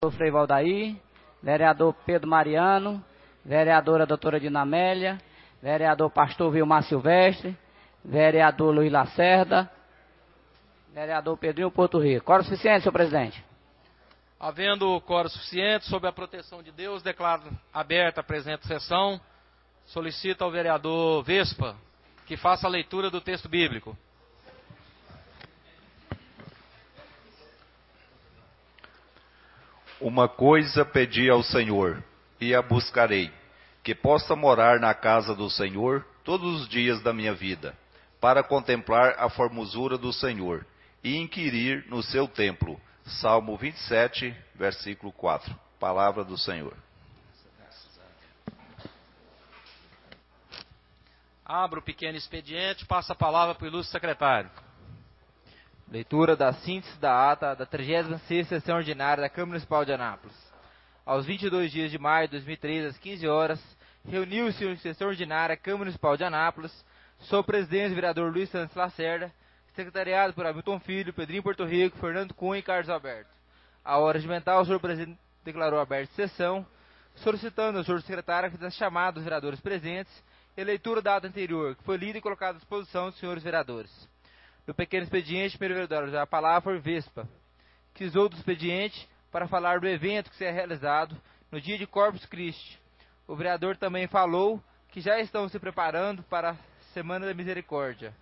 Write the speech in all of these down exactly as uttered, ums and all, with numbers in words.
Frei Valdair, vereador Pedro Mariano, vereadora doutora Dinamélia, vereador pastor Vilmar Silvestre, vereador Luiz Lacerda, vereador Pedrinho Porto Rico. Quórum suficiente, senhor presidente. Havendo quórum suficiente, sob a proteção de Deus, declaro aberta a presente sessão. Solicito ao vereador Vespa que faça a leitura do texto bíblico. Uma coisa pedi ao Senhor, e a buscarei, que possa morar na casa do Senhor todos os dias da minha vida, para contemplar a formosura do Senhor e inquirir no seu templo. Salmo vinte e sete, versículo quatro. Palavra do Senhor. Abra o pequeno expediente, passa a palavra para o ilustre secretário. Leitura da síntese da ata da trigésima sexta sessão ordinária da Câmara Municipal de Anápolis. Aos vinte e dois dias de maio de dois mil e treze, às quinze horas, reuniu-se em sessão ordinária a Câmara Municipal de Anápolis, sob presidência do vereador Luiz Santos Lacerda, secretariado por Hamilton Filho, Pedrinho Porto Rico, Fernando Cunha e Carlos Alberto. A hora regimental, o senhor presidente declarou aberta a sessão, solicitando ao senhor secretário que fizesse chamada dos vereadores presentes e leitura da ata anterior, que foi lida e colocada à disposição dos senhores vereadores. No pequeno expediente, o primeiro vereador a palavra foi Vespa, que usou do expediente para falar do evento que será realizado no dia de Corpus Christi. O vereador também falou que já estão se preparando para a Semana da Misericórdia.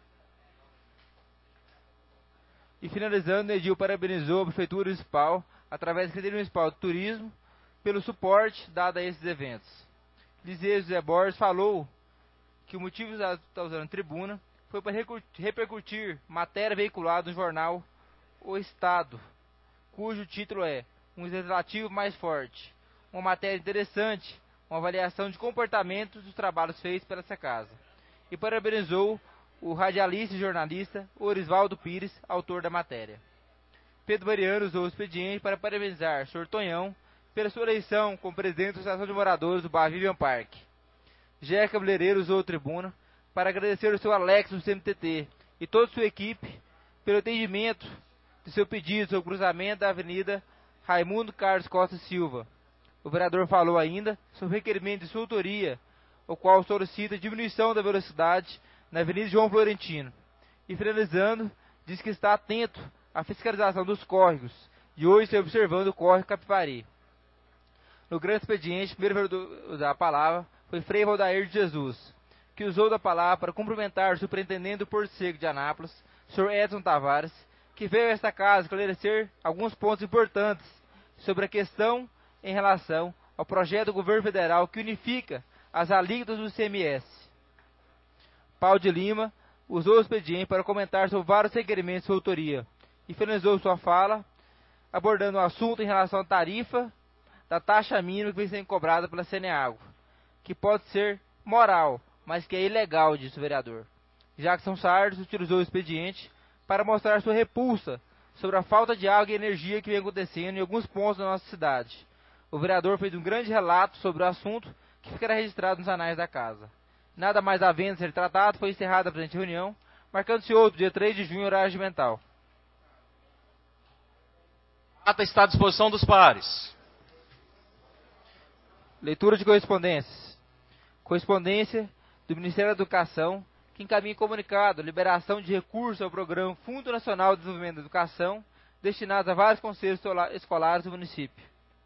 E finalizando, o edil parabenizou a Prefeitura Municipal, através da Secretaria Municipal de Turismo, pelo suporte dado a esses eventos. Liseu José Borges falou que o motivo de estar usando a tribuna foi para repercutir matéria veiculada no jornal O Estado, cujo título é Um Legislativo Mais Forte. Uma matéria interessante, uma avaliação de comportamentos dos trabalhos feitos por essa casa. E parabenizou o radialista e jornalista Orisvaldo Pires, autor da matéria. Pedro Mariano usou o expediente para parabenizar o senhor Tonhão pela sua eleição como presidente da Associação de Moradores do Bairro Vivian Park. Jé Cabeleireiro usou a tribuna para agradecer o seu Alex do C M T T e toda a sua equipe pelo atendimento de seu pedido sobre o cruzamento da Avenida Raimundo Carlos Costa Silva. O vereador falou ainda sobre o requerimento de sua autoria, o qual solicita a diminuição da velocidade na Avenida João Florentino. E finalizando, diz que está atento à fiscalização dos córregos e hoje está observando o córrego Capivari. No grande expediente, o primeiro vereador a usar a palavra foi Frei Valdair de Jesus, que usou da palavra para cumprimentar o superintendente do Porto Seco de Anápolis, senhor Edson Tavares, que veio a esta casa esclarecer alguns pontos importantes sobre a questão em relação ao projeto do governo federal que unifica as alíquotas do I C M S. Paulo de Lima usou o expediente para comentar sobre vários requerimentos de sua autoria e finalizou sua fala abordando o assunto em relação à tarifa da taxa mínima que vem sendo cobrada pela Ceneago, que pode ser moral, mas que é ilegal, disse o vereador. Jackson Sardes utilizou o expediente para mostrar sua repulsa sobre a falta de água e energia que vem acontecendo em alguns pontos da nossa cidade. O vereador fez um grande relato sobre o assunto que ficará registrado nos anais da casa. Nada mais havendo a ser tratado, foi encerrada a presente reunião, marcando-se outro, dia três de junho, horário regimental. A ata está à disposição dos pares. Leitura de correspondências. Correspondência do Ministério da Educação, que encaminha comunicado liberação de recursos ao programa Fundo Nacional de Desenvolvimento da Educação, destinados a vários conselhos escolares do município.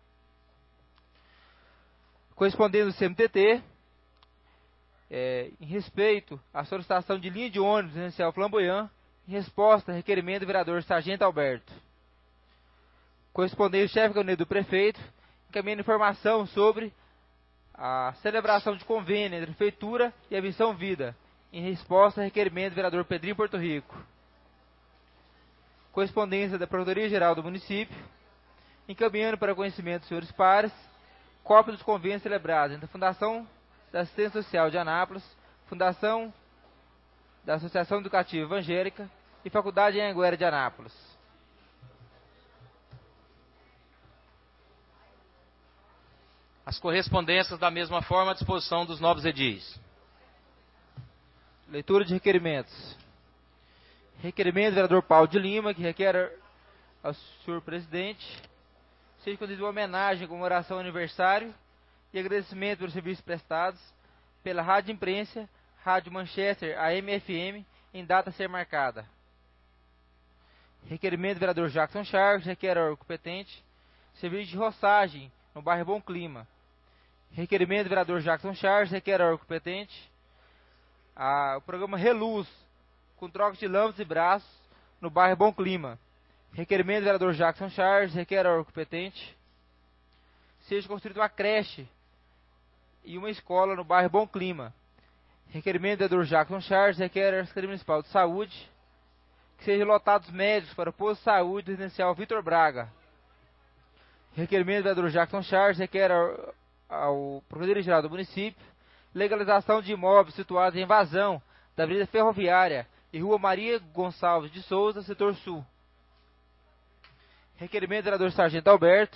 Correspondente do C M T T, é, em respeito à solicitação de linha de ônibus residencial Flamboyant, em resposta a requerimento do vereador Sargento Alberto. Correspondente do chefe de gabinete do prefeito, encaminhando informação sobre a celebração de convênio entre a Prefeitura e a Missão Vida, em resposta a requerimento do vereador Pedrinho Porto Rico. Correspondência da Procuradoria-Geral do município, encaminhando para conhecimento dos senhores pares, cópia dos convênios celebrados entre a Fundação da Assistência Social de Anápolis, Fundação da Associação Educativa Evangélica e Faculdade Anhanguera de Anápolis. As correspondências da mesma forma à disposição dos nobres edis. Leitura de requerimentos. Requerimento do vereador Paulo de Lima, que requer ao senhor presidente seja conduzida uma homenagem, comemoração, aniversário e agradecimento pelos serviços prestados pela Rádio Imprensa, Rádio Manchester, A M F M, em data a ser marcada. Requerimento do vereador Jackson Charles, requer ao órgão competente, serviço de roçagem no bairro Bom Clima. Requerimento do vereador Jackson Charles, requer ao órgão competente, a, o programa Reluz, com troca de lâmpadas e braços no bairro Bom Clima. Requerimento do vereador Jackson Charles, requer ao órgão competente, seja construída uma creche e uma escola no bairro Bom Clima. Requerimento do vereador Jackson Charles, requer ao Secretaria Municipal de Saúde, que sejam lotados médicos para o posto de saúde residencial Vitor Braga. Requerimento do vereador Jackson Charles, requer ao, ao Procuradoria-Geral do município legalização de imóveis situados em vazão da Avenida Ferroviária e Rua Maria Gonçalves de Souza, setor sul. Requerimento do vereador Sargento Alberto,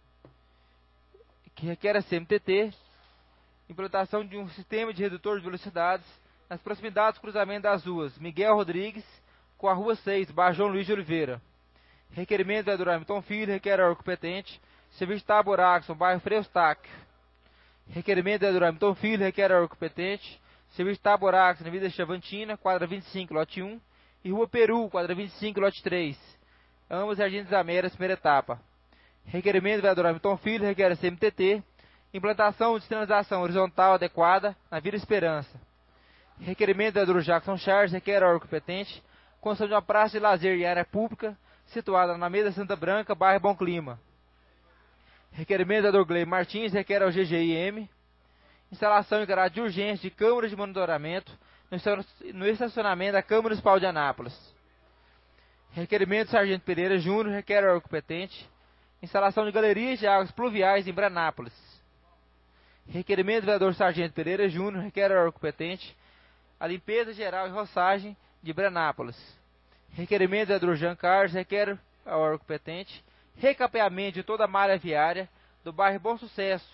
que requer a C M T T implantação de um sistema de redutor de velocidades nas proximidades do cruzamento das ruas Miguel Rodrigues com a Rua seis, bairro João Luiz de Oliveira. Requerimento do vereador Hamilton Filho, requer ao órgão competente, serviço de Tabor Axon, bairro Frei Eustáquio. Requerimento do vereador Hamilton Filho, requer ao órgão competente, serviço de Tabor Axon, na Avenida Chavantina, quadra vinte e cinco, lote um, e Rua Peru, quadra vinte e cinco, lote três, ambas Jardim das Américas, primeira etapa. Requerimento do vereador Hamilton Filho, requer a C M T T, implantação de sinalização horizontal adequada na Vila Esperança. Requerimento do vereador Jackson Charles, requer ao órgão competente, construção de uma praça de lazer em área pública, situada na Mesa Santa Branca, bairro Bom Clima. Requerimento do vereador Gleio Martins, requer ao G G I M, instalação em caráter de urgência de câmeras de monitoramento no estacionamento da Câmara Municipal de Anápolis. Requerimento do Sargento Pereira Júnior, requer ao órgão competente, instalação de galerias de águas pluviais em Branápolis. Requerimento do vereador Sargento Pereira Júnior, requer ao órgão competente, a limpeza geral e roçagem de Branápolis. Requerimento do vereador Jean Carlos, requer ao órgão competente, recapeamento de toda a malha viária do bairro Bom Sucesso.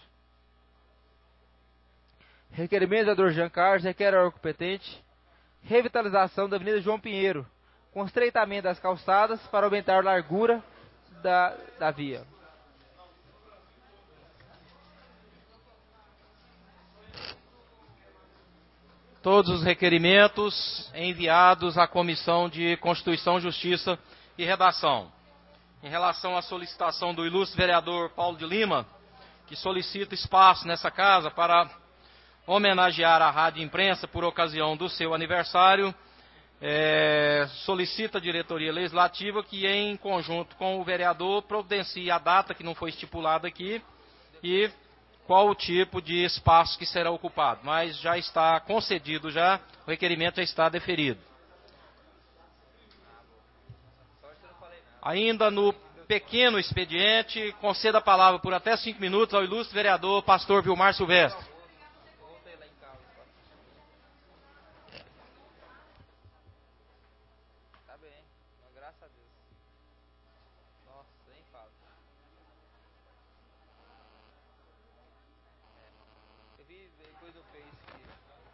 Requerimento do vereador Jean Carlos, requer ao órgão competente, revitalização da Avenida João Pinheiro, com estreitamento das calçadas para aumentar a largura da, da via. Todos os requerimentos enviados à Comissão de Constituição, Justiça e Redação. Em relação à solicitação do ilustre vereador Paulo de Lima, que solicita espaço nessa casa para homenagear a Rádio Imprensa por ocasião do seu aniversário, é, solicita a diretoria legislativa que, em conjunto com o vereador, providencie a data que não foi estipulada aqui e qual o tipo de espaço que será ocupado. Mas já está concedido, já o requerimento já está deferido. Ainda no pequeno expediente, conceda a palavra por até cinco minutos ao ilustre vereador pastor Vilmar Silvestre. Tá bem, graças a Deus. Nossa, nem falo. Eu vi depois do Face que...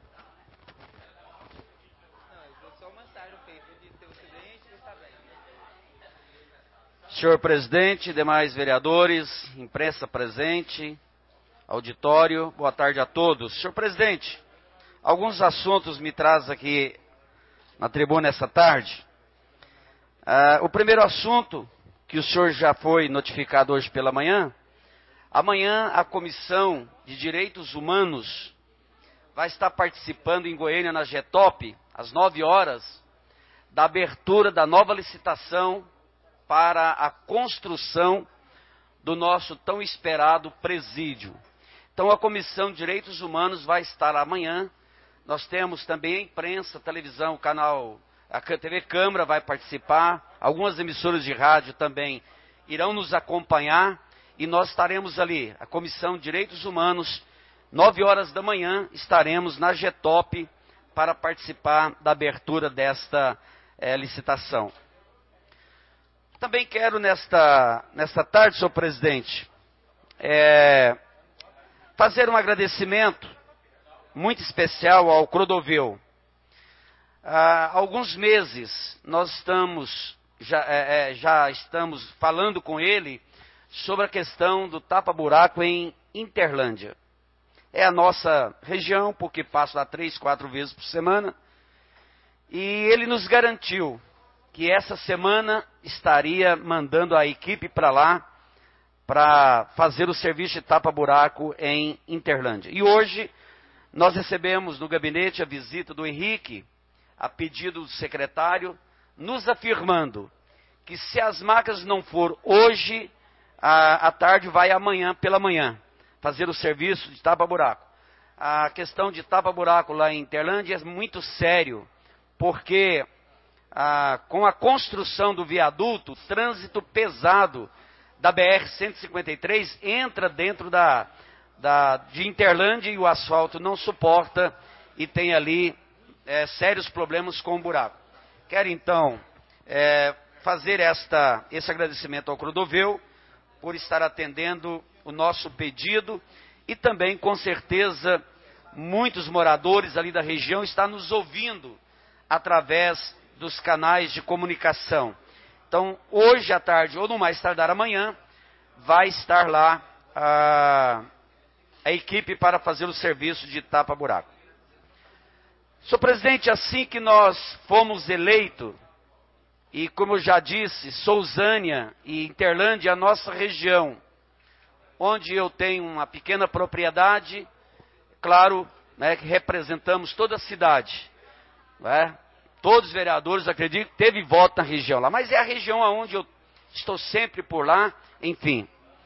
Não, eu só uma mensagem no Face de ter o acidente e está bem. Senhor presidente, demais vereadores, imprensa presente, auditório, boa tarde a todos. Senhor presidente, alguns assuntos me traz aqui na tribuna essa tarde. Uh, o primeiro assunto, que o senhor já foi notificado hoje pela manhã, amanhã a Comissão de Direitos Humanos vai estar participando em Goiânia, na Getop, às nove horas, da abertura da nova licitação para a construção do nosso tão esperado presídio. Então a Comissão de Direitos Humanos vai estar amanhã. Nós temos também a imprensa, a televisão, o canal, a T V Câmara vai participar, algumas emissoras de rádio também irão nos acompanhar e nós estaremos ali, a Comissão de Direitos Humanos, nove horas da manhã, estaremos na Getop para participar da abertura desta é, licitação. Também quero, nesta, nesta tarde, senhor presidente, é, fazer um agradecimento muito especial ao Crodovil. Há alguns meses nós estamos, já, é, já estamos falando com ele sobre a questão do tapa-buraco em Interlândia. É a nossa região, porque passo lá três, quatro vezes por semana. E ele nos garantiu que essa semana estaria mandando a equipe para lá para fazer o serviço de tapa-buraco em Interlândia. E hoje nós recebemos no gabinete a visita do Henrique, a pedido do secretário, nos afirmando que se as máquinas não for hoje, a, a tarde vai amanhã pela manhã fazer o serviço de tapa-buraco. A questão de tapa-buraco lá em Interlândia é muito sério, porque ah, com a construção do viaduto, o trânsito pesado da B R cento e cinquenta e três entra dentro da, da, de Interlândia e o asfalto não suporta e tem ali é, sérios problemas com o buraco. Quero então é, fazer esta, esse agradecimento ao Crodoveu por estar atendendo o nosso pedido e também, com certeza, muitos moradores ali da região estão nos ouvindo através dos canais de comunicação. Então, hoje à tarde, ou no mais tardar amanhã, vai estar lá a, a equipe para fazer o serviço de tapa-buraco. Senhor presidente, assim que nós fomos eleitos, e como eu já disse, Sousânia e Interlândia é a nossa região, onde eu tenho uma pequena propriedade, claro, né, que representamos toda a cidade, né? Todos os vereadores, acredito, teve voto na região lá, mas é a região onde eu estou sempre por lá, enfim.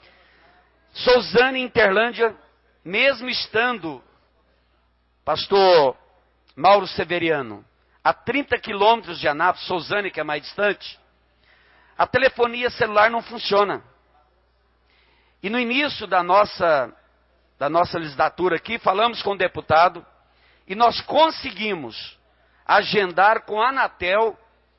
Sousânia e Interlândia, mesmo estando, pastor Mauro Severiano, a trinta quilômetros de Anápolis, Sousânia, que é mais distante, a telefonia celular não funciona. E no início da nossa, da nossa legislatura aqui, falamos com o deputado, e nós conseguimos agendar com a Anatel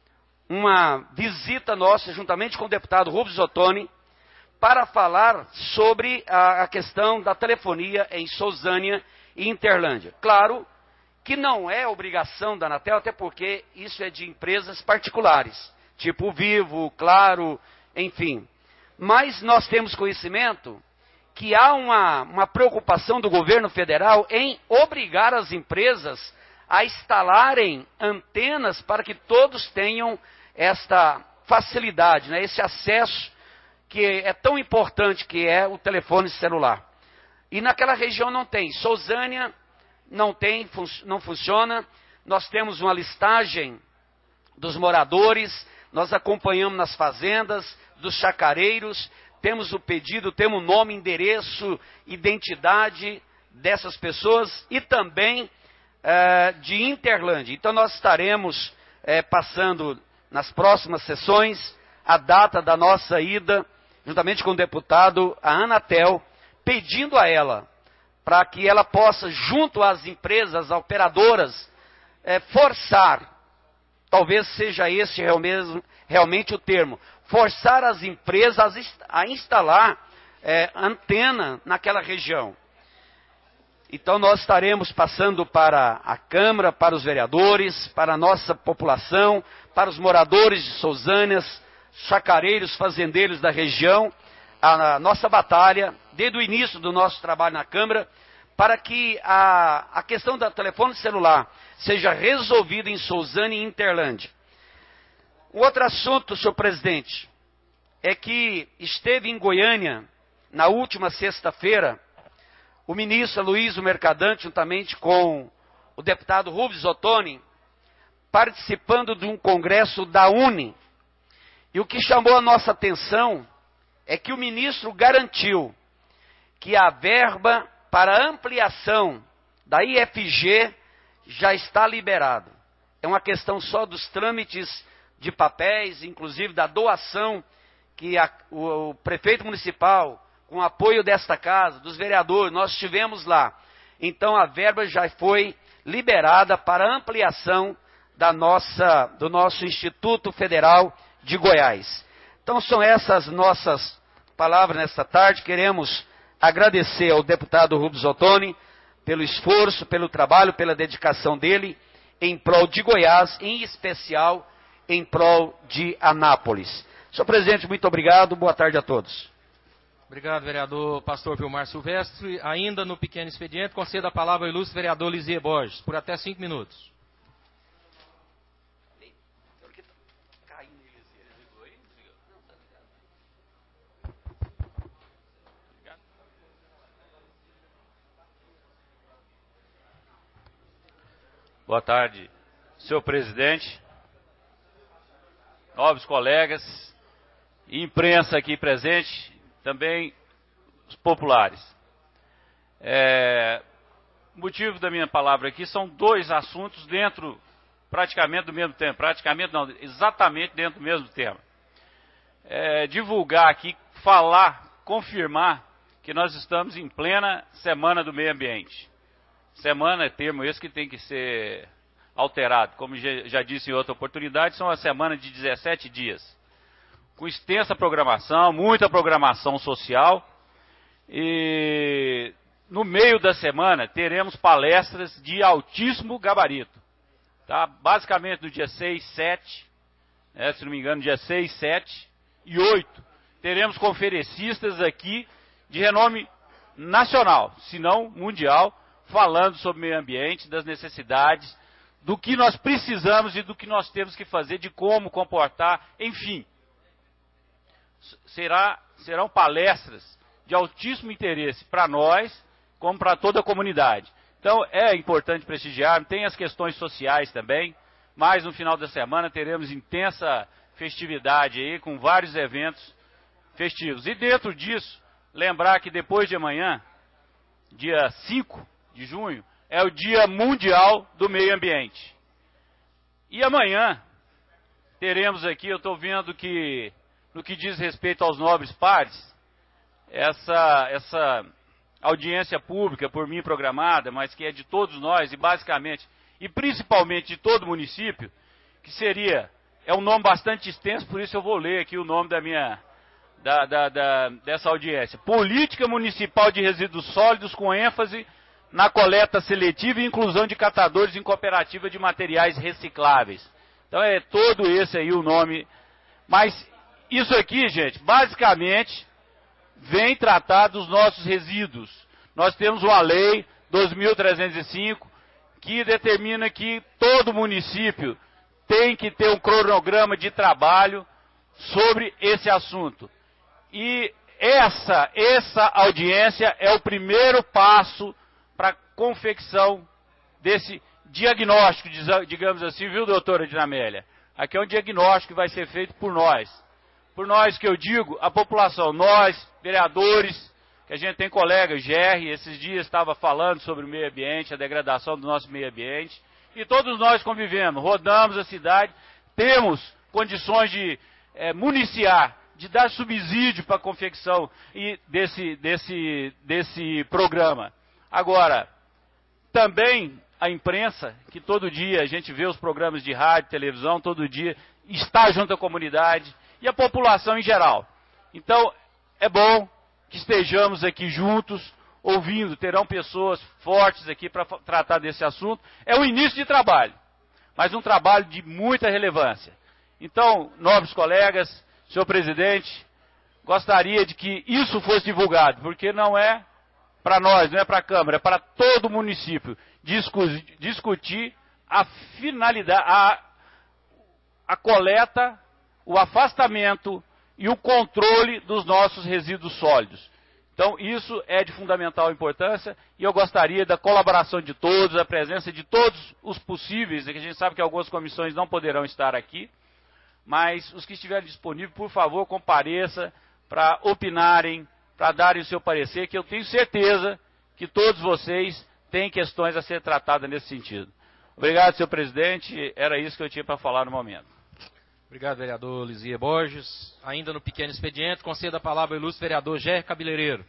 uma visita nossa, juntamente com o deputado Rubens Ottoni, para falar sobre a, a questão da telefonia em Sousânia e Interlândia. Claro que não é obrigação da Anatel, até porque isso é de empresas particulares, tipo o Vivo, Claro, enfim. Mas nós temos conhecimento que há uma, uma preocupação do governo federal em obrigar as empresas a instalarem antenas para que todos tenham esta facilidade, né, esse acesso que é tão importante, que é o telefone celular. E naquela região não tem. Sousânia não tem, fun não funciona. Nós temos uma listagem dos moradores, nós acompanhamos nas fazendas, dos chacareiros, temos o pedido, temos o nome, endereço, identidade dessas pessoas e também Uh, de Interlândia. Então nós estaremos uh, passando nas próximas sessões a data da nossa ida, juntamente com o deputado, a Anatel, pedindo a ela, para que ela possa, junto às empresas, às operadoras, uh, forçar, talvez seja esse realmente, realmente o termo, forçar as empresas a instalar uh, antena naquela região. Então nós estaremos passando para a Câmara, para os vereadores, para a nossa população, para os moradores de Sousânia, chacareiros, fazendeiros da região, a, a nossa batalha, desde o início do nosso trabalho na Câmara, para que a, a questão do telefone celular seja resolvida em Sousânia e Interlândia. O outro assunto, senhor presidente, é que esteve em Goiânia, na última sexta-feira, o ministro Aloysio Mercadante, juntamente com o deputado Rubens Ottoni, participando de um congresso da UNE. E o que chamou a nossa atenção é que o ministro garantiu que a verba para ampliação da I F G já está liberada. É uma questão só dos trâmites de papéis, inclusive da doação que a, o, o prefeito municipal, com o apoio desta casa, dos vereadores, nós estivemos lá. Então a verba já foi liberada para ampliação da nossa, do nosso Instituto Federal de Goiás. Então são essas nossas palavras nesta tarde. Queremos agradecer ao deputado Rubens Ottoni pelo esforço, pelo trabalho, pela dedicação dele em prol de Goiás, em especial em prol de Anápolis. Senhor presidente, muito obrigado. Boa tarde a todos. Obrigado, vereador Pastor Vilmar Silvestre. Ainda no pequeno expediente, conceda a palavra ao ilustre vereador Lisier Borges, por até cinco minutos. Boa tarde, senhor presidente, nobres colegas, imprensa aqui presente, também os populares. É, o motivo da minha palavra aqui são dois assuntos dentro, praticamente do mesmo tema, praticamente não, exatamente dentro do mesmo tema. É, divulgar aqui, falar, confirmar que nós estamos em plena Semana do Meio Ambiente. Semana é termo esse que tem que ser alterado. Como já disse em outra oportunidade, são uma semana de dezessete dias. Com extensa programação, muita programação social. E no meio da semana teremos palestras de altíssimo gabarito. Tá? Basicamente no dia seis, sete, né, se não me engano, dia seis, sete e oito, teremos conferencistas aqui de renome nacional, se não mundial, falando sobre meio ambiente, das necessidades, do que nós precisamos e do que nós temos que fazer, de como comportar, enfim. Será, serão palestras de altíssimo interesse para nós, como para toda a comunidade. Então, é importante prestigiar, tem as questões sociais também, mas no final da semana teremos intensa festividade aí, com vários eventos festivos. E dentro disso, lembrar que depois de amanhã, dia cinco de junho, é o Dia Mundial do Meio Ambiente. E amanhã teremos aqui, eu estou vendo que, no que diz respeito aos nobres pares, essa, essa audiência pública por mim programada, mas que é de todos nós, e basicamente, e principalmente de todo o município, que seria, é um nome bastante extenso, por isso eu vou ler aqui o nome da minha, da, da, da, dessa audiência. Política Municipal de Resíduos Sólidos com ênfase na coleta seletiva e inclusão de catadores em cooperativa de materiais recicláveis. Então é todo esse aí o nome. Mas isso aqui, gente, basicamente vem tratar dos nossos resíduos. Nós temos uma lei dois mil trezentos e cinco que determina que todo município tem que ter um cronograma de trabalho sobre esse assunto. E essa, essa audiência é o primeiro passo para a confecção desse diagnóstico, digamos assim, viu, doutora Dinamélia? Aqui é um diagnóstico que vai ser feito por nós. Por nós que eu digo, a população, nós, vereadores, que a gente tem colega, G R, esses dias estava falando sobre o meio ambiente, a degradação do nosso meio ambiente, e todos nós convivemos, rodamos a cidade, temos condições de é, municiar, de dar subsídio para a confecção e desse, desse, desse programa. Agora, também a imprensa, que todo dia a gente vê os programas de rádio, televisão, todo dia, está junto à comunidade e a população em geral. Então, é bom que estejamos aqui juntos, ouvindo, terão pessoas fortes aqui para tratar desse assunto. É um início de trabalho, mas um trabalho de muita relevância. Então, nobres colegas, senhor presidente, gostaria de que isso fosse divulgado, porque não é para nós, não é para a Câmara, é para todo o município discu discutir a finalidade, a, a coleta, o afastamento e o controle dos nossos resíduos sólidos. Então, isso é de fundamental importância e eu gostaria da colaboração de todos, a presença de todos os possíveis, que a gente sabe que algumas comissões não poderão estar aqui, mas os que estiverem disponíveis, por favor, compareça para opinarem, para darem o seu parecer, que eu tenho certeza que todos vocês têm questões a ser tratadas nesse sentido. Obrigado, senhor presidente. Era isso que eu tinha para falar no momento. Obrigado, vereador Lisier Borges. Ainda no pequeno expediente, conceda a palavra ao ilustre vereador Gerry Cabeleireiro.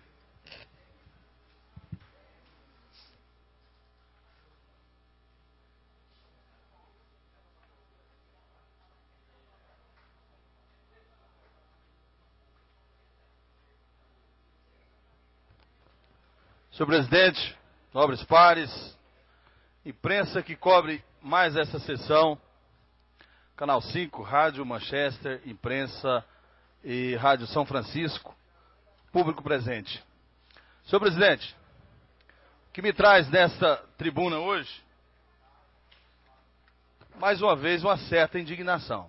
Senhor presidente, nobres pares, imprensa que cobre mais essa sessão, Canal cinco, Rádio Manchester, Imprensa e Rádio São Francisco, público presente. Senhor presidente, o que me traz nesta tribuna hoje, mais uma vez, uma certa indignação.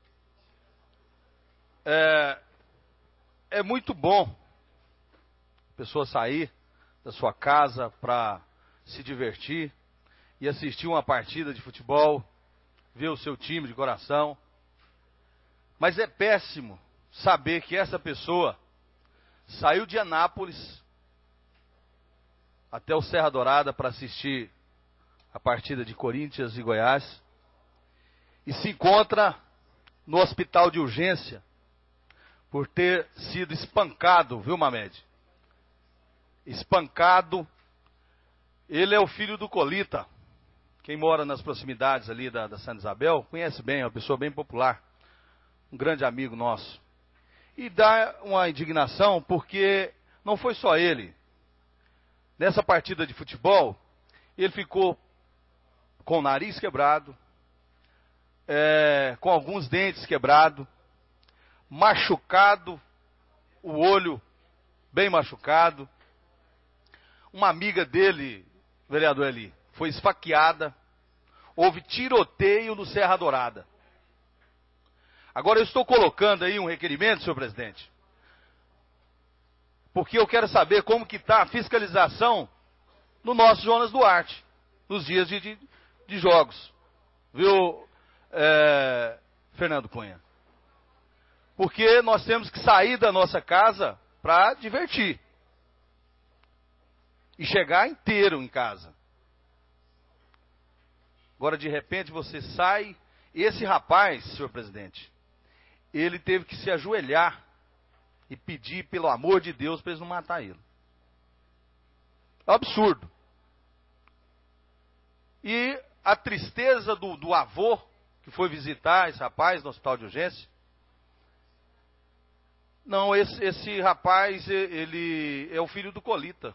É, é muito bom a pessoa sair da sua casa para se divertir e assistir uma partida de futebol, ver o seu time de coração. Mas é péssimo saber que essa pessoa saiu de Anápolis até o Serra Dourada para assistir a partida de Corinthians e Goiás e se encontra no hospital de urgência por ter sido espancado, viu, Mamed? Espancado. Ele é o filho do Colita. Quem mora nas proximidades ali da, da Santa Isabel conhece bem, é uma pessoa bem popular, um grande amigo nosso. E dá uma indignação porque não foi só ele. Nessa partida de futebol, ele ficou com o nariz quebrado, é, com alguns dentes quebrados, machucado, o olho bem machucado. Uma amiga dele, vereador Eli, foi esfaqueada. Houve tiroteio no Serra Dourada. Agora eu estou colocando aí um requerimento, senhor presidente, porque eu quero saber como que está a fiscalização no nosso Jonas Duarte, nos dias de, de, de jogos. Viu, é, Fernando Cunha? Porque nós temos que sair da nossa casa para divertir. E chegar inteiro em casa. Agora, de repente, você sai. Esse rapaz, senhor presidente, ele teve que se ajoelhar e pedir, pelo amor de Deus, para eles não matar ele. É um absurdo. E a tristeza do, do avô, que foi visitar esse rapaz no hospital de urgência. Não, esse, esse rapaz, ele é o filho do Colita.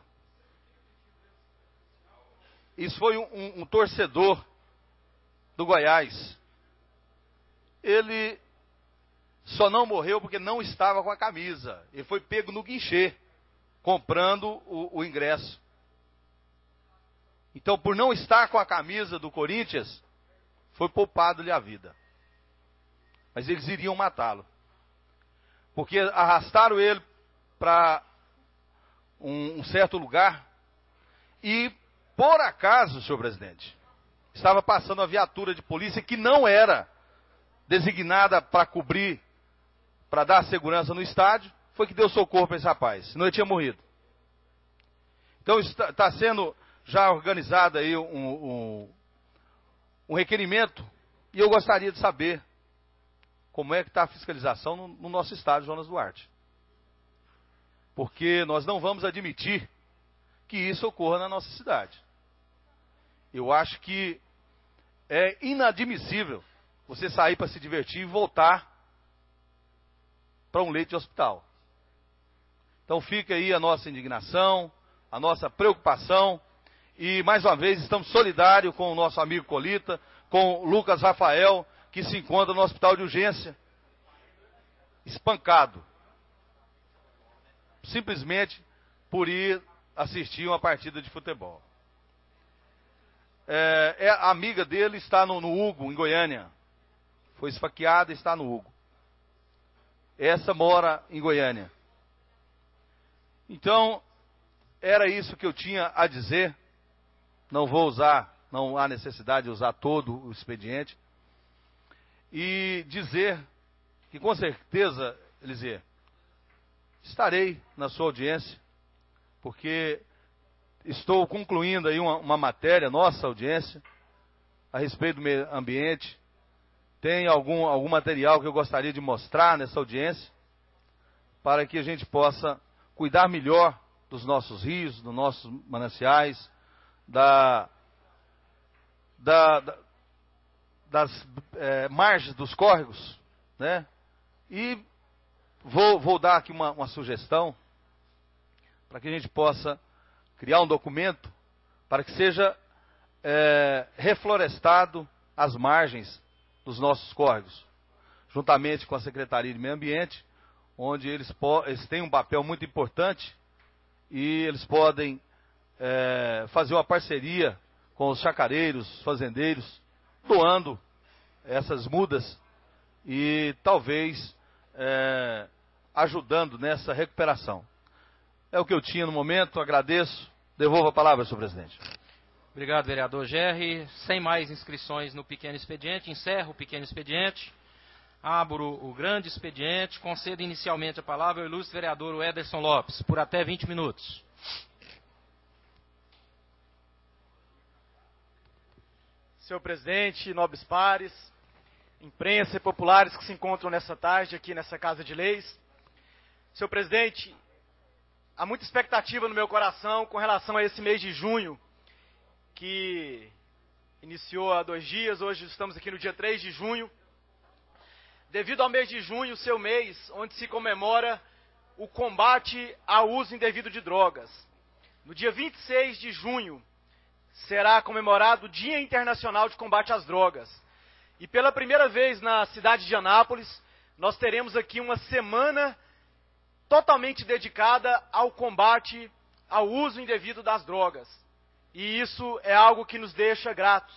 Isso foi um, um, um torcedor do Goiás. Ele só não morreu porque não estava com a camisa. Ele foi pego no guichê, comprando o, o ingresso. Então, por não estar com a camisa do Corinthians, foi poupado-lhe a vida. Mas eles iriam matá-lo. Porque arrastaram ele para um, um certo lugar e, por acaso, senhor presidente, estava passando uma viatura de polícia que não era designada para cobrir, para dar segurança no estádio, foi que deu socorro para esse rapaz, senão ele tinha morrido. Então está, está sendo já organizado aí um, um, um requerimento, e eu gostaria de saber como é que está a fiscalização no, no nosso estádio Jonas Duarte. Porque nós não vamos admitir que isso ocorra na nossa cidade. Eu acho que é inadmissível você sair para se divertir e voltar para um leito de hospital. Então fica aí a nossa indignação, a nossa preocupação, e mais uma vez estamos solidários com o nosso amigo Colita, com o Lucas Rafael, que se encontra no hospital de urgência, espancado, simplesmente por ir assistir uma partida de futebol. É, é, a amiga dele está no, no Hugo, em Goiânia. Foi esfaqueada e está no Hugo. Essa mora em Goiânia. Então, era isso que eu tinha a dizer. Não vou usar, não há necessidade de usar todo o expediente. E dizer que, com certeza, Elisê, estarei na sua audiência, porque estou concluindo aí uma, uma matéria, nossa audiência, a respeito do meio ambiente. Tem algum, algum material que eu gostaria de mostrar nessa audiência, para que a gente possa cuidar melhor dos nossos rios, dos nossos mananciais, da, da, da, das é, margens dos córregos, né? E vou, vou dar aqui uma, uma sugestão, para que a gente possa criar um documento para que seja é, reflorestado as margens dos nossos córregos, juntamente com a Secretaria de Meio Ambiente, onde eles, eles têm um papel muito importante e eles podem é, fazer uma parceria com os chacareiros, fazendeiros, doando essas mudas e talvez é, ajudando nessa recuperação. É o que eu tinha no momento, agradeço. Devolvo a palavra, senhor presidente. Obrigado, vereador Gerri. Sem mais inscrições no pequeno expediente, encerro o pequeno expediente. Abro o grande expediente. Concedo inicialmente a palavra ao ilustre vereador Ederson Lopes, por até vinte minutos. Senhor presidente, nobres pares, imprensa e populares que se encontram nessa tarde aqui nessa Casa de Leis. Senhor presidente, há muita expectativa no meu coração com relação a esse mês de junho, que iniciou há dois dias, hoje estamos aqui no dia três de junho. Devido ao mês de junho, seu mês, onde se comemora o combate ao uso indevido de drogas. No dia vinte e seis de junho, será comemorado o Dia Internacional de Combate às Drogas. E pela primeira vez na cidade de Anápolis, nós teremos aqui uma semana totalmente dedicada ao combate ao uso indevido das drogas. E isso é algo que nos deixa gratos.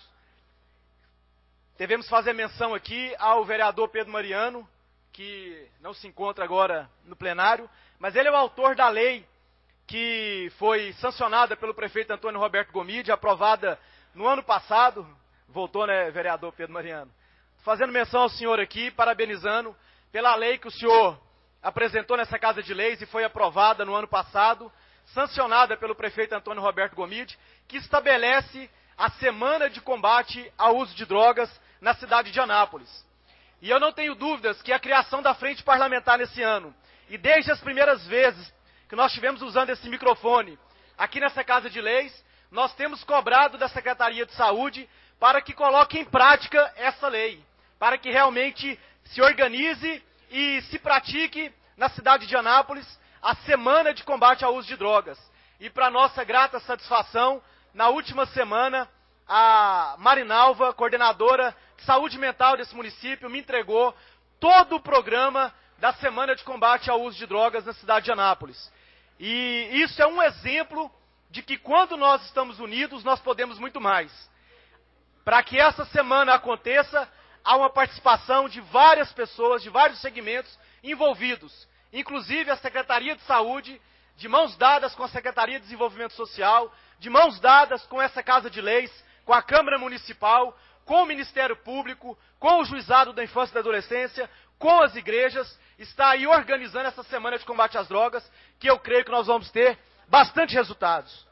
Devemos fazer menção aqui ao vereador Pedro Mariano, que não se encontra agora no plenário, mas ele é o autor da lei que foi sancionada pelo prefeito Antônio Roberto Gomide, aprovada no ano passado. Voltou, né, vereador Pedro Mariano? Fazendo menção ao senhor aqui, parabenizando pela lei que o senhor apresentou nessa Casa de Leis e foi aprovada no ano passado, sancionada pelo prefeito Antônio Roberto Gomide, que estabelece a Semana de Combate ao Uso de Drogas na cidade de Anápolis. E eu não tenho dúvidas que a criação da frente parlamentar nesse ano, e desde as primeiras vezes que nós estivemos usando esse microfone aqui nessa Casa de Leis, nós temos cobrado da Secretaria de Saúde para que coloque em prática essa lei, para que realmente se organize e se pratique na cidade de Anápolis a Semana de Combate ao Uso de Drogas. E para nossa grata satisfação, na última semana, a Marinalva, coordenadora de saúde mental desse município, me entregou todo o programa da Semana de Combate ao Uso de Drogas na cidade de Anápolis. E isso é um exemplo de que quando nós estamos unidos, nós podemos muito mais. Para que essa semana aconteça, há uma participação de várias pessoas, de vários segmentos envolvidos, inclusive a Secretaria de Saúde, de mãos dadas com a Secretaria de Desenvolvimento Social, de mãos dadas com essa Casa de Leis, com a Câmara Municipal, com o Ministério Público, com o Juizado da Infância e da Adolescência, com as igrejas, está aí organizando essa Semana de Combate às Drogas, que eu creio que nós vamos ter bastante resultados.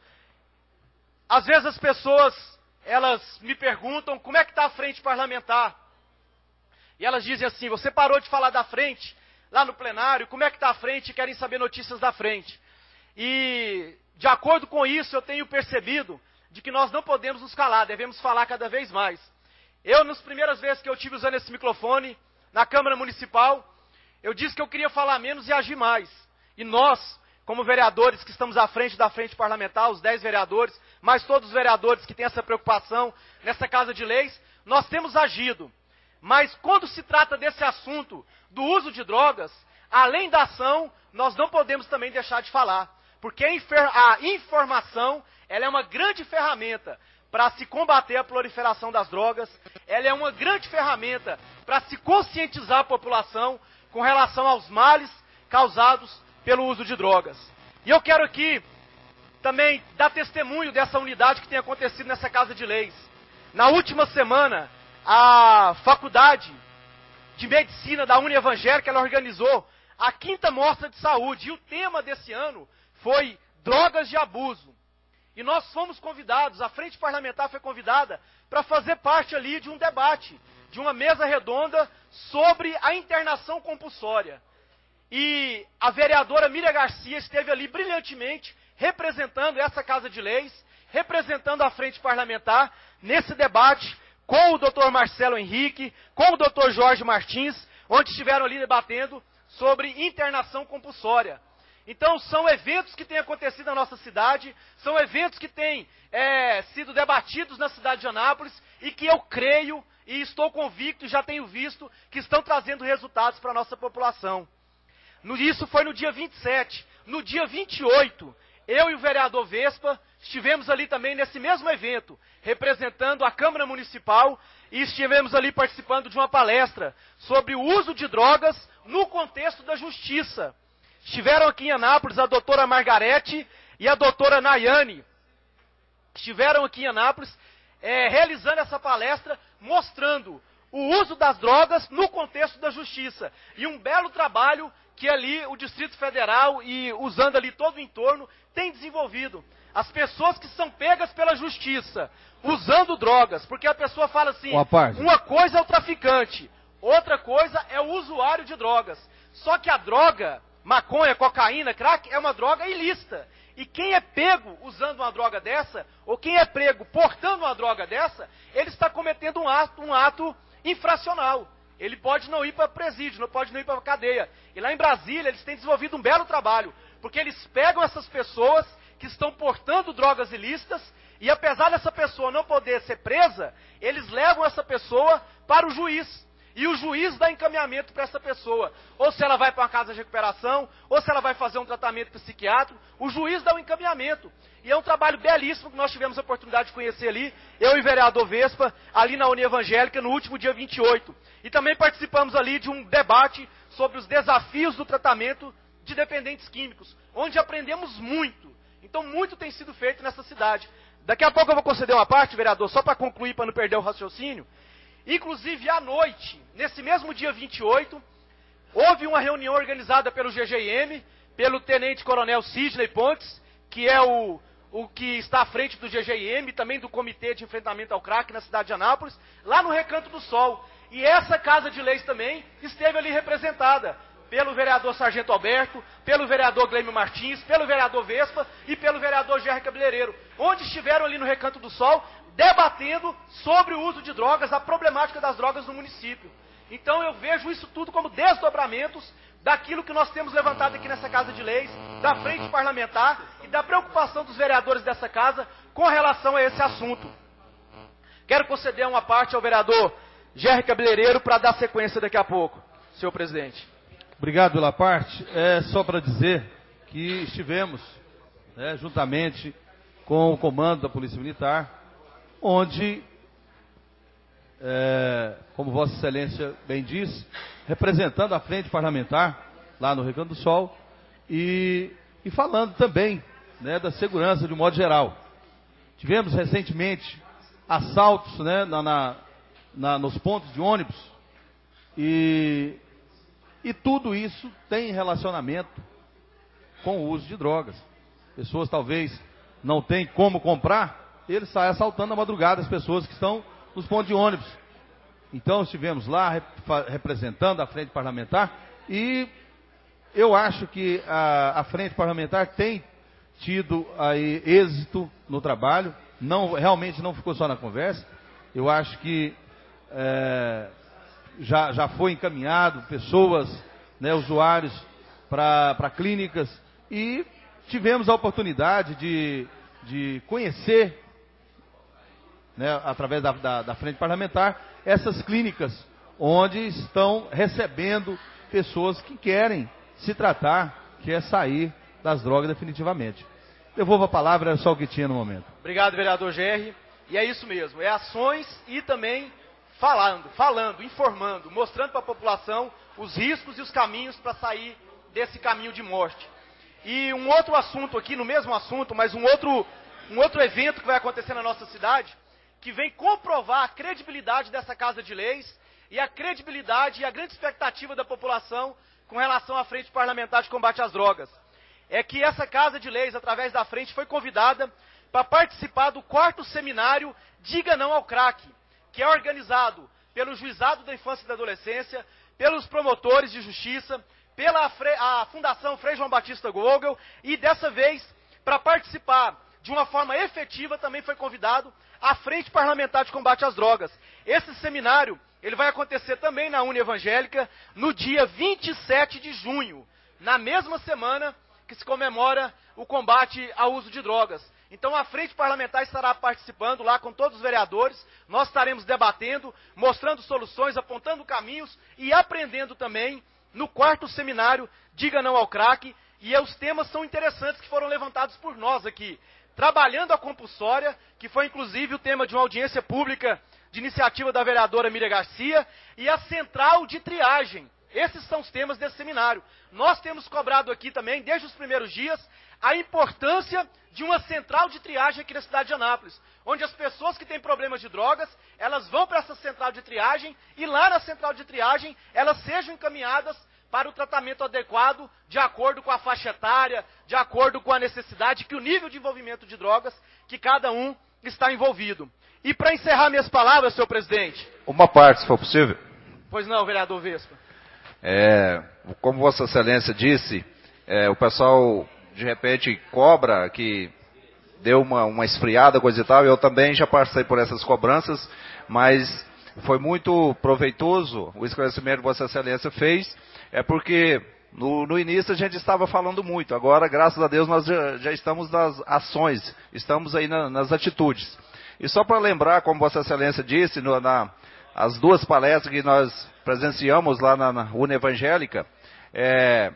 Às vezes as pessoas, elas me perguntam como é que está a frente parlamentar. E elas dizem assim, você parou de falar da frente lá no plenário, como é que está a frente e querem saber notícias da frente. E, de acordo com isso, eu tenho percebido de que nós não podemos nos calar, devemos falar cada vez mais. Eu, nas primeiras vezes que eu tive usando esse microfone, na Câmara Municipal, eu disse que eu queria falar menos e agir mais. E nós, como vereadores que estamos à frente da frente parlamentar, os dez vereadores, mais todos os vereadores que têm essa preocupação nessa Casa de Leis, nós temos agido. Mas quando se trata desse assunto do uso de drogas, além da ação, nós não podemos também deixar de falar. Porque a informação, ela é uma grande ferramenta para se combater a proliferação das drogas, ela é uma grande ferramenta para se conscientizar a população com relação aos males causados pelo uso de drogas. E eu quero aqui também dar testemunho dessa unidade que tem acontecido nessa Casa de Leis. Na última semana, a Faculdade de Medicina da União Evangélica, ela organizou a quinta Mostra de Saúde, e o tema desse ano foi drogas de abuso. E nós fomos convidados, a Frente Parlamentar foi convidada para fazer parte ali de um debate, de uma mesa redonda sobre a internação compulsória. E a vereadora Miriam Garcia esteve ali brilhantemente representando essa Casa de Leis, representando a Frente Parlamentar nesse debate com o doutor Marcelo Henrique, com o doutor Jorge Martins, onde estiveram ali debatendo sobre internação compulsória. Então, são eventos que têm acontecido na nossa cidade, são eventos que têm é, sido debatidos na cidade de Anápolis e que eu creio e estou convicto e já tenho visto que estão trazendo resultados para a nossa população. No, isso foi no dia vinte e sete. No dia vinte e oito, eu e o vereador Vespa estivemos ali também nesse mesmo evento, representando a Câmara Municipal, e estivemos ali participando de uma palestra sobre o uso de drogas no contexto da justiça. Estiveram aqui em Anápolis a doutora Margarete e a doutora Nayane. Estiveram aqui em Anápolis é, realizando essa palestra, mostrando o uso das drogas no contexto da justiça. E um belo trabalho que ali o Distrito Federal e usando ali todo o entorno tem desenvolvido. As pessoas que são pegas pela justiça usando drogas, porque a pessoa fala assim, uma coisa é o traficante, outra coisa é o usuário de drogas. Só que a droga, maconha, cocaína, crack, é uma droga ilícita. E quem é pego usando uma droga dessa, ou quem é pego portando uma droga dessa, ele está cometendo um ato, um ato infracional. Ele pode não ir para presídio, não pode não ir para cadeia. E lá em Brasília eles têm desenvolvido um belo trabalho, porque eles pegam essas pessoas que estão portando drogas ilícitas, e apesar dessa pessoa não poder ser presa, eles levam essa pessoa para o juiz. E o juiz dá encaminhamento para essa pessoa. Ou se ela vai para uma casa de recuperação, ou se ela vai fazer um tratamento psiquiátrico, o juiz dá um encaminhamento. E é um trabalho belíssimo que nós tivemos a oportunidade de conhecer ali, eu e o vereador Vespa, ali na União Evangélica, no último dia vinte e oito. E também participamos ali de um debate sobre os desafios do tratamento de dependentes químicos, onde aprendemos muito. Então, muito tem sido feito nessa cidade. Daqui a pouco eu vou conceder uma parte, vereador, só para concluir, para não perder o raciocínio. Inclusive, à noite, nesse mesmo dia vinte e oito, houve uma reunião organizada pelo G G I M, pelo tenente-coronel Sidney Pontes, que é o, o que está à frente do G G I M, também do Comitê de Enfrentamento ao Crack na cidade de Anápolis, lá no Recanto do Sol. E essa Casa de Leis também esteve ali representada pelo vereador Sargento Alberto, pelo vereador Glêmio Martins, pelo vereador Vespa e pelo vereador Gerry Cabeleireiro, onde estiveram ali no Recanto do Sol, debatendo sobre o uso de drogas, a problemática das drogas no município. Então eu vejo isso tudo como desdobramentos daquilo que nós temos levantado aqui nessa Casa de Leis, da frente parlamentar e da preocupação dos vereadores dessa casa com relação a esse assunto. Quero conceder uma parte ao vereador Gerry Cabeleireiro para dar sequência daqui a pouco, senhor presidente. Obrigado pela parte. É só para dizer que estivemos, né, juntamente com o comando da Polícia Militar, onde, é, como Vossa Excelência bem disse, representando a frente parlamentar, lá no Recanto do Sol, e, e falando também, né, da segurança de um modo geral. Tivemos recentemente assaltos, né, na, na, na, nos pontos de ônibus, e, e tudo isso tem relacionamento com o uso de drogas. Pessoas talvez não têm como comprar, ele sai assaltando na madrugada as pessoas que estão nos pontos de ônibus. Então estivemos lá rep representando a frente parlamentar e eu acho que a, a frente parlamentar tem tido aí êxito no trabalho, não, realmente não ficou só na conversa. Eu acho que é, já, já foi encaminhado pessoas, né, usuários para clínicas e tivemos a oportunidade de, de conhecer, né, através da, da, da frente parlamentar, essas clínicas onde estão recebendo pessoas que querem se tratar, quer sair das drogas definitivamente. Devolvo a palavra, era só o que tinha no momento. Obrigado, vereador Gerry. E é isso mesmo, é ações e também falando, falando, informando, mostrando para a população os riscos e os caminhos para sair desse caminho de morte. E um outro assunto aqui, no mesmo assunto, mas um outro, um outro evento que vai acontecer na nossa cidade, que vem comprovar a credibilidade dessa Casa de Leis e a credibilidade e a grande expectativa da população com relação à Frente Parlamentar de Combate às Drogas. É que essa Casa de Leis, através da frente, foi convidada para participar do quarto seminário Diga Não ao Crack, que é organizado pelo Juizado da Infância e da Adolescência, pelos promotores de justiça, pela a Fundação Frei João Batista Gogel, e dessa vez, para participar de uma forma efetiva, também foi convidado a Frente Parlamentar de Combate às Drogas. Esse seminário, ele vai acontecer também na União Evangélica, no dia vinte e sete de junho, na mesma semana que se comemora o combate ao uso de drogas. Então a Frente Parlamentar estará participando lá com todos os vereadores, nós estaremos debatendo, mostrando soluções, apontando caminhos e aprendendo também no quarto seminário Diga Não ao Crack, e os temas são interessantes que foram levantados por nós aqui. Trabalhando a compulsória, que foi inclusive o tema de uma audiência pública de iniciativa da vereadora Miriam Garcia, e a central de triagem. Esses são os temas desse seminário. Nós temos cobrado aqui também, desde os primeiros dias, a importância de uma central de triagem aqui na cidade de Anápolis, onde as pessoas que têm problemas de drogas, elas vão para essa central de triagem, e lá na central de triagem, elas sejam encaminhadas para o tratamento adequado, de acordo com a faixa etária, de acordo com a necessidade, que o nível de envolvimento de drogas, que cada um está envolvido. E para encerrar minhas palavras, senhor presidente... Uma parte, se for possível. Pois não, vereador Vespa. É, como Vossa Excelência disse, é, o pessoal de repente cobra que deu uma, uma esfriada, coisa e tal. Eu também já passei por essas cobranças, mas foi muito proveitoso o esclarecimento que Vossa Excelência fez. É porque no, no início a gente estava falando muito, agora, graças a Deus, nós já, já estamos nas ações, estamos aí na, nas atitudes. E só para lembrar, como Vossa Excelência disse, no, na, as duas palestras que nós presenciamos lá na, na Uni Evangélica, é,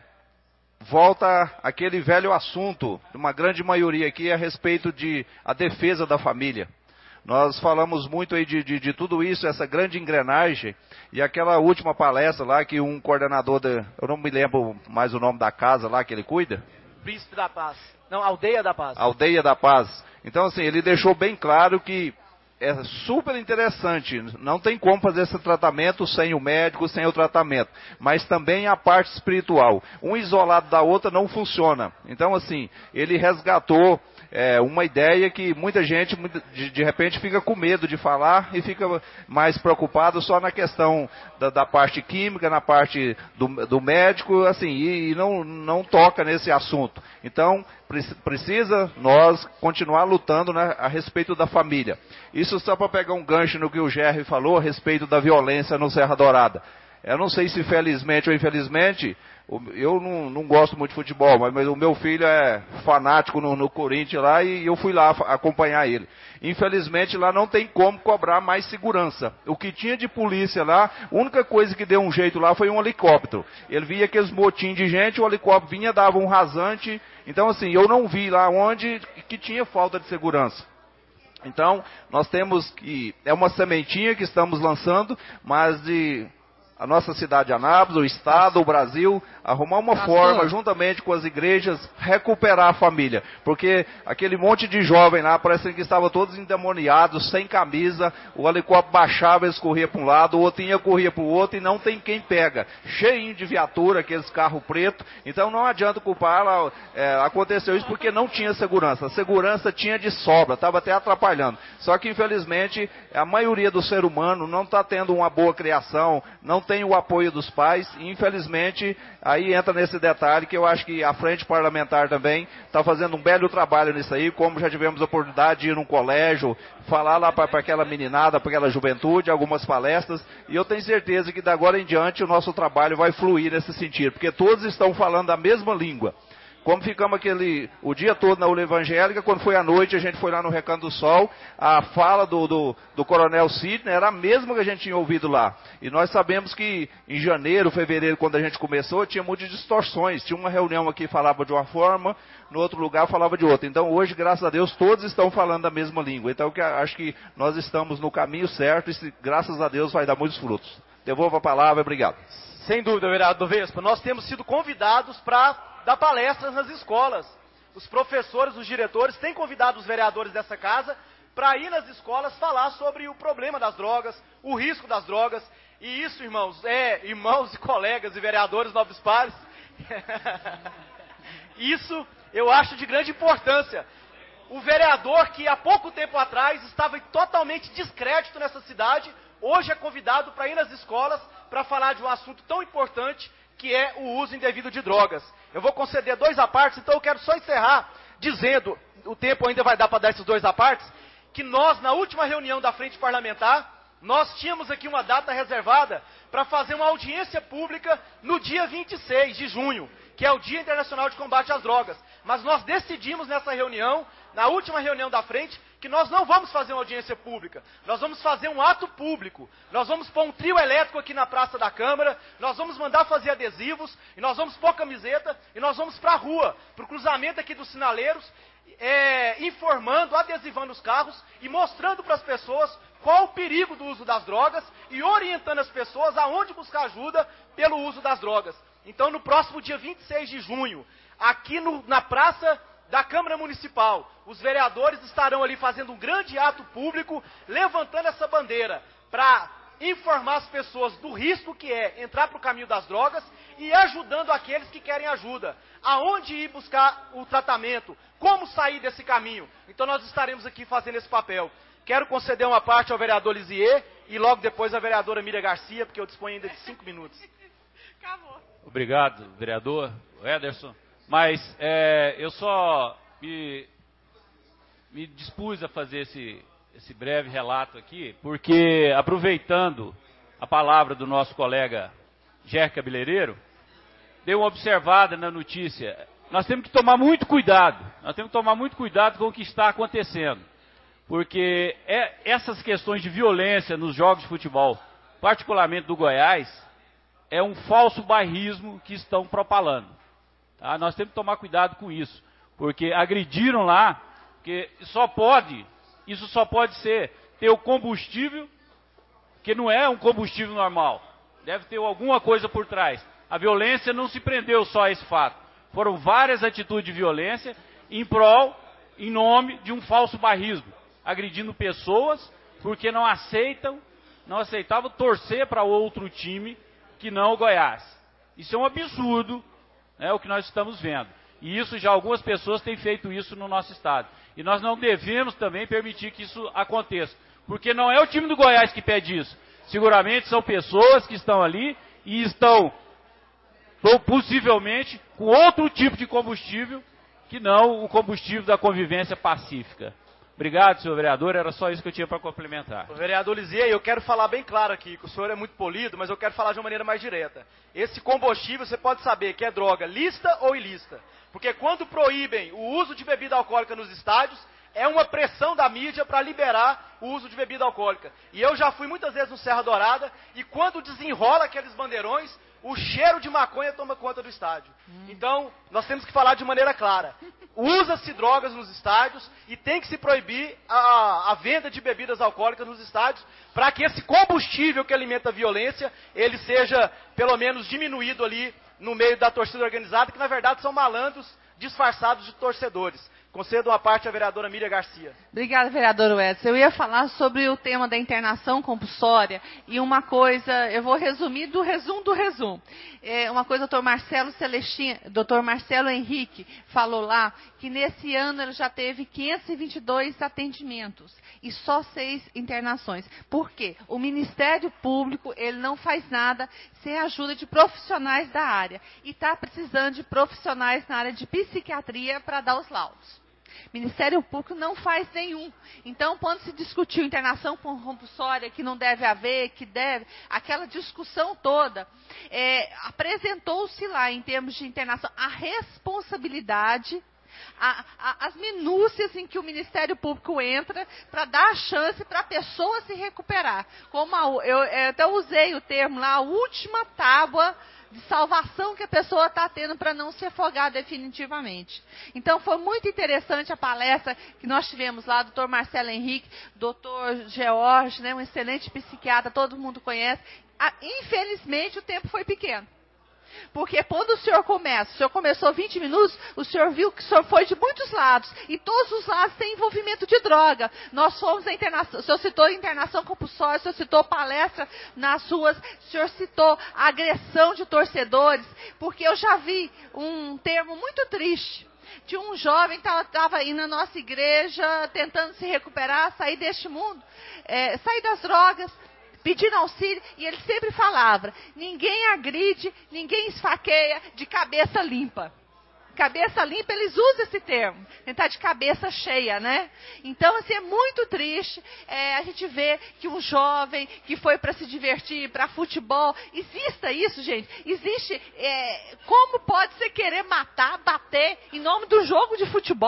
volta aquele velho assunto, de uma grande maioria aqui, a respeito de a defesa da família. Nós falamos muito aí de, de, de tudo isso, essa grande engrenagem, e aquela última palestra lá que um coordenador, de, eu não me lembro mais o nome da casa lá que ele cuida. Príncipe da Paz. Não, Aldeia da Paz. Aldeia da Paz. Então assim, ele deixou bem claro que é super interessante, não tem como fazer esse tratamento sem o médico, sem o tratamento, mas também a parte espiritual. Um isolado da outra não funciona. Então assim, ele resgatou É uma ideia que muita gente, de, de repente, fica com medo de falar e fica mais preocupado só na questão da, da parte química, na parte do, do médico, assim, e, e não, não toca nesse assunto. Então, precisa nós continuar lutando, né, a respeito da família. Isso só para pegar um gancho no que o Gerry falou a respeito da violência no Serra Dourada. Eu não sei se felizmente ou infelizmente, eu não, não gosto muito de futebol, mas, mas o meu filho é fanático no, no Corinthians lá e eu fui lá acompanhar ele. Infelizmente lá não tem como cobrar mais segurança. O que tinha de polícia lá, a única coisa que deu um jeito lá foi um helicóptero. Ele via aqueles motins de gente, o helicóptero vinha, dava um rasante. Então assim, eu não vi lá onde que tinha falta de segurança. Então, nós temos que, é uma sementinha que estamos lançando, mas de... a nossa cidade de Anápolis, o Estado, o Brasil, arrumar uma Pastor. forma, juntamente com as igrejas, recuperar a família. Porque aquele monte de jovem lá, parece que estavam todos endemoniados, sem camisa, o helicóptero baixava, eles corriam para um lado, o outro ia, corria para o outro, e não tem quem pega. Cheinho de viatura, aqueles carros pretos, então não adianta culpar, lá, é, aconteceu isso porque não tinha segurança. A segurança tinha de sobra, estava até atrapalhando. Só que, infelizmente, a maioria do ser humano não está tendo uma boa criação, não tem o apoio dos pais, e infelizmente, aí entra nesse detalhe que eu acho que a frente parlamentar também está fazendo um belo trabalho nisso aí, como já tivemos a oportunidade de ir num colégio, falar lá para aquela meninada, para aquela juventude, algumas palestras, e eu tenho certeza que da agora em diante o nosso trabalho vai fluir nesse sentido, porque todos estão falando a mesma língua. Como ficamos aquele, o dia todo na Uni Evangélica, quando foi à noite, a gente foi lá no Recanto do Sol, a fala do, do, do Coronel Sidney era a mesma que a gente tinha ouvido lá. E nós sabemos que em janeiro, fevereiro, quando a gente começou, tinha muitas distorções. Tinha uma reunião aqui que falava de uma forma, no outro lugar falava de outra. Então hoje, graças a Deus, todos estão falando a mesma língua. Então que acho que nós estamos no caminho certo e graças a Deus vai dar muitos frutos. Devolvo a palavra, obrigado. Sem dúvida, vereador Vespa, nós temos sido convidados para dar palestras nas escolas. Os professores, os diretores têm convidado os vereadores dessa casa para ir nas escolas falar sobre o problema das drogas, o risco das drogas. E isso, irmãos, é, irmãos e colegas e vereadores nobres pares, isso eu acho de grande importância. O vereador que há pouco tempo atrás estava em totalmente descrédito nessa cidade, hoje é convidado para ir nas escolas para falar de um assunto tão importante que é o uso indevido de drogas. Eu vou conceder dois apartes, então eu quero só encerrar dizendo, o tempo ainda vai dar para dar esses dois apartes, que nós, na última reunião da Frente Parlamentar, nós tínhamos aqui uma data reservada para fazer uma audiência pública no dia vinte e seis de junho, que é o Dia Internacional de Combate às Drogas. Mas nós decidimos nessa reunião, na última reunião da Frente, que nós não vamos fazer uma audiência pública, nós vamos fazer um ato público, nós vamos pôr um trio elétrico aqui na Praça da Câmara, nós vamos mandar fazer adesivos, e nós vamos pôr camiseta, e nós vamos para a rua, para o cruzamento aqui dos sinaleiros, é, informando, adesivando os carros e mostrando para as pessoas qual o perigo do uso das drogas e orientando as pessoas aonde buscar ajuda pelo uso das drogas. Então, no próximo dia vinte e seis de junho, aqui no, na Praça da Câmara Municipal, os vereadores estarão ali fazendo um grande ato público, levantando essa bandeira para informar as pessoas do risco que é entrar para o caminho das drogas e ajudando aqueles que querem ajuda, aonde ir buscar o tratamento, como sair desse caminho. Então nós estaremos aqui fazendo esse papel. Quero conceder uma parte ao vereador Lisier e logo depois à vereadora Miriam Garcia, porque eu disponho ainda de cinco minutos. Acabou. Obrigado, vereador Ederson. Mas é, eu só me, me dispus a fazer esse, esse breve relato aqui, porque aproveitando a palavra do nosso colega Ger Cabeleireiro, dei uma observada na notícia. Nós temos que tomar muito cuidado, nós temos que tomar muito cuidado com o que está acontecendo, porque é, essas questões de violência nos jogos de futebol, particularmente do Goiás, é um falso bairrismo que estão propalando. Tá? Nós temos que tomar cuidado com isso, porque agrediram lá, que só pode, isso só pode ser ter o combustível, que não é um combustível normal, deve ter alguma coisa por trás. A violência não se prendeu só a esse fato, foram várias atitudes de violência em prol, em nome de um falso bairrismo, agredindo pessoas porque não aceitam, não aceitavam torcer para outro time que não o Goiás. Isso é um absurdo. É o que nós estamos vendo. E isso já algumas pessoas têm feito isso no nosso estado. E nós não devemos também permitir que isso aconteça. Porque não é o time do Goiás que pede isso. Seguramente são pessoas que estão ali e estão possivelmente com outro tipo de combustível que não o combustível da convivência pacífica. Obrigado, senhor vereador. Era só isso que eu tinha para complementar. O vereador Lisier, eu quero falar bem claro aqui, que o senhor é muito polido, mas eu quero falar de uma maneira mais direta. Esse combustível, você pode saber que é droga lícita ou ilícita. Porque quando proíbem o uso de bebida alcoólica nos estádios, é uma pressão da mídia para liberar o uso de bebida alcoólica. E eu já fui muitas vezes no Serra Dourada, e quando desenrola aqueles bandeirões, o cheiro de maconha toma conta do estádio. Hum. Então, nós temos que falar de maneira clara. Usa-se drogas nos estádios e tem que se proibir a, a venda de bebidas alcoólicas nos estádios para que esse combustível que alimenta a violência, ele seja, pelo menos, diminuído ali no meio da torcida organizada, que na verdade são malandros disfarçados de torcedores. Concedo uma parte à vereadora Miriam Garcia. Obrigada, vereador Edson. Eu ia falar sobre o tema da internação compulsória e uma coisa, eu vou resumir do resumo do resumo. É uma coisa, o doutor Marcelo Celestin, doutor Marcelo Henrique falou lá que nesse ano ele já teve quinhentos e vinte e dois atendimentos e só seis internações. Por quê? O Ministério Público, ele não faz nada sem a ajuda de profissionais da área e está precisando de profissionais na área de psiquiatria para dar os laudos. Ministério Público não faz nenhum. Então, quando se discutiu internação compulsória, que não deve haver, que deve, aquela discussão toda, é, apresentou-se lá, em termos de internação, a responsabilidade, a, a, as minúcias em que o Ministério Público entra para dar a chance para a pessoa se recuperar. Como a, eu, eu até usei o termo lá, a última tábua de salvação que a pessoa está tendo para não se afogar definitivamente. Então, foi muito interessante a palestra que nós tivemos lá, doutor Marcelo Henrique, doutor George, né, um excelente psiquiatra, todo mundo conhece. Ah, infelizmente, o tempo foi pequeno. Porque quando o senhor começa, o senhor começou vinte minutos, o senhor viu que o senhor foi de muitos lados, e todos os lados têm envolvimento de droga. Nós fomos a internação, o senhor citou internação compulsória, o senhor citou palestra nas ruas, o senhor citou agressão de torcedores, porque eu já vi um termo muito triste, de um jovem que estava aí na nossa igreja, tentando se recuperar, sair deste mundo, é, sair das drogas, pedindo auxílio, e ele sempre falava, ninguém agride, ninguém esfaqueia de cabeça limpa. Cabeça limpa, eles usam esse termo, tentar de cabeça cheia, né? Então, assim, é muito triste é, a gente ver que um jovem que foi para se divertir, para futebol, exista isso, gente, existe, é, como pode você querer matar, bater em nome do jogo de futebol?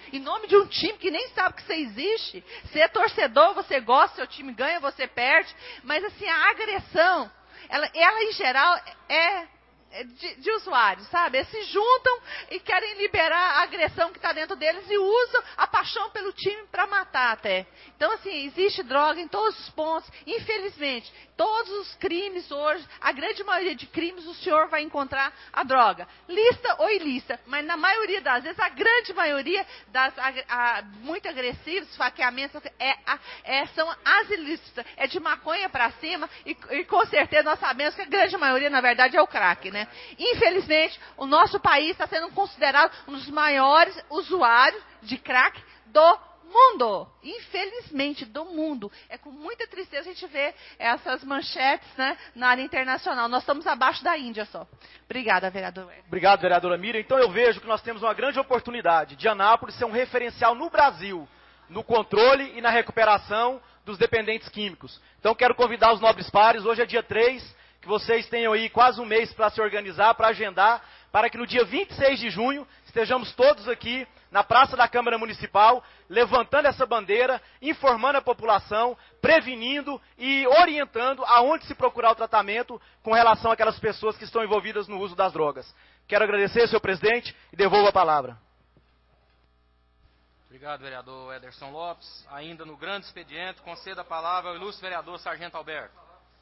Em nome de um time que nem sabe que você existe. Você é torcedor, você gosta, seu time ganha, você perde. Mas assim, a agressão, ela, ela em geral é... De, de usuários, sabe? Eles se juntam e querem liberar a agressão que está dentro deles e usam a paixão pelo time para matar até. Então, assim, existe droga em todos os pontos. Infelizmente, todos os crimes hoje, a grande maioria de crimes, o senhor vai encontrar a droga. Lista ou ilícita, mas na maioria das vezes, a grande maioria das a, a, muito agressivos, esfaqueamentos, é, é, são as ilícitas. É de maconha para cima e, e com certeza nós sabemos que a grande maioria, na verdade, é o crack, né? Infelizmente, o nosso país está sendo considerado um dos maiores usuários de crack do mundo. Infelizmente, do mundo. É com muita tristeza a gente vê essas manchetes, né, na área internacional. Nós estamos abaixo da Índia só. Obrigada, vereador. Obrigado, vereadora Miriam. Então eu vejo que nós temos uma grande oportunidade de Anápolis ser um referencial no Brasil, no controle e na recuperação dos dependentes químicos. Então quero convidar os nobres pares, hoje é dia três, que vocês tenham aí quase um mês para se organizar, para agendar, para que no dia vinte e seis de junho estejamos todos aqui na Praça da Câmara Municipal, levantando essa bandeira, informando a população, prevenindo e orientando aonde se procurar o tratamento com relação àquelas pessoas que estão envolvidas no uso das drogas. Quero agradecer, senhor presidente, e devolvo a palavra. Obrigado, vereador Ederson Lopes. Ainda no grande expediente, conceda a palavra ao ilustre vereador Sargento Alberto.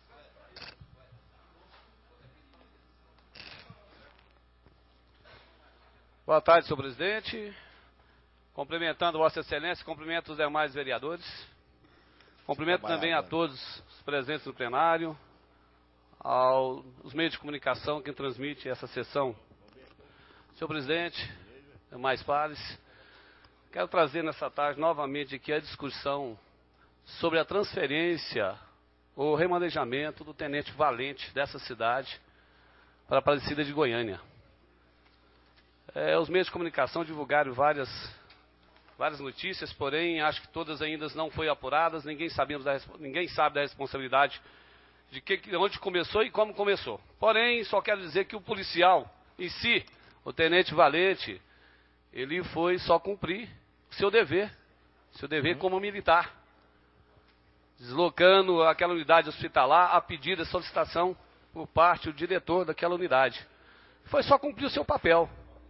Boa tarde, senhor presidente. Cumprimentando Vossa Excelência, cumprimento os demais vereadores. Cumprimento também a todos os presentes no plenário, aos meios de comunicação que transmitem essa sessão. Senhor presidente, demais pares, quero trazer nessa tarde novamente aqui a discussão sobre a transferência ou remanejamento do tenente Valente dessa cidade para a Aparecida de Goiânia. É, os meios de comunicação divulgaram várias, várias notícias, porém acho que todas ainda não foram apuradas, ninguém, sabemos da, ninguém sabe da responsabilidade de que, onde começou e como começou. Porém, só quero dizer que o policial em si, o tenente Valente, ele foi só cumprir seu dever, seu dever como militar, deslocando aquela unidade hospitalar a pedido de solicitação por parte do diretor daquela unidade. Foi só cumprir o seu papel.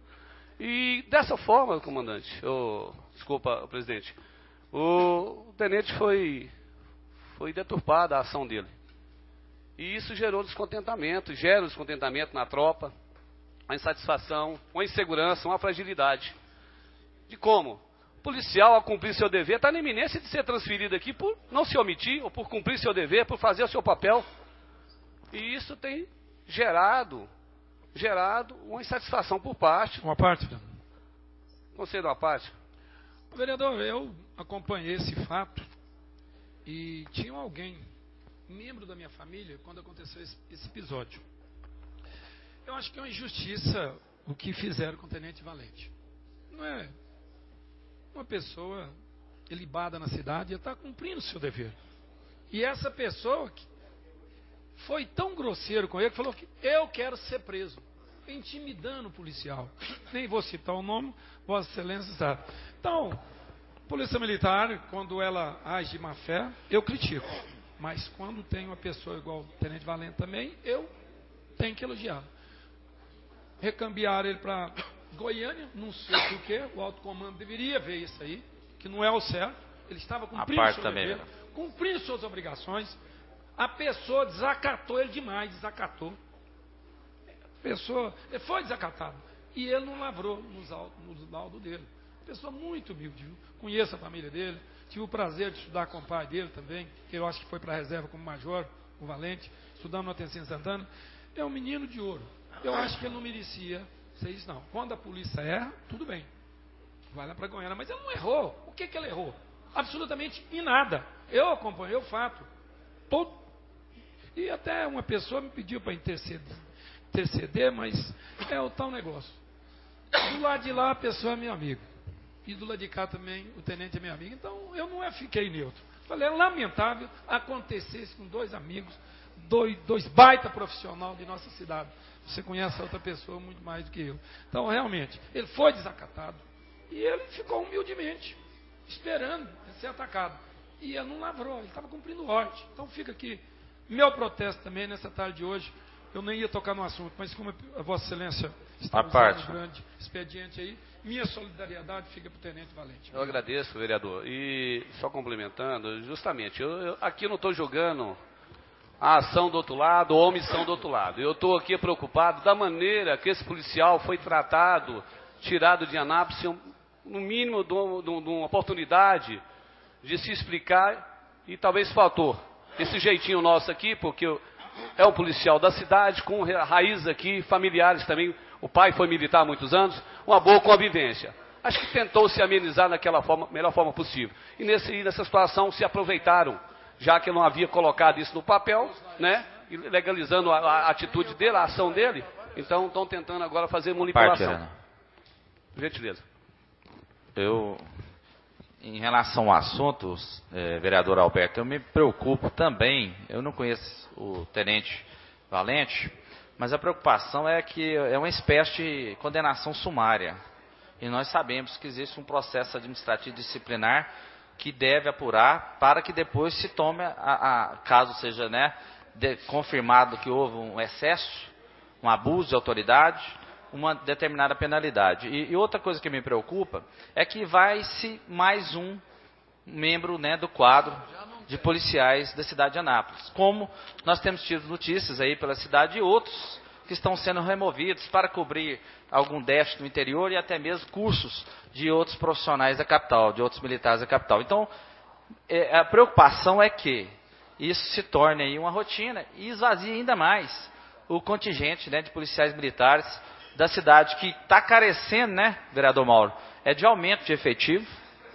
E dessa forma, comandante, oh, desculpa, presidente, o, o tenente foi, foi deturpada a ação dele. E isso gerou descontentamento, gera descontentamento na tropa, uma insatisfação, uma insegurança, uma fragilidade. De como? O policial, ao cumprir seu dever, está na iminência de ser transferido aqui por não se omitir, ou por cumprir seu dever, por fazer o seu papel. E isso tem gerado... gerado uma insatisfação por parte... Uma parte. Concedo uma parte. Vereador, eu acompanhei esse fato e tinha alguém, membro da minha família, quando aconteceu esse, esse episódio. Eu acho que é uma injustiça o que fizeram com o tenente Valente. Não é uma pessoa ilibada na cidade, ele está cumprindo o seu dever. E essa pessoa que foi tão grosseiro com ele que falou que eu quero ser preso, intimidando o policial. Nem vou citar o nome, Vossa Excelência sabe. Então, Polícia Militar, quando ela age de má fé, eu critico. Mas quando tem uma pessoa igual o Tenente Valente também, eu tenho que elogiar. Recambiaram ele para Goiânia, não sei por quê, o alto comando deveria ver isso aí, que não é o certo. Ele estava cumprindo o seu dever, cumprindo suas obrigações. A pessoa desacatou ele demais, desacatou. A pessoa, ele foi desacatado. E ele não lavrou nos laudos dele. Pessoa muito humilde, viu? Conheço a família dele, tive o prazer de estudar com o pai dele também, que eu acho que foi para a reserva como major, o Valente, estudando no Atencinho Santana. É um menino de ouro. Eu acho que ele não merecia ser isso, não. Quando a polícia erra, tudo bem. Vai lá para Goiânia, mas ele não errou. O que, que ele errou? Absolutamente em nada. Eu acompanhei o fato. Todo. E até uma pessoa me pediu para interceder, interceder, mas é o tal negócio. Do lado de lá a pessoa é meu amigo. E do lado de cá também o tenente é meu amigo. Então eu não é, fiquei neutro. Falei, é lamentável acontecer isso com dois amigos, dois, dois baita profissionais de nossa cidade. Você conhece a outra pessoa muito mais do que eu. Então realmente, ele foi desacatado. E ele ficou humildemente esperando ser atacado. E ele não lavrou, ele estava cumprindo ordem. Então fica aqui meu protesto também nessa tarde de hoje. Eu nem ia tocar no assunto, mas como a Vossa Excelência está usando um grande expediente aí, minha solidariedade fica para o Tenente Valente. Eu agradeço, vereador. E só complementando, justamente, eu, eu aqui não estou julgando a ação do outro lado ou a omissão do outro lado. Eu estou aqui preocupado da maneira que esse policial foi tratado, tirado de Anápolis, no mínimo de uma, de uma oportunidade de se explicar, e talvez faltou esse jeitinho nosso aqui, porque eu, é um policial da cidade, com raízes aqui, familiares também, o pai foi militar há muitos anos, uma boa convivência. Acho que tentou se amenizar naquela forma, melhor forma possível. E nesse, nessa situação se aproveitaram, já que eu não havia colocado isso no papel, né, legalizando a, a atitude dele, a ação dele, então estão tentando agora fazer manipulação. Parte, gentileza. Eu, em relação ao assunto, eh, vereador Alberto, eu me preocupo também, eu não conheço o Tenente Valente, mas a preocupação é que é uma espécie de condenação sumária. E nós sabemos que existe um processo administrativo disciplinar que deve apurar para que depois se tome, a, a, caso seja, né, de, confirmado que houve um excesso, um abuso de autoridade, uma determinada penalidade. E, e outra coisa que me preocupa é que vai-se mais um membro, né, do quadro de policiais da cidade de Anápolis. Como nós temos tido notícias aí pela cidade e outros que estão sendo removidos para cobrir algum déficit no interior e até mesmo cursos de outros profissionais da capital, de outros militares da capital. Então, é, a preocupação é que isso se torne aí uma rotina e esvazie ainda mais o contingente, né, de policiais militares da cidade, que está carecendo, né, vereador Mauro, é de aumento de efetivo,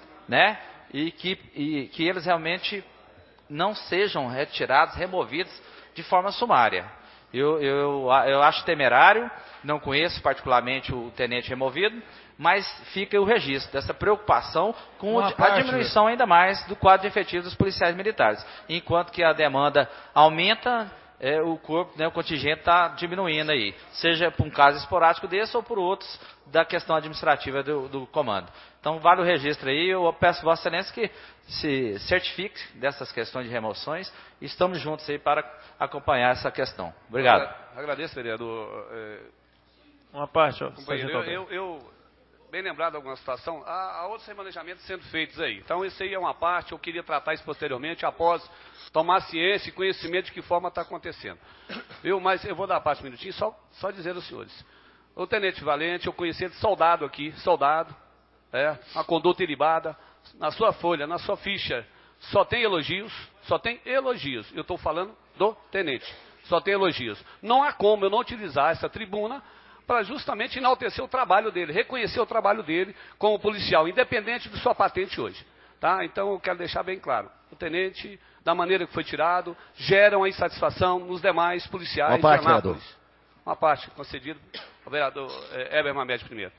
né, e que, e, que eles realmente não sejam retirados, removidos de forma sumária. Eu, eu, eu acho temerário, não conheço particularmente o tenente removido, mas fica o registro dessa preocupação com Uma a parte, diminuição ainda mais do quadro de efetivo dos policiais militares. Enquanto que a demanda aumenta, é, o corpo, né, o contingente está diminuindo aí, seja por um caso esporádico desse ou por outros da questão administrativa do, do comando. Então, vale o registro aí, eu peço Vossa Excelência que se certifique dessas questões de remoções, e estamos juntos aí para acompanhar essa questão. Obrigado. Agradeço, vereador. É, Uma parte, ó. Companheiro, eu, eu, eu, bem lembrado de alguma situação, há, há outros remanejamentos sendo feitos aí. Então, isso aí é uma parte, eu queria tratar isso posteriormente, após tomar ciência e conhecimento de que forma está acontecendo. Eu, mas eu vou dar a parte um minutinho, só, só dizer aos senhores. O Tenente Valente, eu conheci ele soldado aqui, soldado, é, uma conduta ilibada, na sua folha, na sua ficha, só tem elogios, só tem elogios. Eu estou falando do tenente, só tem elogios. Não há como eu não utilizar essa tribuna para justamente enaltecer o trabalho dele, reconhecer o trabalho dele como policial, independente de sua patente hoje. Tá? Então eu quero deixar bem claro, o tenente, da maneira que foi tirado, gera uma insatisfação nos demais policiais uma parte, de Anápolis. Vereador. Uma parte concedida ao vereador é, Heber Mamed primeiro.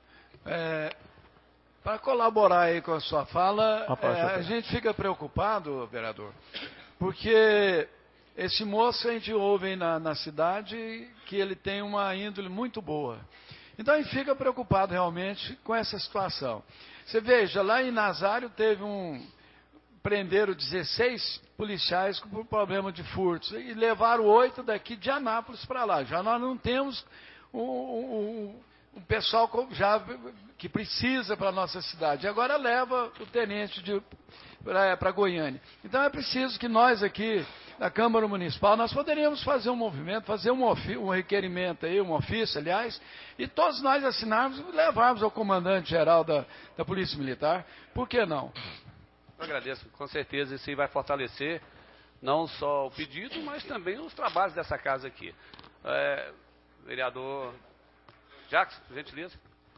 É, para colaborar aí com a sua fala, parte, é, a gente fica preocupado, vereador, porque esse moço a gente ouve na, na cidade que ele tem uma índole muito boa. Então a gente fica preocupado realmente com essa situação. Você veja, lá em Nazário teve um... prenderam dezesseis policiais por problema de furtos e levaram oito daqui de Anápolis para lá. Já nós não temos um, um, um pessoal já que precisa para a nossa cidade. Agora leva o tenente para Goiânia. Então é preciso que nós aqui, na Câmara Municipal, nós poderíamos fazer um movimento, fazer um, um requerimento aí, um ofício, aliás, e todos nós assinarmos e levarmos ao comandante-geral da, da Polícia Militar. Por que não? Eu agradeço, com certeza isso aí vai fortalecer não só o pedido, mas também os trabalhos dessa casa aqui. É, vereador Jacques, por gentileza.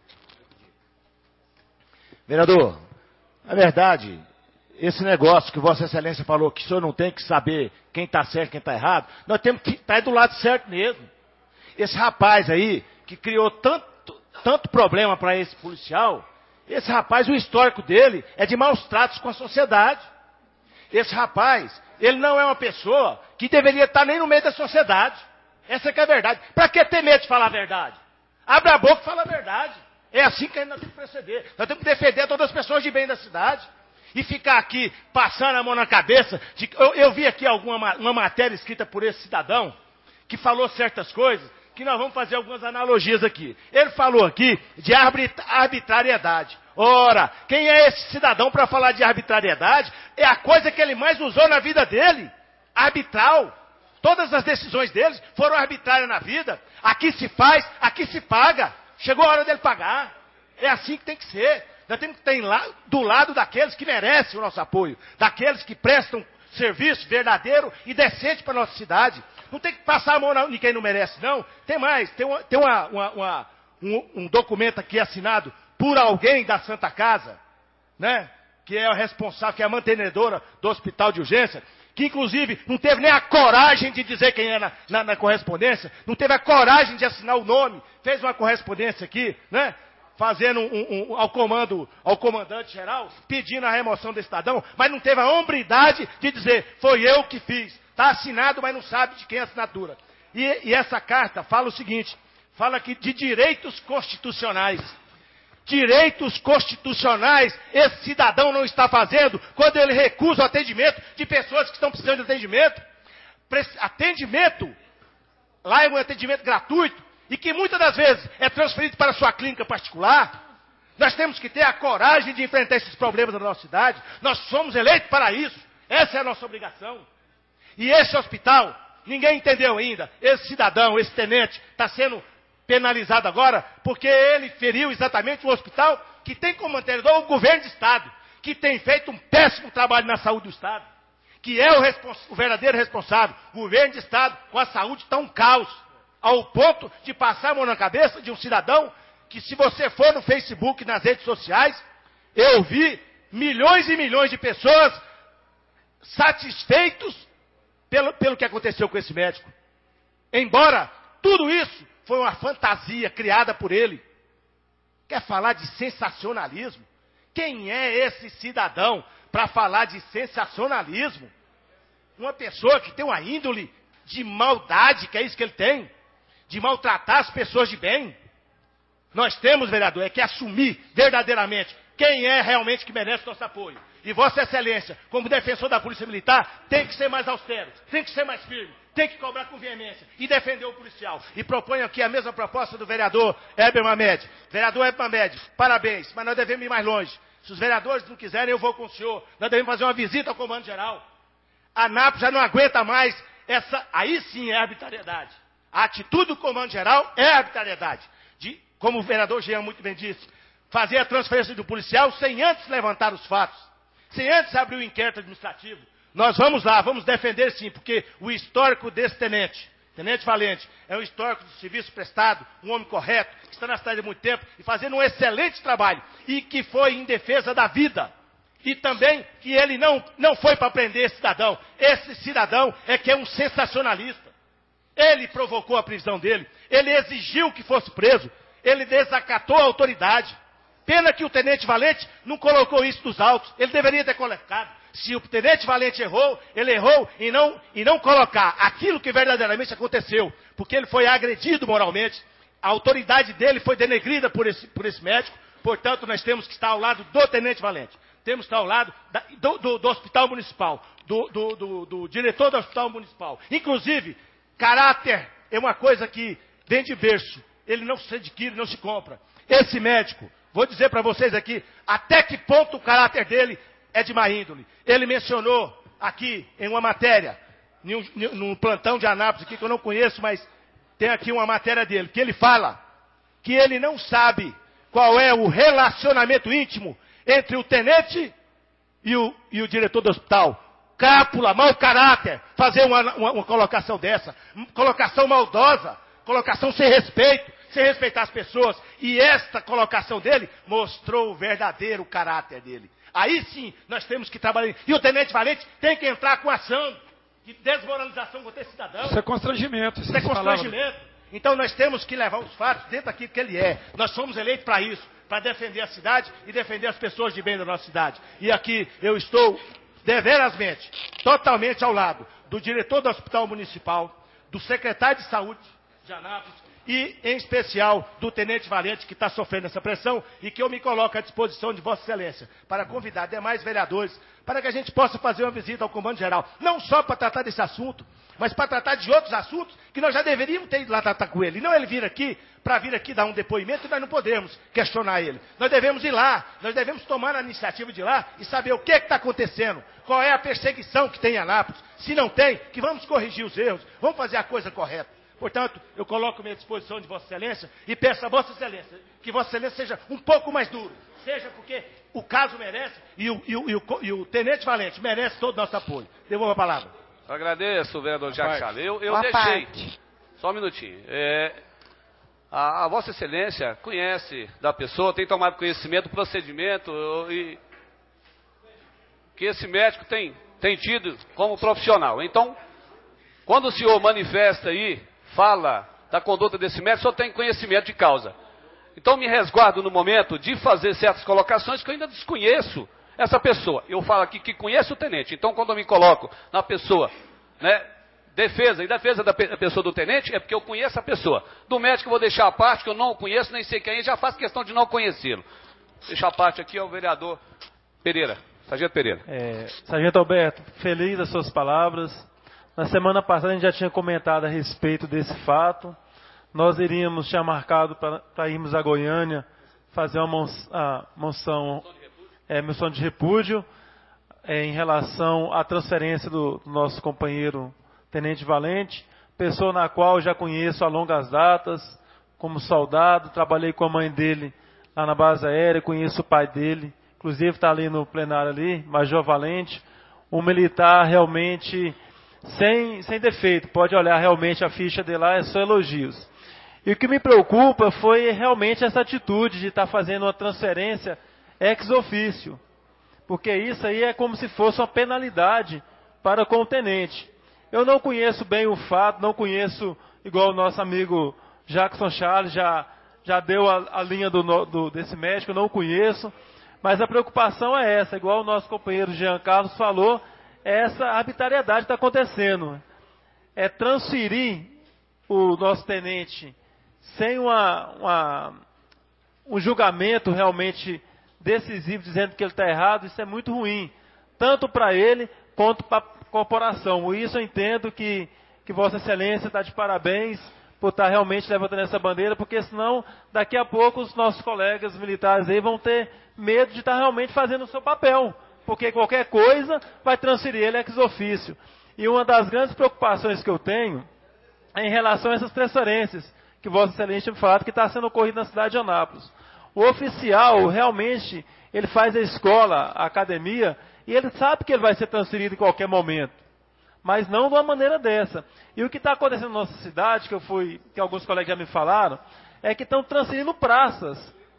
Vereador, na verdade, esse negócio que Vossa Excelência falou que o senhor não tem que saber quem está certo e quem está errado, nós temos que estar do lado certo mesmo. Esse rapaz aí, que criou tanto, tanto problema para esse policial, esse rapaz, o histórico dele é de maus tratos com a sociedade. Esse rapaz, ele não é uma pessoa que deveria estar nem no meio da sociedade. Essa que é a verdade. Para que ter medo de falar a verdade? Abre a boca e fala a verdade. É assim que nós temos que proceder. Nós temos que defender todas as pessoas de bem da cidade. E ficar aqui passando a mão na cabeça. De, eu, eu vi aqui alguma uma matéria escrita por esse cidadão que falou certas coisas, que nós vamos fazer algumas analogias aqui. Ele falou aqui de arbitrariedade. Ora, quem é esse cidadão para falar de arbitrariedade? É a coisa que ele mais usou na vida dele. Arbitral. Todas as decisões deles foram arbitrárias na vida. Aqui se faz, aqui se paga. Chegou a hora dele pagar. É assim que tem que ser. Nós temos que estar do lado daqueles que merecem o nosso apoio. Daqueles que prestam serviço verdadeiro e decente para a nossa cidade. Não tem que passar a mão em quem não merece, não. Tem mais, tem, uma, tem uma, uma, uma, um, um documento aqui assinado por alguém da Santa Casa, né? Que é a responsável, que é a mantenedora do hospital de urgência, que inclusive não teve nem a coragem de dizer quem era na, na, na correspondência, não teve a coragem de assinar o nome, fez uma correspondência aqui, né? Fazendo um, um, um, ao comando, ao comandante geral, pedindo a remoção desse cidadão, mas não teve a hombridade de dizer, foi eu que fiz. Está assinado, mas não sabe de quem é a assinatura. E, e essa carta fala o seguinte, fala aqui de direitos constitucionais. Direitos constitucionais esse cidadão não está fazendo quando ele recusa o atendimento de pessoas que estão precisando de atendimento. Atendimento, lá é um atendimento gratuito, e que muitas das vezes é transferido para a sua clínica particular. Nós temos que ter a coragem de enfrentar esses problemas da nossa cidade. Nós somos eleitos para isso. Essa é a nossa obrigação. E esse hospital, ninguém entendeu ainda. Esse cidadão, esse tenente, está sendo penalizado agora porque ele feriu exatamente o hospital que tem como mantenedor o governo de Estado, que tem feito um péssimo trabalho na saúde do Estado, que é o, o verdadeiro responsável. O governo de Estado, com a saúde, está um caos. Ao ponto de passar a mão na cabeça de um cidadão que, se você for no Facebook, nas redes sociais, eu vi milhões e milhões de pessoas satisfeitos pelo, pelo que aconteceu com esse médico. Embora tudo isso foi uma fantasia criada por ele. Quer falar de sensacionalismo? Quem é esse cidadão para falar de sensacionalismo? Uma pessoa que tem uma índole de maldade, que é isso que ele tem, de maltratar as pessoas de bem. Nós temos, vereador, é que assumir verdadeiramente quem é realmente que merece nosso apoio. E Vossa Excelência, como defensor da Polícia Militar, tem que ser mais austero, tem que ser mais firme, tem que cobrar com veemência e defender o policial. E proponho aqui a mesma proposta do vereador Heber Mamed. Vereador Heber Mamed, parabéns, mas nós devemos ir mais longe. Se os vereadores não quiserem, eu vou com o senhor. Nós devemos fazer uma visita ao Comando Geral. A ANAP já não aguenta mais essa... Aí sim é arbitrariedade. A atitude do Comando Geral é arbitrariedade. De, como o vereador Jean muito bem disse, fazer a transferência do policial sem antes levantar os fatos, sem antes abrir o inquérito administrativo. Nós vamos lá, vamos defender sim, porque o histórico desse tenente, Tenente Valente, é um histórico de serviço prestado, um homem correto, que está na cidade há muito tempo e fazendo um excelente trabalho, e que foi em defesa da vida. E também que ele não, não foi para prender esse cidadão. Esse cidadão é que é um sensacionalista. Ele provocou a prisão dele, ele exigiu que fosse preso, ele desacatou a autoridade. Pena que o Tenente Valente não colocou isso nos autos, ele deveria ter colocado. Se o Tenente Valente errou, ele errou em não, em não colocar aquilo que verdadeiramente aconteceu, porque ele foi agredido moralmente, a autoridade dele foi denegrida por esse, por esse médico, portanto nós temos que estar ao lado do Tenente Valente. Temos que estar ao lado da, do, do, do Hospital Municipal, do, do, do, do diretor do Hospital Municipal. Inclusive, caráter é uma coisa que vem de berço. Ele não se adquire, não se compra. Esse médico, vou dizer para vocês aqui, até que ponto o caráter dele é de má índole. Ele mencionou aqui em uma matéria, num, num plantão de Anápolis aqui, que eu não conheço, mas tem aqui uma matéria dele, que ele fala que ele não sabe qual é o relacionamento íntimo entre o tenente e o, e o diretor do hospital. Cápula, mau caráter, fazer uma, uma, uma colocação dessa, colocação maldosa, colocação sem respeito, sem respeitar as pessoas. E esta colocação dele mostrou o verdadeiro caráter dele. Aí sim, nós temos que trabalhar. E o Tenente Valente tem que entrar com ação de desmoralização contra esse cidadão. Isso é constrangimento. Isso é constrangimento. Então nós temos que levar os fatos dentro daquilo que ele é. Nós somos eleitos para isso, para defender a cidade e defender as pessoas de bem da nossa cidade. E aqui eu estou deverasmente, totalmente ao lado do diretor do Hospital Municipal, do secretário de Saúde de Anápolis e, em especial, do Tenente Valente, que está sofrendo essa pressão, e que eu me coloco à disposição de Vossa Excelência, para convidar demais vereadores, para que a gente possa fazer uma visita ao Comando Geral, não só para tratar desse assunto, mas para tratar de outros assuntos que nós já deveríamos ter ido lá tratar com ele. E não ele vir aqui, para vir aqui dar um depoimento, e nós não podemos questionar ele. Nós devemos ir lá, nós devemos tomar a iniciativa de ir lá e saber o que está acontecendo, qual é a perseguição que tem em Anápolis. Se não tem, que vamos corrigir os erros, vamos fazer a coisa correta. Portanto, eu coloco-me à disposição de Vossa Excelência e peço a Vossa Excelência que Vossa Excelência seja um pouco mais duro. Seja porque o caso merece e o, e o, e o, e o Tenente Valente merece todo o nosso apoio. Devolvo a palavra. Eu agradeço, vereador Jacques Chaves. Eu, eu deixei. Parte. Só um minutinho. É, a, a Vossa Excelência conhece da pessoa, tem tomado conhecimento do procedimento e que esse médico tem, tem tido como profissional. Então, quando o senhor manifesta aí, fala da conduta desse médico, só tem conhecimento de causa. Então me resguardo no momento de fazer certas colocações que eu ainda desconheço essa pessoa. Eu falo aqui que conheço o tenente. Então quando eu me coloco na pessoa, né, defesa, em defesa da pessoa do tenente, é porque eu conheço a pessoa. Do médico eu vou deixar a parte, que eu não conheço, nem sei quem é, já faço questão de não conhecê-lo. Deixar a parte aqui ao vereador Pereira, Sargento Pereira. É, Sargento Alberto, feliz das suas palavras. Na semana passada a gente já tinha comentado a respeito desse fato. Nós iríamos, tinha marcado para irmos a Goiânia fazer uma moção, é, moção de repúdio é, em relação à transferência do, do nosso companheiro Tenente Valente, pessoa na qual eu já conheço há longas datas, como soldado, trabalhei com a mãe dele lá na base aérea, conheço o pai dele, inclusive está ali no plenário ali, Major Valente, um militar realmente sem, sem defeito, pode olhar realmente a ficha dele lá, é só elogios. E o que me preocupa foi realmente essa atitude de estar fazendo uma transferência ex officio, porque isso aí é como se fosse uma penalidade para com o tenente. Eu não conheço bem o fato, não conheço, igual o nosso amigo Jackson Charles já, já deu a, a linha do, do, desse médico, eu não conheço, mas a preocupação é essa, igual o nosso companheiro Jean Carlos falou, é essa arbitrariedade que está acontecendo. É transferir o nosso tenente sem uma, uma, um julgamento realmente decisivo, dizendo que ele está errado, isso é muito ruim, tanto para ele quanto para a corporação. Isso eu entendo que, que Vossa Excelência está de parabéns por estar realmente levantando essa bandeira, porque senão, daqui a pouco, os nossos colegas militares aí vão ter medo de estar realmente fazendo o seu papel, porque qualquer coisa vai transferir ele ex officio. E uma das grandes preocupações que eu tenho é em relação a essas transferências, que Vossa Excelência me falou que está sendo ocorrido na cidade de Anápolis. O oficial, realmente, ele faz a escola, a academia, e ele sabe que ele vai ser transferido em qualquer momento. Mas não de uma maneira dessa. E o que está acontecendo na nossa cidade, que eu fui, que alguns colegas já me falaram, é que estão transferindo praças,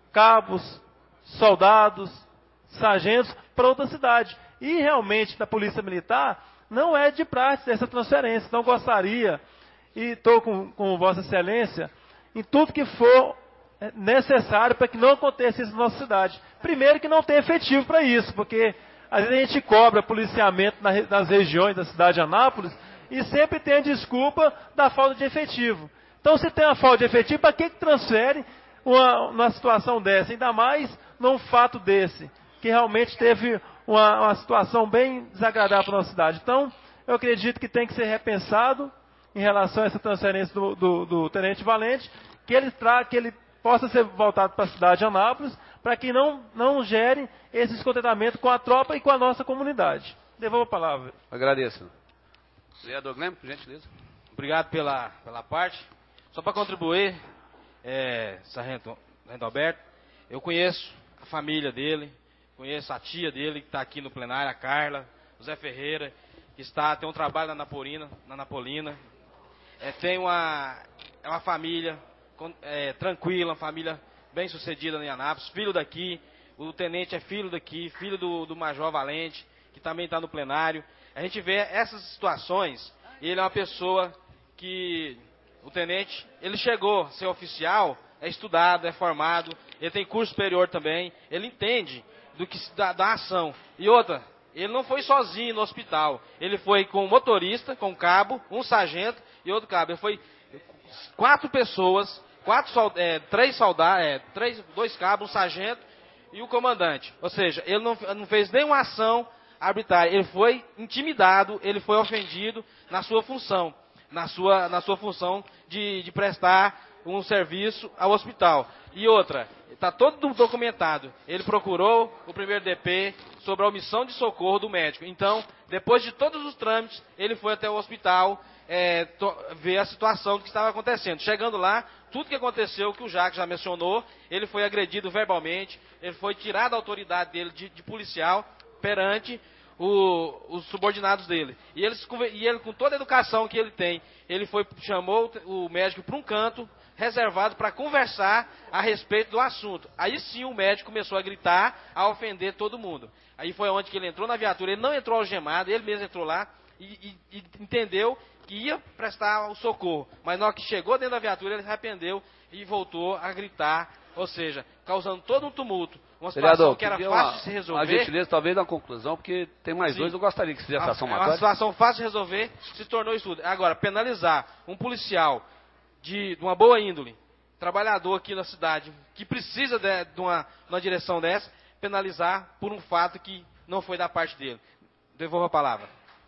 cabos, soldados, sargentos, para outra cidade. E realmente, na Polícia Militar, não é de praxe essa transferência. Então, gostaria, e estou com, com Vossa Excelência, em tudo que for necessário para que não aconteça isso na nossa cidade. Primeiro, que não tem efetivo para isso, porque às vezes a gente cobra policiamento nas regiões da cidade de Anápolis e sempre tem a desculpa da falta de efetivo. Então, se tem a falta de efetivo, para que transfere uma, uma situação dessa? Ainda mais num fato desse, que realmente teve uma, uma situação bem desagradável para a nossa cidade. Então, eu acredito que tem que ser repensado em relação a essa transferência do, do, do Tenente Valente, que ele, tra que ele possa ser voltado para a cidade de Anápolis, para que não, não gere esse descontentamento com a tropa e com a nossa comunidade. Devolvo a palavra. Agradeço. Vereador Glênio, por gentileza. Obrigado pela, pela parte. Só para contribuir, é, Sargento, Sargento Alberto, eu conheço a família dele, conheço a tia dele que está aqui no plenário, a Carla, o Zé Ferreira, que está, tem um trabalho na Napolina, na Napolina. É, tem uma, é uma família é, tranquila, uma família bem sucedida em Anápolis, filho daqui, o tenente é filho daqui, filho do, do Major Valente, que também está no plenário. A gente vê essas situações, e ele é uma pessoa que, o tenente, ele chegou a ser oficial, é estudado, é formado, ele tem curso superior também, ele entende do que da, da ação. E outra, ele não foi sozinho no hospital, ele foi com um motorista, com um cabo, um sargento e outro cabo. Ele foi quatro pessoas, quatro, é, três soldados, é, três, dois cabos, um sargento e o comandante. Ou seja, ele não, não fez nenhuma ação arbitrária. Ele foi intimidado, ele foi ofendido na sua função, na sua, na sua função de, de prestar um serviço ao hospital. E outra, está todo documentado. Ele procurou o primeiro D P sobre a omissão de socorro do médico. Então, depois de todos os trâmites, ele foi até o hospital é, to, ver a situação que estava acontecendo. Chegando lá, tudo que aconteceu, que o Jacques já mencionou, ele foi agredido verbalmente, ele foi tirado a autoridade dele de, de policial perante o, os subordinados dele. E, eles, e ele, com toda a educação que ele tem, ele foi, chamou o médico para um canto, reservado para conversar a respeito do assunto. Aí sim o médico começou a gritar, a ofender todo mundo. Aí foi onde que ele entrou na viatura, ele não entrou algemado, ele mesmo entrou lá e, e, e entendeu que ia prestar o socorro. Mas na hora que chegou dentro da viatura, ele se arrependeu e voltou a gritar, ou seja, causando todo um tumulto. Uma situação Vereador, que era fácil uma, de se resolver. A gentileza, talvez, da conclusão, porque tem mais Sim. dois, eu gostaria que fizesse a, ação é matória. uma situação fácil de resolver, se tornou isso tudo. Agora, penalizar um policial de, de uma boa índole, trabalhador aqui na cidade, que precisa de, de, uma, de uma direção dessa, penalizar por um fato que não foi da parte dele. Devolvo a palavra.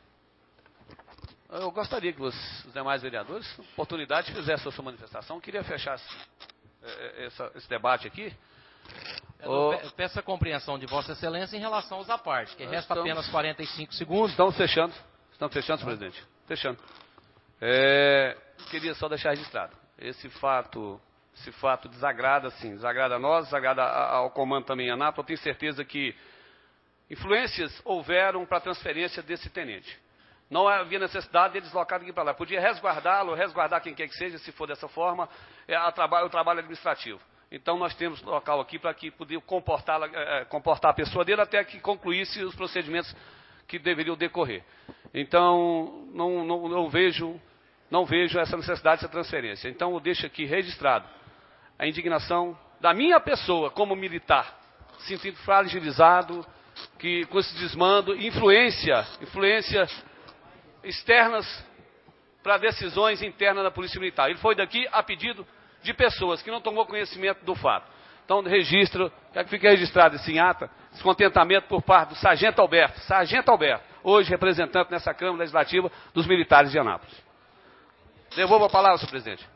Eu gostaria que os, os demais vereadores, oportunidade, fizessem a sua manifestação. Eu queria fechar esse, essa, esse debate aqui. Eu peço a compreensão de Vossa Excelência em relação aos apartes, que resta estamos, apenas quarenta e cinco segundos. Estamos fechando. Estamos fechando, senhor presidente. Fechando. É, queria só deixar registrado. Esse fato, esse fato desagrada, sim, desagrada a nós, desagrada ao comando também em Anápolis. Eu tenho certeza que influências houveram para a transferência desse tenente. Não havia necessidade de deslocar daqui para lá. Podia resguardá-lo, resguardar quem quer que seja, se for dessa forma, é a trabalho, o trabalho administrativo. Então, nós temos local aqui para que poder comportar, é, comportar a pessoa dele até que concluísse os procedimentos que deveriam decorrer. Então, não, não, não, vejo, não vejo essa necessidade dessa transferência. Então, eu deixo aqui registrado a indignação da minha pessoa como militar, sentindo fragilizado, que, com esse desmando, influência, influência externas para decisões internas da Polícia Militar. Ele foi daqui a pedido de pessoas que não tomou conhecimento do fato. Então, registro, quero que fique registrado esse em ata, descontentamento por parte do Sargento Alberto, Sargento Alberto, hoje representante nessa Câmara Legislativa dos militares de Anápolis. Devolvo a palavra, senhor presidente.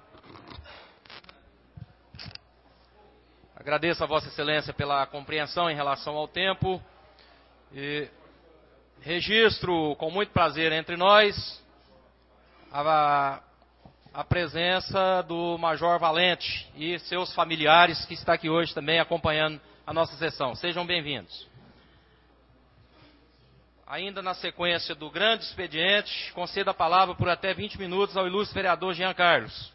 Agradeço a Vossa Excelência pela compreensão em relação ao tempo. E registro com muito prazer entre nós a, a presença do Major Valente e seus familiares que está aqui hoje também acompanhando a nossa sessão. Sejam bem-vindos. Ainda na sequência do grande expediente, concedo a palavra por até vinte minutos ao ilustre vereador Jean Carlos.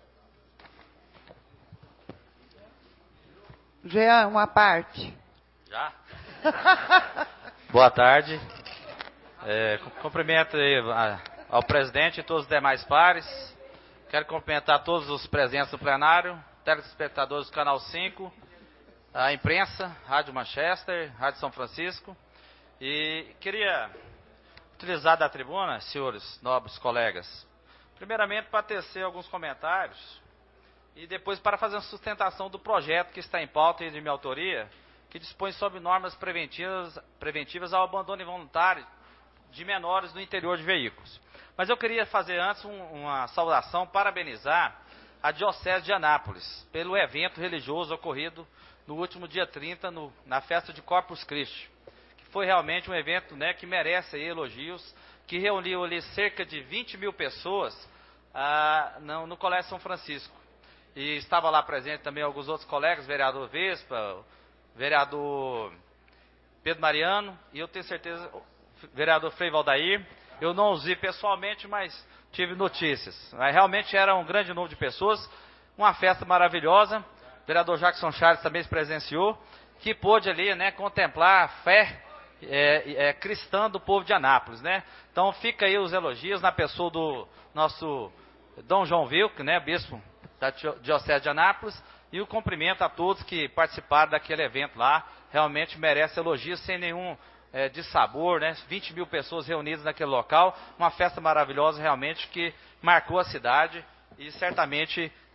Jean, uma parte. Já? Boa tarde. É, cumprimento ao presidente e todos os demais pares. Quero cumprimentar todos os presentes do plenário, telespectadores do Canal cinco, a imprensa, Rádio Manchester, Rádio São Francisco. E queria utilizar da tribuna, senhores nobres colegas, primeiramente para tecer alguns comentários e depois para fazer uma sustentação do projeto que está em pauta e de minha autoria, que dispõe sobre normas preventivas, preventivas ao abandono involuntário de menores no interior de veículos. Mas eu queria fazer antes um, uma saudação, parabenizar a Diocese de Anápolis pelo evento religioso ocorrido no último dia trinta, no, na festa de Corpus Christi, que foi realmente um evento, né, que merece aí elogios, que reuniu ali cerca de vinte mil pessoas ah, no, no Colégio São Francisco. E estava lá presente também alguns outros colegas, vereador Vespa, vereador Pedro Mariano, e eu tenho certeza, vereador Frei Valdair. Eu não os vi pessoalmente, mas tive notícias. Mas realmente era um grande número de pessoas, uma festa maravilhosa. O vereador Jackson Charles também se presenciou, que pôde ali, né, contemplar a fé é, é, cristã do povo de Anápolis, né? Então fica aí os elogios na pessoa do nosso Dom João Vilk, né, bispo da Diocese de Anápolis, e o cumprimento a todos que participaram daquele evento lá. Realmente merece elogios sem nenhum é, dissabor, né? vinte mil pessoas reunidas naquele local, uma festa maravilhosa realmente que marcou a cidade e certamente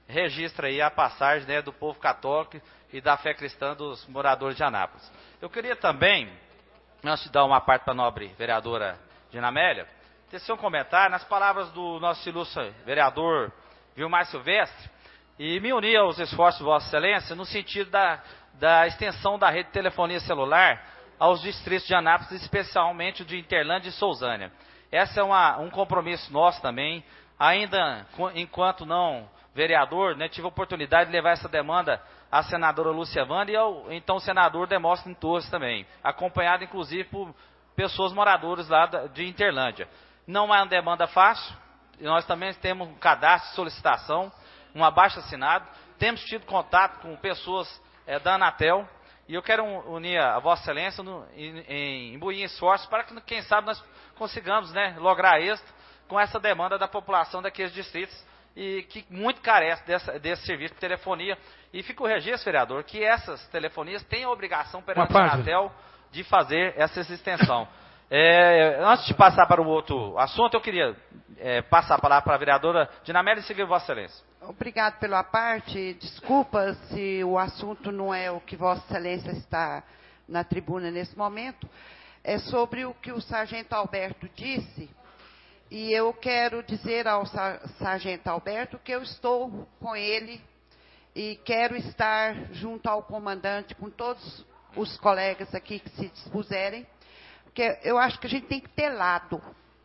registra aí a passagem, né, do povo católico e da fé cristã dos moradores de Anápolis. Eu queria também, antes de dar uma parte para a nobre vereadora Dina Amélia, tecer um comentário nas palavras do nosso ilustre vereador Vilmar Silvestre e me unir aos esforços de Vossa Excelência no sentido da, da extensão da rede de telefonia celular aos distritos de Anápolis, especialmente o de Interlândia e Sousânia. Esse é uma, um compromisso nosso também, ainda enquanto não vereador, né, tive a oportunidade de levar essa demanda à senadora Lúcia Wanda e ao então senador Demóstenes Torres também, acompanhado inclusive por pessoas moradoras lá de Interlândia. Não é uma demanda fácil, nós também temos um cadastro de solicitação, um abaixo-assinado, temos tido contato com pessoas é, da Anatel, e eu quero unir a Vossa Excelência no, em, em imbuir esforços para que, quem sabe, nós consigamos, né, lograr êxito com essa demanda da população daqueles distritos e que muito carece dessa, desse serviço de telefonia. E fica o registro, vereador, que essas telefonias têm a obrigação perante a Anatel de fazer essa extensão. É, antes de passar para o outro assunto, eu queria é, passar a palavra para a vereadora Dina Amélia e seguir Vossa Excelência. Obrigado pela parte. Desculpa se o assunto não é o que Vossa Excelência está na tribuna nesse momento. É sobre o que o Sargento Alberto disse. E eu quero dizer ao Sargento Alberto que eu estou com ele e quero estar junto ao comandante, com todos os colegas aqui que se dispuserem, porque eu acho que a gente tem que ter lado.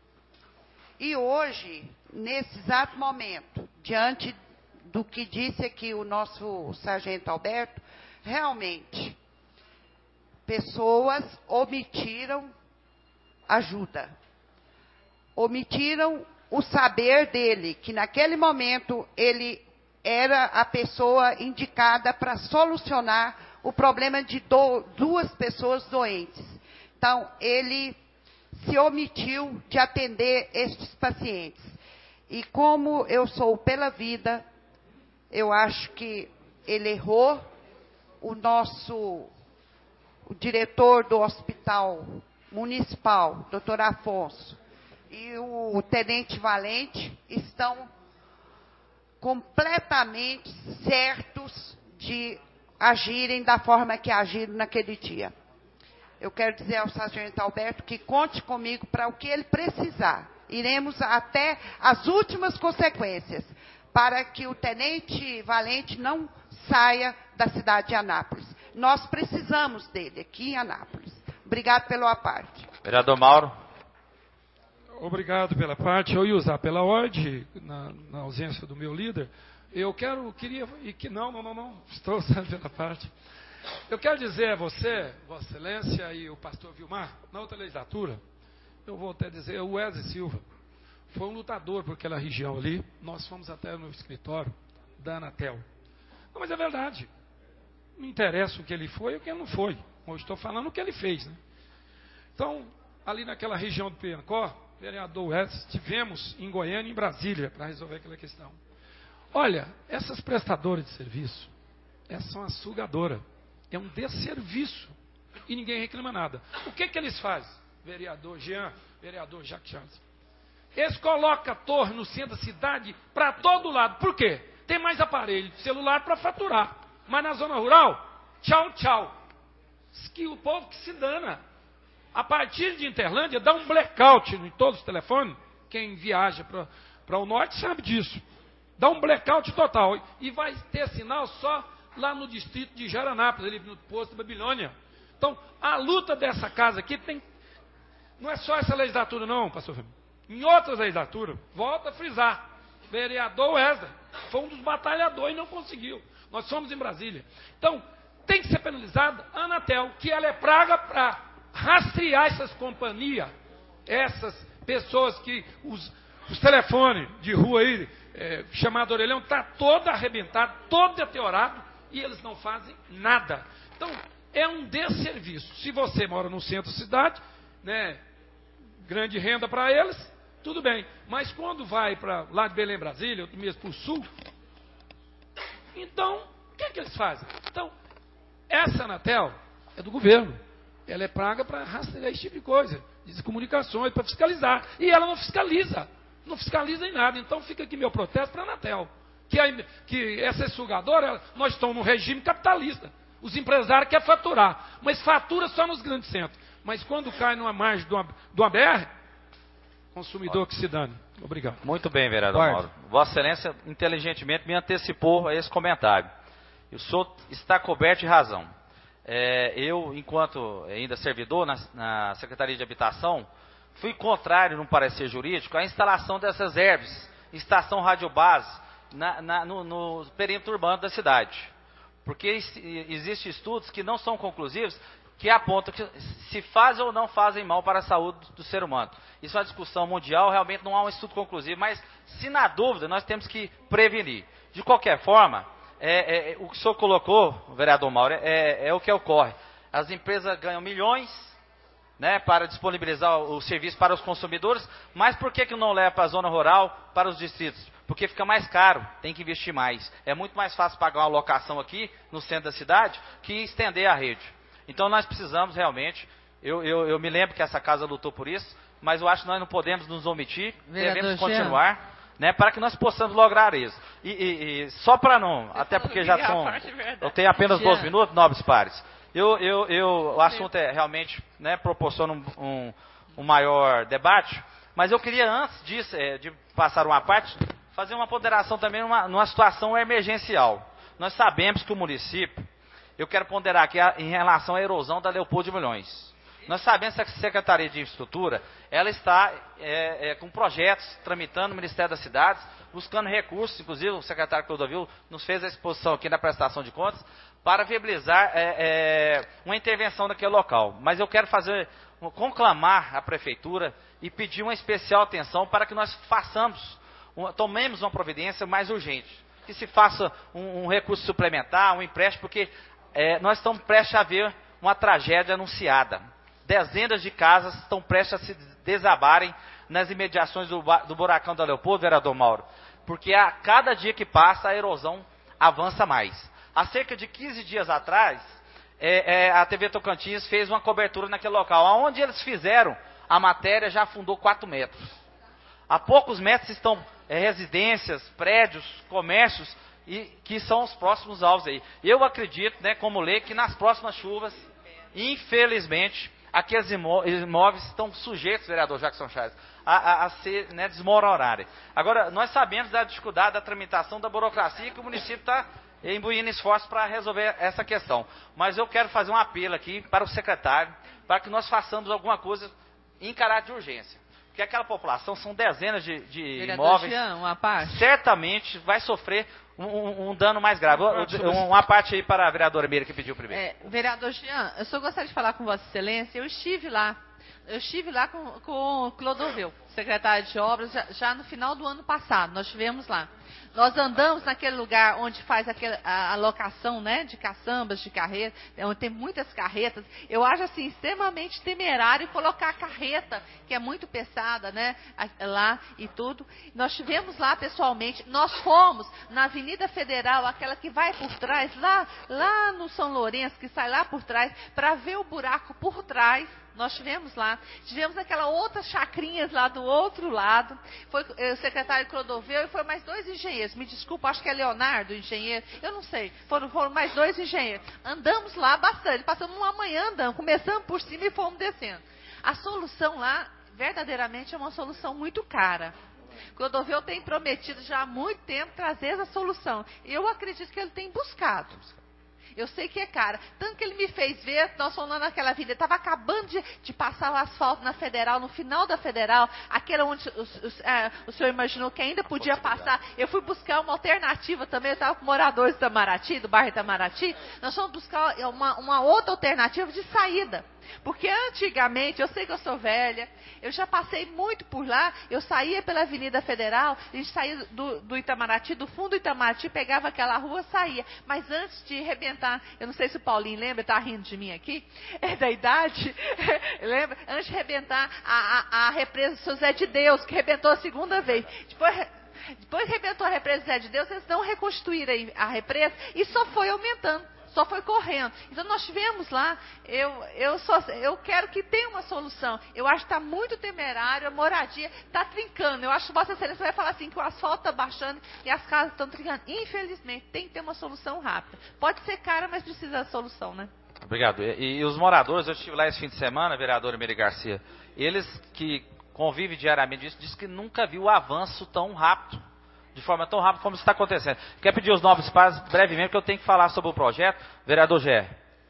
E hoje, nesse exato momento, diante do que disse aqui o nosso Sargento Alberto, realmente, pessoas omitiram ajuda. Omitiram o saber dele, que naquele momento ele era a pessoa indicada para solucionar o problema de do, duas pessoas doentes. Então, ele se omitiu de atender estes pacientes. E como eu sou pela vida, eu acho que ele errou. O nosso o diretor do Hospital Municipal, doutor Afonso, e o Tenente Valente estão completamente certos de agirem da forma que agiram naquele dia. Eu quero dizer ao Sargento Alberto que conte comigo para o que ele precisar. Iremos até as últimas consequências, para que o Tenente Valente não saia da cidade de Anápolis. Nós precisamos dele aqui em Anápolis. Obrigado pela parte. Vereador Mauro. Obrigado pela parte. Eu ia usar pela ordem, na, na ausência do meu líder. Eu quero, queria, e que não, não, não, não, estou usando pela parte. Eu quero dizer a você, Vossa Excelência e o pastor Vilmar, na outra legislatura, eu vou até dizer, o Wesley Silva foi um lutador por aquela região ali. Nós fomos até no escritório da Anatel. Não, mas é verdade. Não interessa o que ele foi ou o que ele não foi. Eu estou falando o que ele fez, né? Então, ali naquela região do Piancó, vereador Wesley, estivemos em Goiânia e em Brasília para resolver aquela questão. Olha, essas prestadoras de serviço, essas são a sugadora. É um desserviço. E ninguém reclama nada. O que que eles fazem? Vereador Jean, vereador Jacques Charles. Eles colocam a torre no centro da cidade para todo lado. Por quê? Tem mais aparelho de celular para faturar. Mas na zona rural, tchau, tchau. Que o povo que se dana. A partir de Interlândia, dá um blackout em todos os telefones. Quem viaja para o norte sabe disso. Dá um blackout total. E vai ter sinal só lá no distrito de Jaranápolis, ali no posto da Babilônia. Então, a luta dessa casa aqui tem... Não é só essa legislatura, não, pastor Fernando. Em outras legislaturas, volta a frisar. Vereador Wesley foi um dos batalhadores e não conseguiu. Nós somos em Brasília. Então, tem que ser penalizada a Anatel, que ela é praga para rastrear essas companhias, essas pessoas que os, os telefones de rua aí, é, chamado orelhão, está todo arrebentado, todo deteriorado, e eles não fazem nada. Então, é um desserviço. Se você mora no centro da cidade, né, grande renda para eles, tudo bem. Mas quando vai para lá de Belém, Brasília, ou mesmo para o sul, então, o que é que eles fazem? Então, essa Anatel é do governo. Ela é praga para rastrear esse tipo de coisa, de comunicações, para fiscalizar. E ela não fiscaliza. Não fiscaliza em nada. Então, fica aqui meu protesto para a Anatel, que, a, que essa sugadora, nós estamos num regime capitalista. Os empresários querem faturar, mas fatura só nos grandes centros. Mas quando cai numa margem de uma, de uma B R, consumidor que se dane. Obrigado. Muito bem, vereador Guarde. Mauro. Vossa Excelência inteligentemente me antecipou a esse comentário. O senhor está coberto de razão. É, eu, enquanto ainda servidor na, na Secretaria de Habitação, fui contrário, num parecer jurídico, à instalação dessas herbes, estação radiobase, na, na, no, no perímetro urbano da cidade. Porque existem estudos que não são conclusivos, que apontam que se fazem ou não fazem mal para a saúde do ser humano. Isso é uma discussão mundial, realmente não há um estudo conclusivo, mas se na dúvida, nós temos que prevenir. De qualquer forma, é, é, o que o senhor colocou, vereador Mauro, é, é o que ocorre. As empresas ganham milhões, né, para disponibilizar o serviço para os consumidores, mas por que, que não leva para a zona rural, para os distritos? Porque fica mais caro, tem que investir mais. É muito mais fácil pagar uma locação aqui, no centro da cidade, que estender a rede. Então nós precisamos realmente, eu, eu, eu me lembro que essa casa lutou por isso, mas eu acho que nós não podemos nos omitir, vereador devemos continuar, Jean, né, para que nós possamos lograr isso. E, e, e só para não, Você até porque já são, eu tenho apenas Jean. doze minutos, nobres pares. Eu, eu, eu, o assunto é realmente, né, proporciona um, um, um maior debate, mas eu queria antes disso, é, de passar uma parte, fazer uma ponderação também numa, numa situação emergencial. Nós sabemos que o município, eu quero ponderar aqui a, em relação à erosão da Leopoldo de Milhões. Nós sabemos que a Secretaria de Infraestrutura, ela está é, é, com projetos tramitando no Ministério das Cidades, buscando recursos, inclusive o secretário Clodovil nos fez a exposição aqui na prestação de contas, para viabilizar é, é, uma intervenção naquele local. Mas eu quero fazer, conclamar a Prefeitura e pedir uma especial atenção para que nós façamos, uma, tomemos uma providência mais urgente. Que se faça um, um recurso suplementar, um empréstimo, porque é, nós estamos prestes a ver uma tragédia anunciada. Dezenas de casas estão prestes a se desabarem nas imediações do, do buracão da Leopoldo, vereador Mauro. Porque a cada dia que passa, a erosão avança mais. Há cerca de quinze dias atrás, é, é, a T V Tocantins fez uma cobertura naquele local. Onde eles fizeram, a matéria já afundou quatro metros. A poucos metros estão é, residências, prédios, comércios, e, que são os próximos alvos aí. Eu acredito, né, como lei, que nas próximas chuvas, infelizmente, aqueles imóveis estão sujeitos, vereador Jackson Chaves, a, a, a ser, né, desmoronarem. Agora, nós sabemos da dificuldade da tramitação da burocracia que o município está imbuindo esforços para resolver essa questão. Mas eu quero fazer um apelo aqui para o secretário, para que nós façamos alguma coisa em caráter de urgência. Porque aquela população, são dezenas de, de imóveis, Jean, uma parte. Certamente vai sofrer um, um, um dano mais grave. Uma, uma parte aí para a vereadora Meira que pediu primeiro. É, vereador Jean, eu só gostaria de falar com Vossa Excelência, eu estive lá, eu estive lá com, com o Clodovil, secretário de Obras, já, já no final do ano passado, nós estivemos lá. Nós andamos naquele lugar onde faz aquele, a alocação, né, de caçambas, de carretas, onde tem muitas carretas. Eu acho assim extremamente temerário colocar a carreta, que é muito pesada, né, lá e tudo. Nós estivemos lá pessoalmente. Nós fomos na Avenida Federal, aquela que vai por trás, lá, lá no São Lourenço, que sai lá por trás, para ver o buraco por trás. Nós estivemos lá, tivemos aquela outra chacrinhas lá do outro lado, foi o secretário Clodovil e foi mais dois engenheiros, me desculpa, acho que é Leonardo, o engenheiro, eu não sei, foram, foram mais dois engenheiros, andamos lá bastante, passamos uma manhã andando, começamos por cima e fomos descendo. A solução lá, verdadeiramente, é uma solução muito cara. Clodovil tem prometido já há muito tempo trazer essa solução, e eu acredito que ele tem buscado. Eu sei que é cara. Tanto que ele me fez ver, nós fomos lá naquela vida, estava acabando de, de passar o asfalto na Federal, no final da Federal, aquela onde os, os, é, o senhor imaginou que ainda podia passar. Eu fui buscar uma alternativa também, eu estava com moradores do Itamaraty, do bairro Itamaraty, nós fomos buscar uma, uma outra alternativa de saída. Porque antigamente, eu sei que eu sou velha, eu já passei muito por lá, eu saía pela Avenida Federal, a gente saía do, do Itamaraty, do fundo do Itamaraty, pegava aquela rua, saía. Mas antes de arrebentar, eu não sei se o Paulinho lembra, está rindo de mim aqui, é da idade, lembra? Antes de arrebentar a, a, a represa do seu Zé de Deus, que arrebentou a segunda vez. Depois... Depois que arrebentou a represa do Zé de Deus, eles não reconstruíram a represa e só foi aumentando. só foi correndo. Então nós tivemos lá, eu, eu, só, eu quero que tenha uma solução. Eu acho que está muito temerário, a moradia está trincando. Eu acho que Vossa Excelência vai falar assim, que o asfalto está baixando e as casas estão trincando. Infelizmente, tem que ter uma solução rápida. Pode ser cara, mas precisa de solução, né? Obrigado. E, e os moradores, eu estive lá esse fim de semana, vereadora Miri Garcia, eles que convivem diariamente disso, dizem que nunca viu o avanço tão rápido, de forma tão rápida como está acontecendo. Quer pedir os novos pais brevemente, porque eu tenho que falar sobre o projeto. Vereador Gé.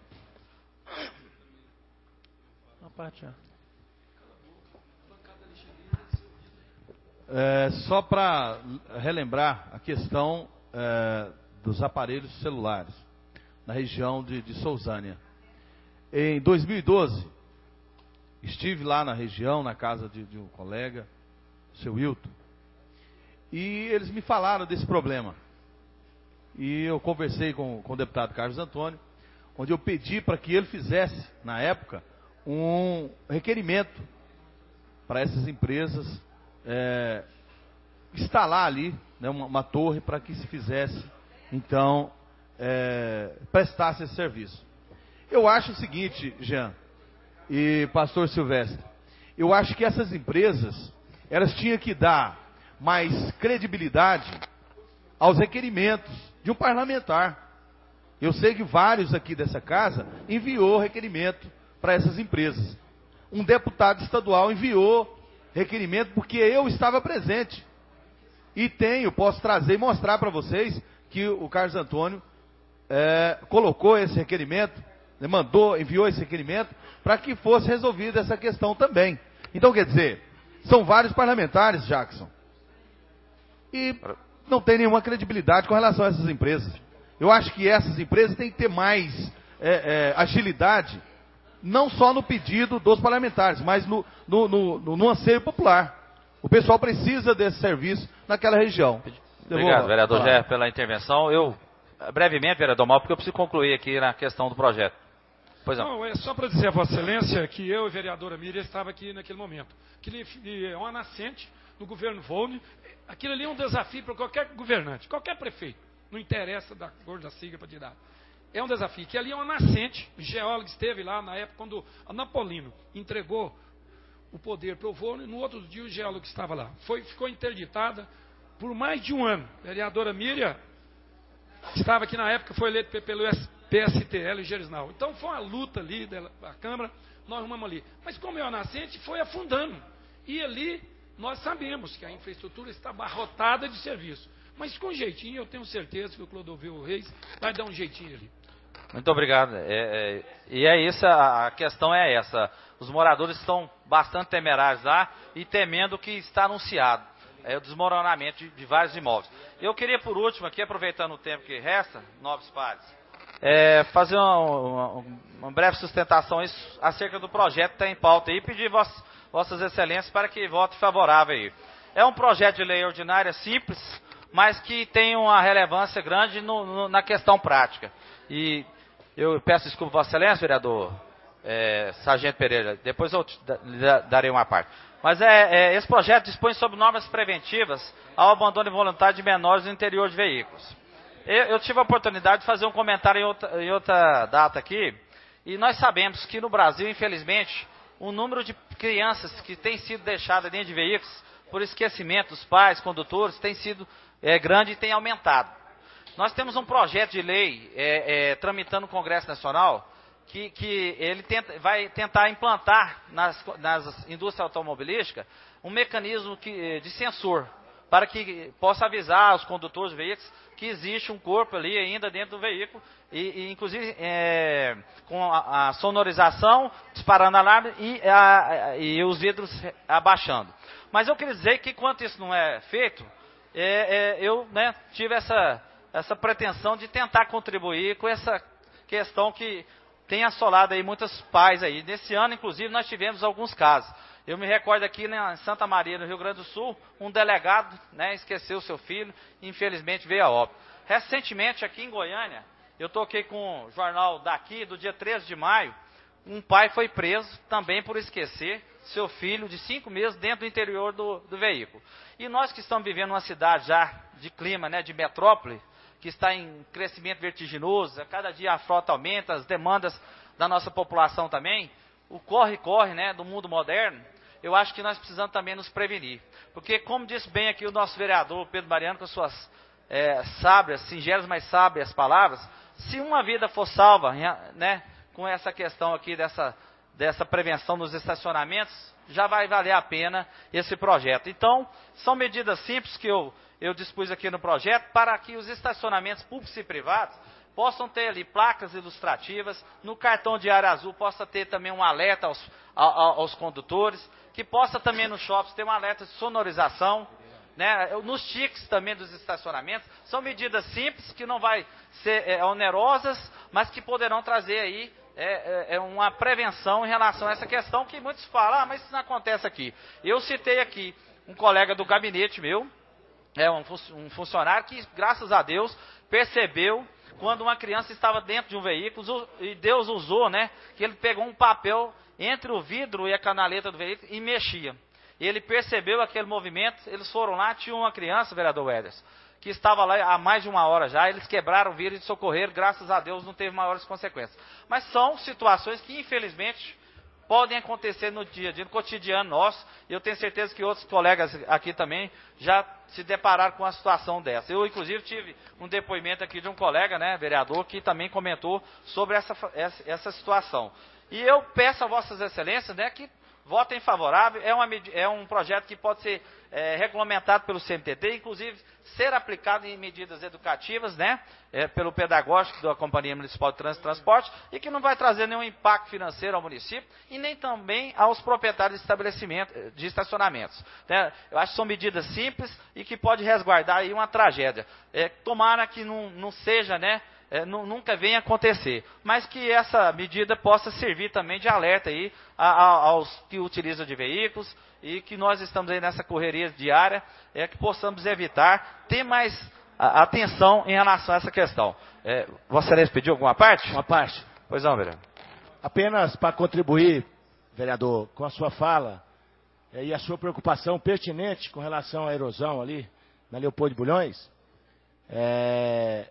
É, só para relembrar a questão é, dos aparelhos celulares na região de, de Sousânia. Em dois mil e doze, estive lá na região, na casa de, de um colega, o seu Wilton, e eles me falaram desse problema. E eu conversei com, com o deputado Carlos Antônio, onde eu pedi para que ele fizesse, na época, um requerimento para essas empresas é, instalar ali, né, uma, uma torre para que se fizesse, então, é, prestasse esse serviço. Eu acho o seguinte, Jean e pastor Silvestre, eu acho que essas empresas, elas tinham que dar mais credibilidade aos requerimentos de um parlamentar. Eu sei que vários aqui dessa casa enviou requerimento para essas empresas. Um deputado estadual enviou requerimento porque eu estava presente. E tenho, posso trazer e mostrar para vocês que o Carlos Antônio é, colocou esse requerimento, mandou, enviou esse requerimento para que fosse resolvida essa questão também. Então, quer dizer, são vários parlamentares, Jackson, e não tem nenhuma credibilidade com relação a essas empresas. Eu acho que essas empresas têm que ter mais é, é, agilidade, não só no pedido dos parlamentares, mas no, no, no, no, no anseio popular. O pessoal precisa desse serviço naquela região. Obrigado, vou, vereador falar. Gé, pela intervenção. Eu, brevemente, vereador Mal, porque eu preciso concluir aqui na questão do projeto. Pois não. Não, é só para dizer a Vossa Excelência que eu e a vereadora Miriam estava aqui naquele momento. Aquilo é uma nascente do governo Volne. Aquilo ali é um desafio para qualquer governante, qualquer prefeito. Não interessa da cor da sigla para tirar. É um desafio. Que ali é uma nascente. O geólogo esteve lá na época quando a Napolino entregou o poder para o Volne. No outro dia o geólogo estava lá. Foi, ficou interditada por mais de um ano. A vereadora Miriam estava aqui na época, foi eleita pelo P S T L em Gerisnal. Então foi uma luta ali da Câmara, nós arrumamos ali. Mas como é uma nascente, foi afundando. E ali nós sabemos que a infraestrutura está abarrotada de serviço. Mas com jeitinho, eu tenho certeza que o Clodovil Reis vai dar um jeitinho ali. Muito obrigado. É, é, e é isso, a, a questão é essa. Os moradores estão bastante temerários lá e temendo o que está anunciado. É o desmoronamento de, de vários imóveis. Eu queria, por último, aqui, aproveitando o tempo que resta, nobres pares, é, fazer uma, uma, uma breve sustentação isso, acerca do projeto que está em pauta aí, e pedir vos, vossas excelências para que votem favorável aí. É um projeto de lei ordinária simples, mas que tem uma relevância grande no, no, na questão prática. E eu peço desculpa, vossa excelência, vereador é, Sargento Pereira, depois eu te darei uma parte. Mas é, é, esse projeto dispõe sobre normas preventivas ao abandono involuntário de menores no interior de veículos. Eu, eu tive a oportunidade de fazer um comentário em outra, em outra data aqui, e nós sabemos que no Brasil, infelizmente, o número de crianças que tem sido deixadas dentro de veículos por esquecimento dos pais, condutores, tem sido é, grande e tem aumentado. Nós temos um projeto de lei é, é, tramitando no Congresso Nacional, que, que ele tenta, vai tentar implantar nas, nas indústrias automobilísticas um mecanismo que, de sensor, para que possa avisar os condutores de veículos que existe um corpo ali ainda dentro do veículo, e, e inclusive é, com a, a sonorização, disparando alarme e, a, e os vidros abaixando. Mas eu queria dizer que enquanto isso não é feito, é, é, eu né, tive essa, essa pretensão de tentar contribuir com essa questão que tem assolado aí muitos pais aí. Nesse ano, inclusive, nós tivemos alguns casos. Eu me recordo aqui né, em Santa Maria, no Rio Grande do Sul, um delegado né, esqueceu seu filho e infelizmente veio a óbito. Recentemente, aqui em Goiânia, eu toquei com o jornal daqui, do dia treze de maio, um pai foi preso também por esquecer seu filho de cinco meses dentro do interior do, do veículo. E nós que estamos vivendo uma cidade já de clima, né, de metrópole, que está em crescimento vertiginoso, a cada dia a frota aumenta, as demandas da nossa população também, o corre-corre, né, do mundo moderno, eu acho que nós precisamos também nos prevenir. Porque, como disse bem aqui o nosso vereador Pedro Mariano, com suas é, sábias, singelas, mas sábias palavras, se uma vida for salva, né, com essa questão aqui dessa, dessa prevenção nos estacionamentos, já vai valer a pena esse projeto. Então, são medidas simples que eu, eu dispus aqui no projeto para que os estacionamentos públicos e privados possam ter ali placas ilustrativas, no cartão de área azul possa ter também um alerta aos, aos, aos condutores, que possa também no shopping ter um alerta de sonorização, né, nos tiques também dos estacionamentos. São medidas simples que não vai ser é, onerosas, mas que poderão trazer aí é, é, uma prevenção em relação a essa questão que muitos falam, ah, mas isso não acontece aqui. Eu citei aqui um colega do gabinete meu, é um, um funcionário que, graças a Deus, percebeu quando uma criança estava dentro de um veículo, e Deus usou, né, que ele pegou um papel entre o vidro e a canaleta do veículo e mexia. Ele percebeu aquele movimento, eles foram lá, tinha uma criança, vereador Wellers, que estava lá há mais de uma hora já, eles quebraram o vidro e socorreram, graças a Deus não teve maiores consequências. Mas são situações que, infelizmente, podem acontecer no dia a dia, no cotidiano nosso, e eu tenho certeza que outros colegas aqui também já se depararam com uma situação dessa. Eu, inclusive, tive um depoimento aqui de um colega, né, vereador, que também comentou sobre essa, essa, essa situação. E eu peço a vossas excelências, né, que votem favorável, é, uma, é um projeto que pode ser é, regulamentado pelo C M T T, inclusive ser aplicado em medidas educativas, né, é, pelo pedagógico da Companhia Municipal de Trânsito e Transporte, e que não vai trazer nenhum impacto financeiro ao município, e nem também aos proprietários de estabelecimentos, de estacionamentos. Né. Eu acho que são medidas simples e que pode resguardar aí uma tragédia. É, tomara que não, não seja, né, É, nunca venha acontecer, mas que essa medida possa servir também de alerta aí a, a, aos que utilizam de veículos, e que nós estamos aí nessa correria diária, é, que possamos evitar, ter mais a, atenção em relação a essa questão. É, Vossa Excelência pediu alguma parte? Uma parte. Pois não, vereador. Apenas para contribuir, vereador, com a sua fala é, e a sua preocupação pertinente com relação à erosão ali na Leopoldo de Bulhões, é...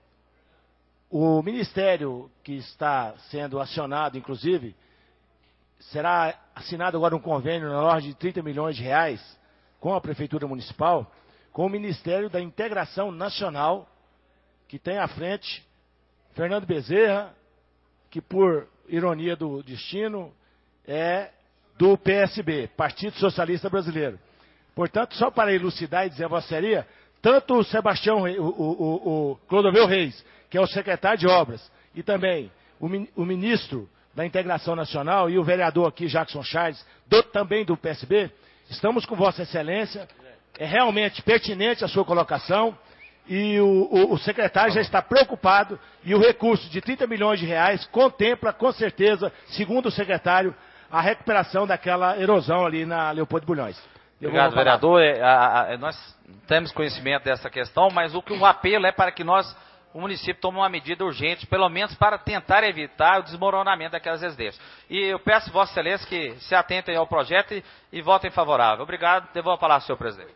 O ministério que está sendo acionado, inclusive, será assinado agora um convênio na ordem de trinta milhões de reais com a Prefeitura Municipal, com o Ministério da Integração Nacional, que tem à frente Fernando Bezerra, que por ironia do destino é do P S B, Partido Socialista Brasileiro. Portanto, só para elucidar e dizer a vosseria, tanto o Sebastião, o, o, o, o Clodoveu Reis, que é o secretário de obras, e também o, o ministro da Integração Nacional e o vereador aqui, Jackson Charles, do, também do P S B, estamos com Vossa Excelência, é realmente pertinente a sua colocação, e o, o, o secretário já está preocupado, e o recurso de trinta milhões de reais contempla, com certeza, segundo o secretário, a recuperação daquela erosão ali na Leopoldo de Bulhões. Obrigado, vereador. É, a, a, nós temos conhecimento dessa questão, mas o que o apelo é para que nós, o município, tome uma medida urgente, pelo menos para tentar evitar o desmoronamento daquelas residências. E eu peço, Vossa Excelência, que se atentem ao projeto e, e votem favorável. Obrigado. Devolvo a palavra ao senhor presidente.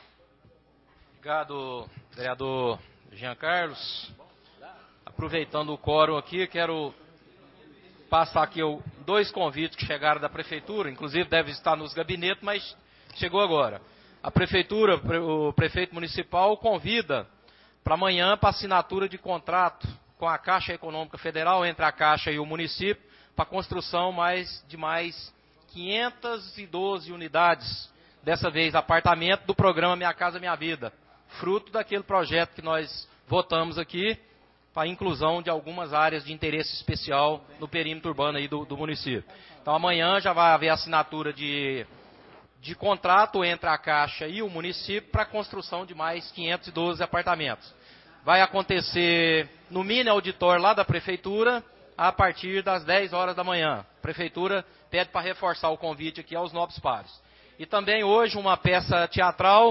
Obrigado, vereador Jean Carlos. Aproveitando o quórum aqui, quero passar aqui dois convites que chegaram da Prefeitura, inclusive deve estar nos gabinetes, mas chegou agora. A Prefeitura, o prefeito municipal, convida para amanhã para assinatura de contrato com a Caixa Econômica Federal, entre a Caixa e o município, para a construção mais, de mais quinhentas e doze unidades, dessa vez apartamento, do programa Minha Casa Minha Vida, fruto daquele projeto que nós votamos aqui, para a inclusão de algumas áreas de interesse especial no perímetro urbano aí do, do município. Então amanhã já vai haver assinatura de... de contrato entre a Caixa e o município para a construção de mais quinhentos e doze apartamentos. Vai acontecer no mini auditório lá da Prefeitura, a partir das dez horas da manhã. A Prefeitura pede para reforçar o convite aqui aos nobres pares. E também hoje uma peça teatral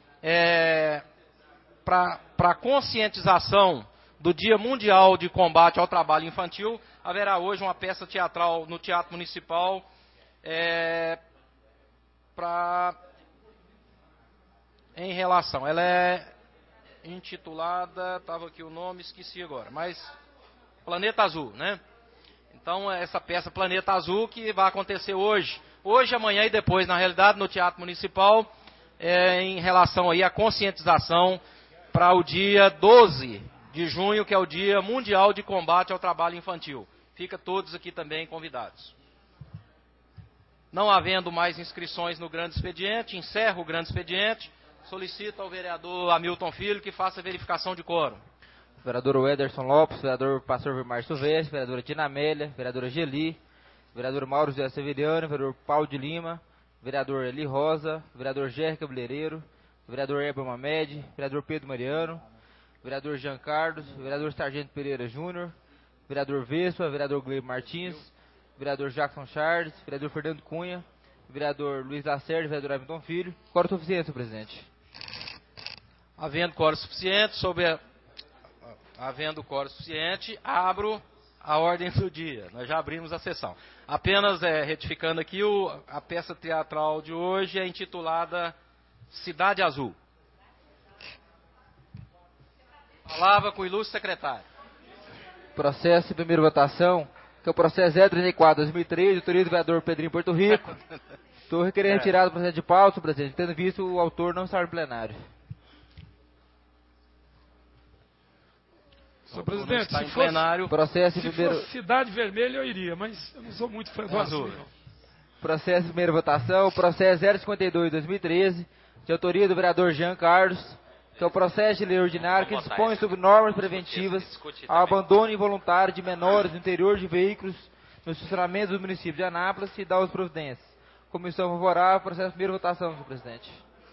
é, para conscientização do Dia Mundial de Combate ao Trabalho Infantil. Haverá hoje uma peça teatral no Teatro Municipal, é, Pra, em relação, ela é intitulada, estava aqui o nome, esqueci agora, mas Planeta Azul, né? Então, essa peça Planeta Azul que vai acontecer hoje, hoje, amanhã e depois, na realidade, no Teatro Municipal, é, em relação aí à conscientização para o dia doze de junho, que é o Dia Mundial de Combate ao Trabalho Infantil. Fica todos aqui também convidados. Não havendo mais inscrições no grande expediente, encerro o grande expediente, solicito ao vereador Hamilton Filho que faça a verificação de quórum. Vereador Ederson Lopes, vereador Pastor Vilmar Silvestre, vereadora Tina Amélia, vereadora Geli, vereador Mauro José Severiano, vereador Paulo de Lima, vereador Eli Rosa, vereador Jerry Cabeleireiro, vereador Heber Mamed, vereador Pedro Mariano, vereador Jean Carlos, vereador Sargento Pereira Júnior, vereador Vespa, vereador Glebo Martins, vereador Jackson Charles, vereador Fernando Cunha, vereador Luiz Lacerda, vereador Hamilton Filho. Quórum suficiente, senhor presidente. Havendo quórum suficiente, sobre a, havendo quórum suficiente, abro a ordem do dia. Nós já abrimos a sessão. Apenas é, retificando aqui, o, a peça teatral de hoje é intitulada Cidade Azul. Palavra com o ilustre secretário. Processo de primeira votação, que é o processo zero trinta e quatro barra dois mil e três, autoria do vereador Pedrinho Porto Rico. Estou requerendo É. retirada do processo de pauta, senhor presidente, tendo visto o autor não estar no plenário. Senhor presidente, está se em fosse, plenário. Processo se primeiro... fosse Cidade Vermelha eu iria, mas eu não sou muito fã do azul. não. Processo de primeira votação, processo zero cinquenta e dois barra dois mil e treze, de autoria do vereador Jean Carlos, que é o processo de lei ordinário que dispõe sobre normas preventivas ao abandono involuntário de menores no interior de veículos no estacionamento do município de Anápolis e dá as providências. Comissão favorável, processo de primeira votação, senhor presidente.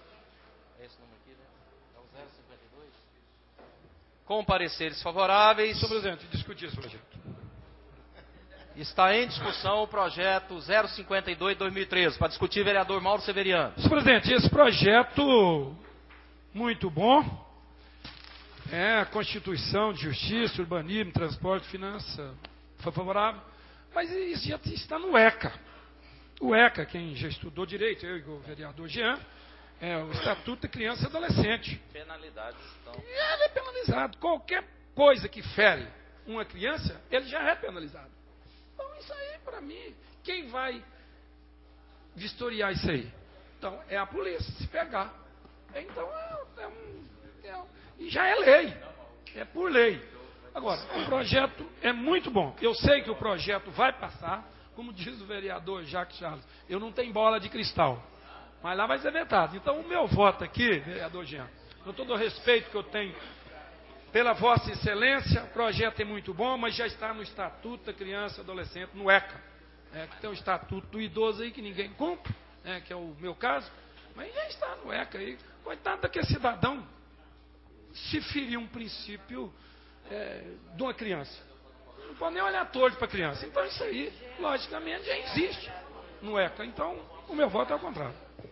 Com pareceres favoráveis. Senhor presidente, discutir esse projeto. Está em discussão o projeto zero cinquenta e dois barra dois mil e treze, para discutir vereador Mauro Severiano. Senhor presidente, esse projeto muito bom é a Constituição de Justiça, Urbanismo, Transporte, Finança, foi favorável, mas isso já está no ECA. O ECA, quem já estudou direito, eu e o vereador Jean, é o Estatuto da Criança e Adolescente. Penalidades estão. E ele é penalizado. Qualquer coisa que fere uma criança, ele já é penalizado. Então, isso aí, para mim, quem vai vistoriar isso aí? Então, é a polícia, se pegar. Então, é, é um, é um, e já é lei. É por lei. Agora, o projeto é muito bom. Eu sei que o projeto vai passar, como diz o vereador Jacques Charles, eu não tenho bola de cristal. Mas lá vai ser vetado. Então, o meu voto aqui, vereador Jean, com todo o respeito que eu tenho pela Vossa Excelência, o projeto é muito bom, mas já está no Estatuto da Criança e Adolescente, no ECA. É, que tem o Estatuto do Idoso aí que ninguém cumpre, é, que é o meu caso, mas já está no ECA aí. Coitado daquele cidadão se ferir um princípio é, de uma criança. Não pode nem olhar torto para a criança. Então, isso aí, logicamente, já existe no ECA. Então, o meu voto é ao contrário.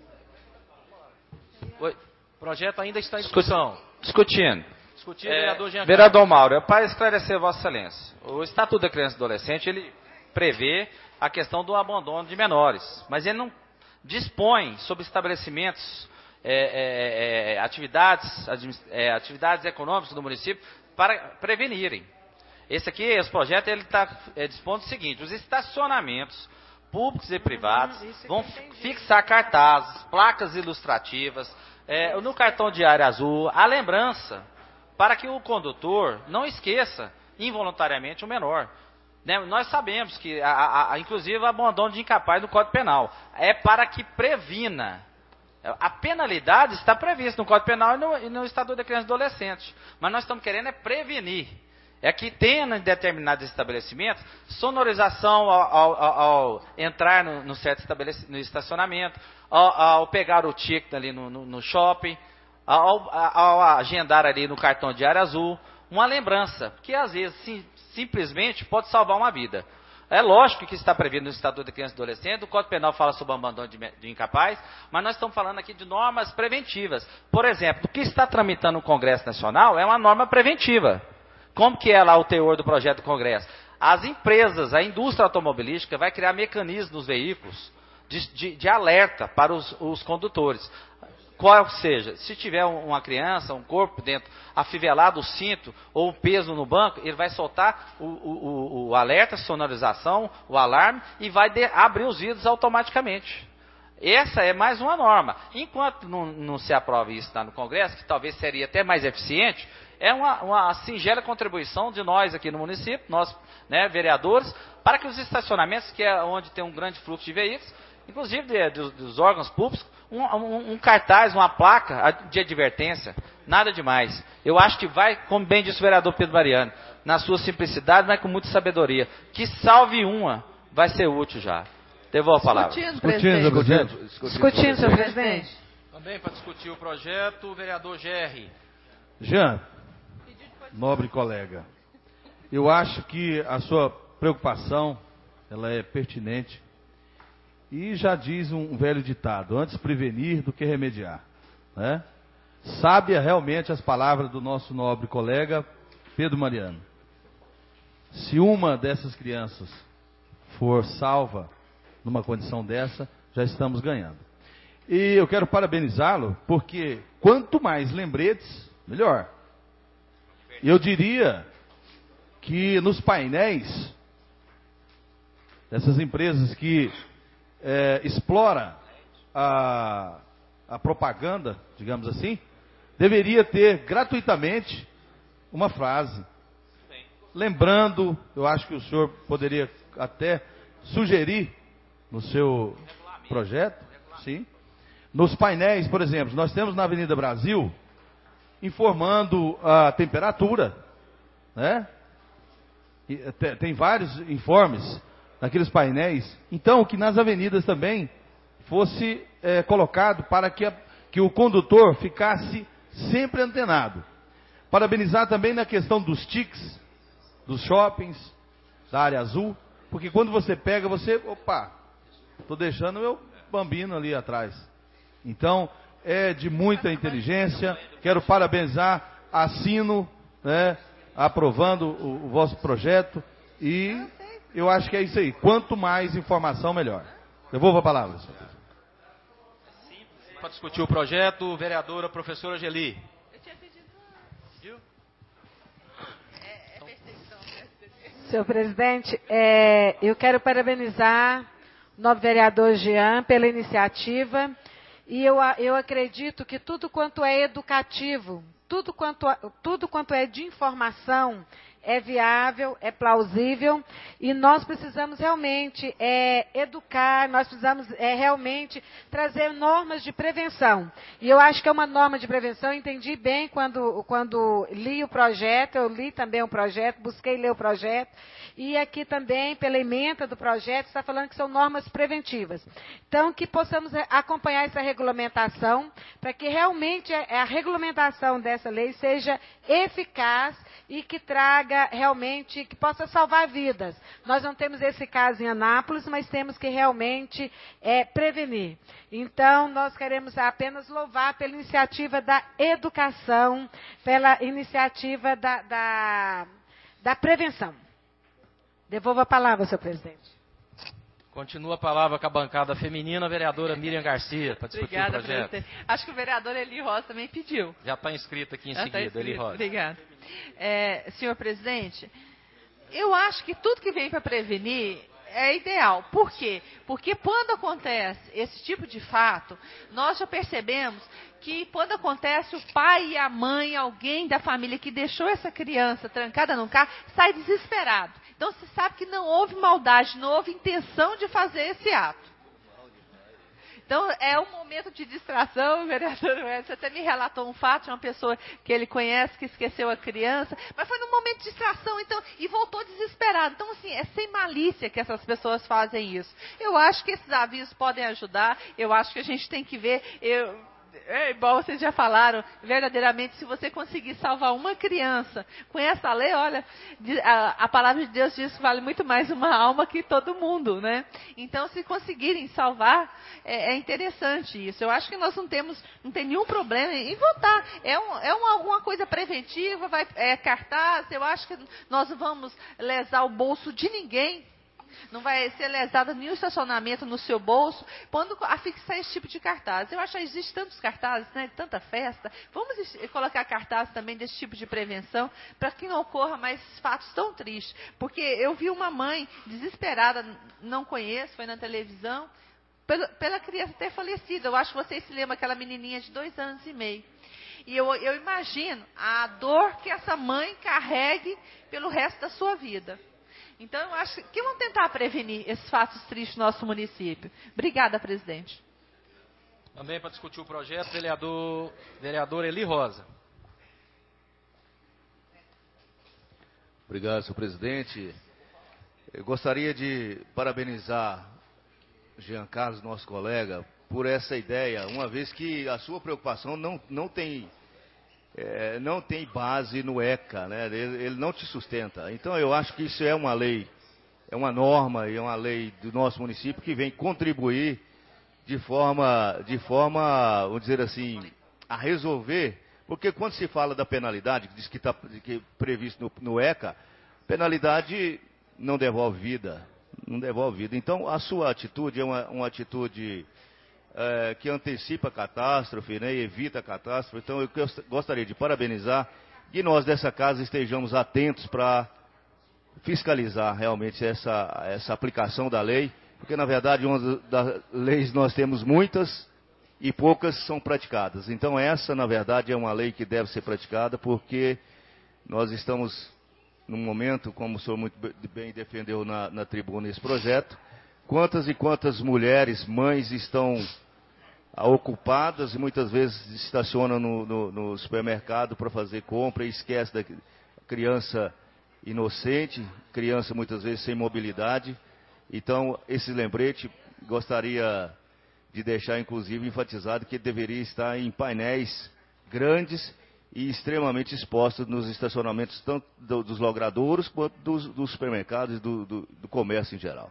Oi. O projeto ainda está em discussão. Discutindo. Discutir, É, vereador Jean vereador Mauro, é para esclarecer Vossa Excelência. O Estatuto da Criança e Adolescente, ele prevê a questão do abandono de menores, mas ele não dispõe sobre estabelecimentos, é, é, é, atividades, é, atividades econômicas do município para prevenirem. Esse aqui, esse projeto, ele está é, dispondo o seguinte: os estacionamentos públicos e privados vão fixar cartazes, placas ilustrativas, é, no cartão de área azul, a lembrança, para que o condutor não esqueça involuntariamente o menor. Né? Nós sabemos que, a, a, a, inclusive, o abandono de incapaz no Código Penal é para que previna. A penalidade está prevista no Código Penal e no, e no Estatuto da Criança e Adolescente. Mas nós estamos querendo é prevenir. É que tenha em determinados estabelecimentos sonorização ao, ao, ao, ao entrar no, no certo no estacionamento, ao, ao pegar o ticket ali no, no, no shopping, ao, ao agendar ali no cartão de área azul, uma lembrança, que às vezes sim, simplesmente pode salvar uma vida. É lógico que está previsto no Estatuto da Criança e Adolescente, o Código Penal fala sobre o abandono de, de incapaz, mas nós estamos falando aqui de normas preventivas. Por exemplo, o que está tramitando no Congresso Nacional é uma norma preventiva. Como que é lá o teor do projeto do Congresso? As empresas, a indústria automobilística vai criar mecanismos nos veículos de, de, de alerta para os, os condutores. qual seja, se tiver uma criança, um corpo dentro, afivelado, o cinto, ou um peso no banco, ele vai soltar o, o, o, o alerta, a sonorização, o alarme, e vai de, abrir os vidros automaticamente. Essa é mais uma norma. Enquanto não, não se aprova isso lá no Congresso, que talvez seria até mais eficiente, é uma, uma singela contribuição de nós aqui no município, nós, né, vereadores, para que os estacionamentos, que é onde tem um grande fluxo de veículos, inclusive de, de, dos órgãos públicos, um, um, um cartaz, uma placa de advertência, nada demais. Eu acho que vai, como bem disse o vereador Pedro Mariano, na sua simplicidade, mas com muita sabedoria, que salve uma, vai ser útil já. Devolvo a palavra. Discutindo, presidente. Discutindo, Discutindo, senhor presidente. Também para discutir o projeto, o vereador G R. Jean, nobre colega, eu acho que a sua preocupação, ela é pertinente. E já diz um velho ditado, antes prevenir do que remediar. Né? Sábia realmente as palavras do nosso nobre colega Pedro Mariano. Se uma dessas crianças for salva numa condição dessa, já estamos ganhando. E eu quero parabenizá-lo, porque quanto mais lembretes, melhor. Eu diria que nos painéis dessas empresas que é, explora a, a propaganda, digamos assim, deveria ter gratuitamente uma frase. Lembrando, eu acho que o senhor poderia até sugerir no seu projeto, sim. Nos painéis, por exemplo, nós temos na Avenida Brasil informando a temperatura, né? E, tem, tem vários informes naqueles painéis. Então, que nas avenidas também fosse é, colocado para que, a, que o condutor ficasse sempre antenado. Parabenizar também na questão dos tics, dos shoppings, da área azul, porque quando você pega, você, opa, estou deixando meu bambino ali atrás. Então, é de muita inteligência, quero parabenizar, assino, né, aprovando o, o vosso projeto, e eu acho que é isso aí, quanto mais informação, melhor. Devolvo a palavra, senhor presidente. Para discutir o projeto, vereadora professora Geli. Senhor presidente, é, eu quero parabenizar o novo vereador Jean pela iniciativa, e eu, eu acredito que tudo quanto é educativo, tudo quanto, tudo quanto é de informação, é viável, é plausível, e nós precisamos realmente é, educar, nós precisamos é, realmente trazer normas de prevenção. E eu acho que é uma norma de prevenção, eu entendi bem quando, quando li o projeto, eu li também o projeto, busquei ler o projeto, e aqui também, pela ementa do projeto, está falando que são normas preventivas. Então, que possamos acompanhar essa regulamentação, para que realmente a, a regulamentação dessa lei seja eficaz e que traga realmente, que possa salvar vidas. Nós não temos esse caso em Anápolis, mas temos que realmente é, prevenir. Então, nós queremos apenas louvar pela iniciativa da educação, pela iniciativa da, da, da prevenção. Devolvo a palavra, senhor presidente. Continua a palavra com a bancada feminina, a vereadora Miriam Garcia, para discutir Obrigada, o projeto. Presidente. Acho que o vereador Eli Rosa também pediu. Já está inscrito aqui em Já seguida, tá Eli Rosa. Obrigada. É, senhor presidente, eu acho que tudo que vem para prevenir é ideal. Por quê? Porque quando acontece esse tipo de fato, nós já percebemos que quando acontece, o pai e a mãe, alguém da família que deixou essa criança trancada no carro, sai desesperado. Então, se sabe que não houve maldade, não houve intenção de fazer esse ato. Então, é um momento de distração, o vereador Wes até me relatou um fato de uma pessoa que ele conhece, que esqueceu a criança, mas foi num momento de distração, então, e voltou desesperado. Então, assim, é sem malícia que essas pessoas fazem isso. Eu acho que esses avisos podem ajudar, eu acho que a gente tem que ver... Eu, É, igual vocês já falaram, verdadeiramente, se você conseguir salvar uma criança com essa lei, olha, a, a palavra de Deus diz que vale muito mais uma alma que todo mundo, né? Então, se conseguirem salvar, é, é interessante isso. Eu acho que nós não temos, não tem nenhum problema em votar. É, um, é uma, alguma coisa preventiva, vai, é cartaz, eu acho que nós não vamos lesar o bolso de ninguém. não vai ser lesado nenhum estacionamento no seu bolso, quando afixar esse tipo de cartaz. Eu acho que existe tantos cartazes, né, tanta festa. Vamos colocar cartazes também desse tipo de prevenção, para que não ocorra mais fatos tão tristes. Porque eu vi uma mãe desesperada, não conheço, foi na televisão, pela, pela criança ter falecido. Eu acho que vocês se lembram aquela menininha de dois anos e meio. E eu, eu imagino a dor que essa mãe carregue pelo resto da sua vida. Então, eu acho que vamos tentar prevenir esses fatos tristes no nosso município. Obrigada, presidente. Também para discutir o projeto, vereador, vereador Eli Rosa. Obrigado, senhor presidente. Eu gostaria de parabenizar Jean Carlos, nosso colega, por essa ideia, uma vez que a sua preocupação não, não, tem, é, não tem base no ECA, né? ele, ele não te sustenta. Então eu acho que isso é uma lei, é uma norma e é uma lei do nosso município que vem contribuir de forma, de forma, vamos dizer assim, a resolver, porque quando se fala da penalidade, que diz que está que é previsto no, no ECA, penalidade não devolve vida, não devolve vida. Então a sua atitude é uma, uma atitude É, que antecipa a catástrofe, né, e evita a catástrofe. Então eu gostaria de parabenizar e nós dessa casa estejamos atentos para fiscalizar realmente essa, essa aplicação da lei, porque na verdade uma das leis nós temos muitas e poucas são praticadas. Então essa na verdade é uma lei que deve ser praticada, porque nós estamos num momento, como o senhor muito bem defendeu na, na tribuna esse projeto, quantas e quantas mulheres, mães estão ocupadas e muitas vezes estacionam no, no, no supermercado para fazer compra e esquece da criança inocente, criança muitas vezes sem mobilidade. Então, esse lembrete, gostaria de deixar inclusive enfatizado que deveria estar em painéis grandes e extremamente expostos nos estacionamentos tanto do, dos logradouros quanto dos, dos supermercados e do, do, do comércio em geral.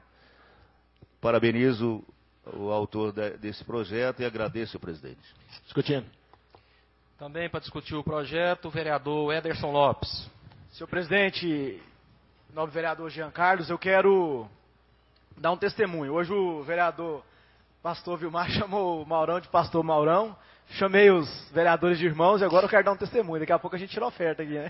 Parabenizo o autor de, desse projeto e agradeço, senhor presidente. Discutindo. Também para discutir o projeto, o vereador Ederson Lopes. Senhor presidente, nobre vereador Jean Carlos, eu quero dar um testemunho. Hoje o vereador pastor Vilmar chamou o Maurão de pastor Maurão. Chamei os vereadores de irmãos e agora eu quero dar um testemunho. Daqui a pouco a gente tira a oferta aqui, né?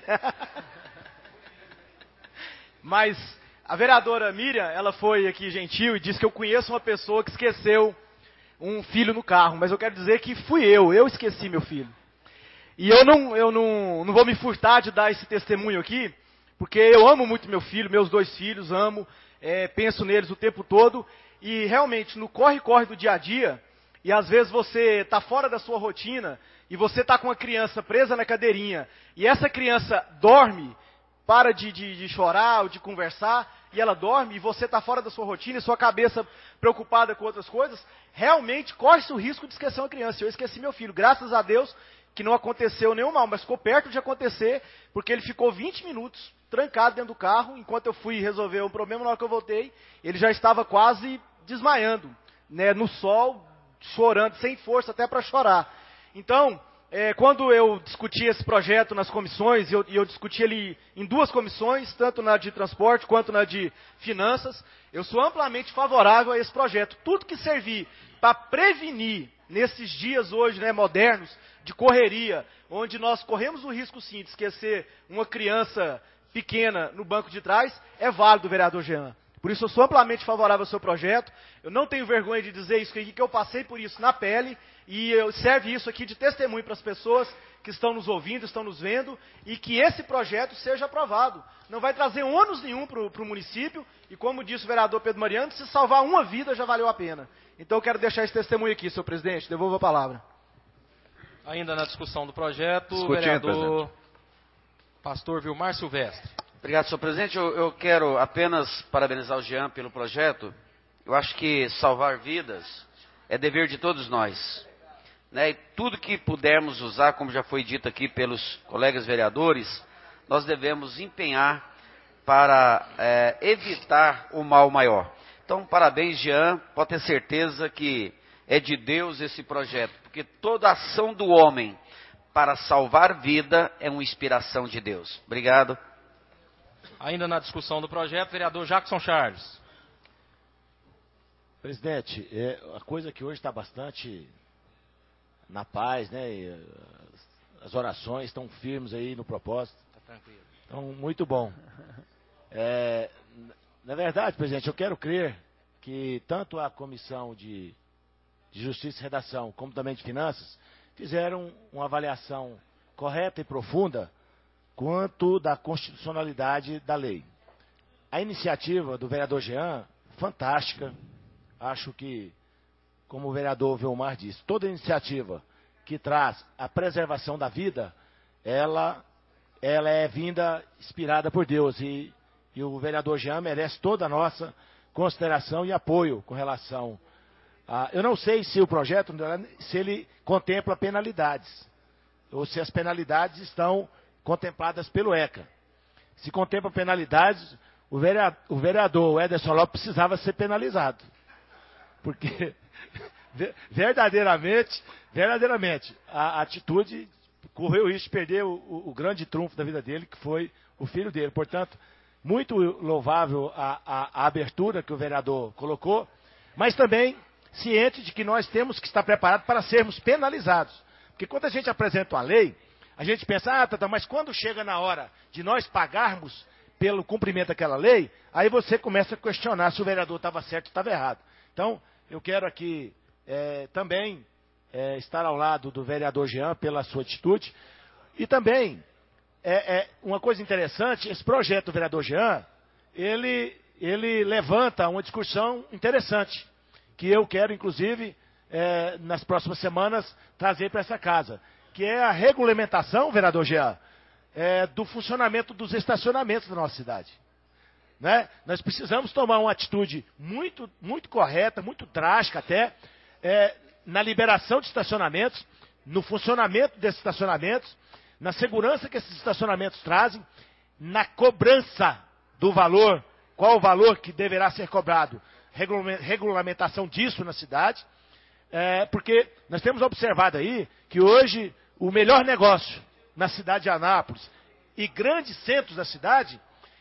Mas a vereadora Miriam, ela foi aqui gentil e disse que eu conheço uma pessoa que esqueceu um filho no carro. Mas eu quero dizer que fui eu, eu esqueci meu filho. E eu não, eu não, não vou me furtar de dar esse testemunho aqui, porque eu amo muito meu filho, meus dois filhos, amo, é, penso neles o tempo todo. E realmente, no corre-corre do dia a dia, e às vezes você está fora da sua rotina, e você está com uma criança presa na cadeirinha, e essa criança dorme, para de, de, de chorar ou de conversar, e ela dorme, e você está fora da sua rotina, e sua cabeça preocupada com outras coisas, realmente corre-se o risco de esquecer uma criança. Eu esqueci meu filho, graças a Deus que não aconteceu nenhum mal, mas ficou perto de acontecer, porque ele ficou vinte minutos trancado dentro do carro, enquanto eu fui resolver um problema. Na hora que eu voltei, ele já estava quase desmaiando, né, no sol, chorando, sem força até para chorar. Então, É, quando eu discuti esse projeto nas comissões, e eu, eu discuti ele em duas comissões, tanto na de transporte quanto na de finanças, eu sou amplamente favorável a esse projeto. Tudo que servir para prevenir, nesses dias hoje, né, modernos, de correria, onde nós corremos o risco sim de esquecer uma criança pequena no banco de trás, é válido, vereador Jean. Por isso eu sou amplamente favorável ao seu projeto. Eu não tenho vergonha de dizer isso aqui, que eu passei por isso na pele, e eu, serve isso aqui de testemunho para as pessoas que estão nos ouvindo, estão nos vendo, e que esse projeto seja aprovado. Não vai trazer ônus nenhum para o município, e como disse o vereador Pedro Mariano, se salvar uma vida já valeu a pena. Então eu quero deixar esse testemunho aqui, senhor presidente. Devolvo a palavra. Ainda na discussão do projeto, o Discutindo, vereador presidente. pastor Vilmar Silvestre. Obrigado, senhor presidente. Eu, eu quero apenas parabenizar o Jean pelo projeto. Eu acho que salvar vidas é dever de todos nós. Né? E tudo que pudermos usar, como já foi dito aqui pelos colegas vereadores, nós devemos empenhar para é, evitar o mal maior. Então, parabéns, Jean. Pode ter certeza que é de Deus esse projeto, porque toda ação do homem para salvar vida é uma inspiração de Deus. Obrigado. Ainda na discussão do projeto, vereador Jackson Charles. Presidente, é, a coisa que hoje está bastante na paz, né? E as orações estão firmes aí no propósito. Tá tranquilo. Então, muito bom. É, na verdade, presidente, eu quero crer que tanto a Comissão de, de Justiça e Redação, como também de Finanças, fizeram uma avaliação correta e profunda quanto da constitucionalidade da lei. A iniciativa do vereador Jean, fantástica. Acho que, como o vereador Vilmar disse, toda iniciativa que traz a preservação da vida, ela, ela é vinda inspirada por Deus. E, e o vereador Jean merece toda a nossa consideração e apoio com relação a... Eu não sei se o projeto, se ele contempla penalidades, ou se as penalidades estão contempladas pelo ECA. Se contempla penalidades, o vereador, o vereador Ederson Lopes precisava ser penalizado. Porque verdadeiramente, verdadeiramente, a atitude correu o risco de perder o, o, o grande trunfo da vida dele, que foi o filho dele. Portanto, muito louvável a, a, a abertura que o vereador colocou, mas também ciente de que nós temos que estar preparados para sermos penalizados. Porque quando a gente apresenta uma lei, a gente pensa, ah, tá, tá, mas quando chega na hora de nós pagarmos pelo cumprimento daquela lei, aí você começa a questionar se o vereador estava certo ou estava errado. Então, eu quero aqui é, também é, estar ao lado do vereador Jean pela sua atitude. E também, é, é, uma coisa interessante, esse projeto do vereador Jean, ele, ele levanta uma discussão interessante, que eu quero, inclusive, é, nas próximas semanas, trazer para essa casa, que é a regulamentação, vereador Jean, é, do funcionamento dos estacionamentos da nossa cidade. Né? Nós precisamos tomar uma atitude muito, muito correta, muito drástica até, é, na liberação de estacionamentos, no funcionamento desses estacionamentos, na segurança que esses estacionamentos trazem, na cobrança do valor, qual o valor que deverá ser cobrado, regulamentação disso na cidade, é, porque nós temos observado aí que hoje o melhor negócio na cidade de Anápolis e grandes centros da cidade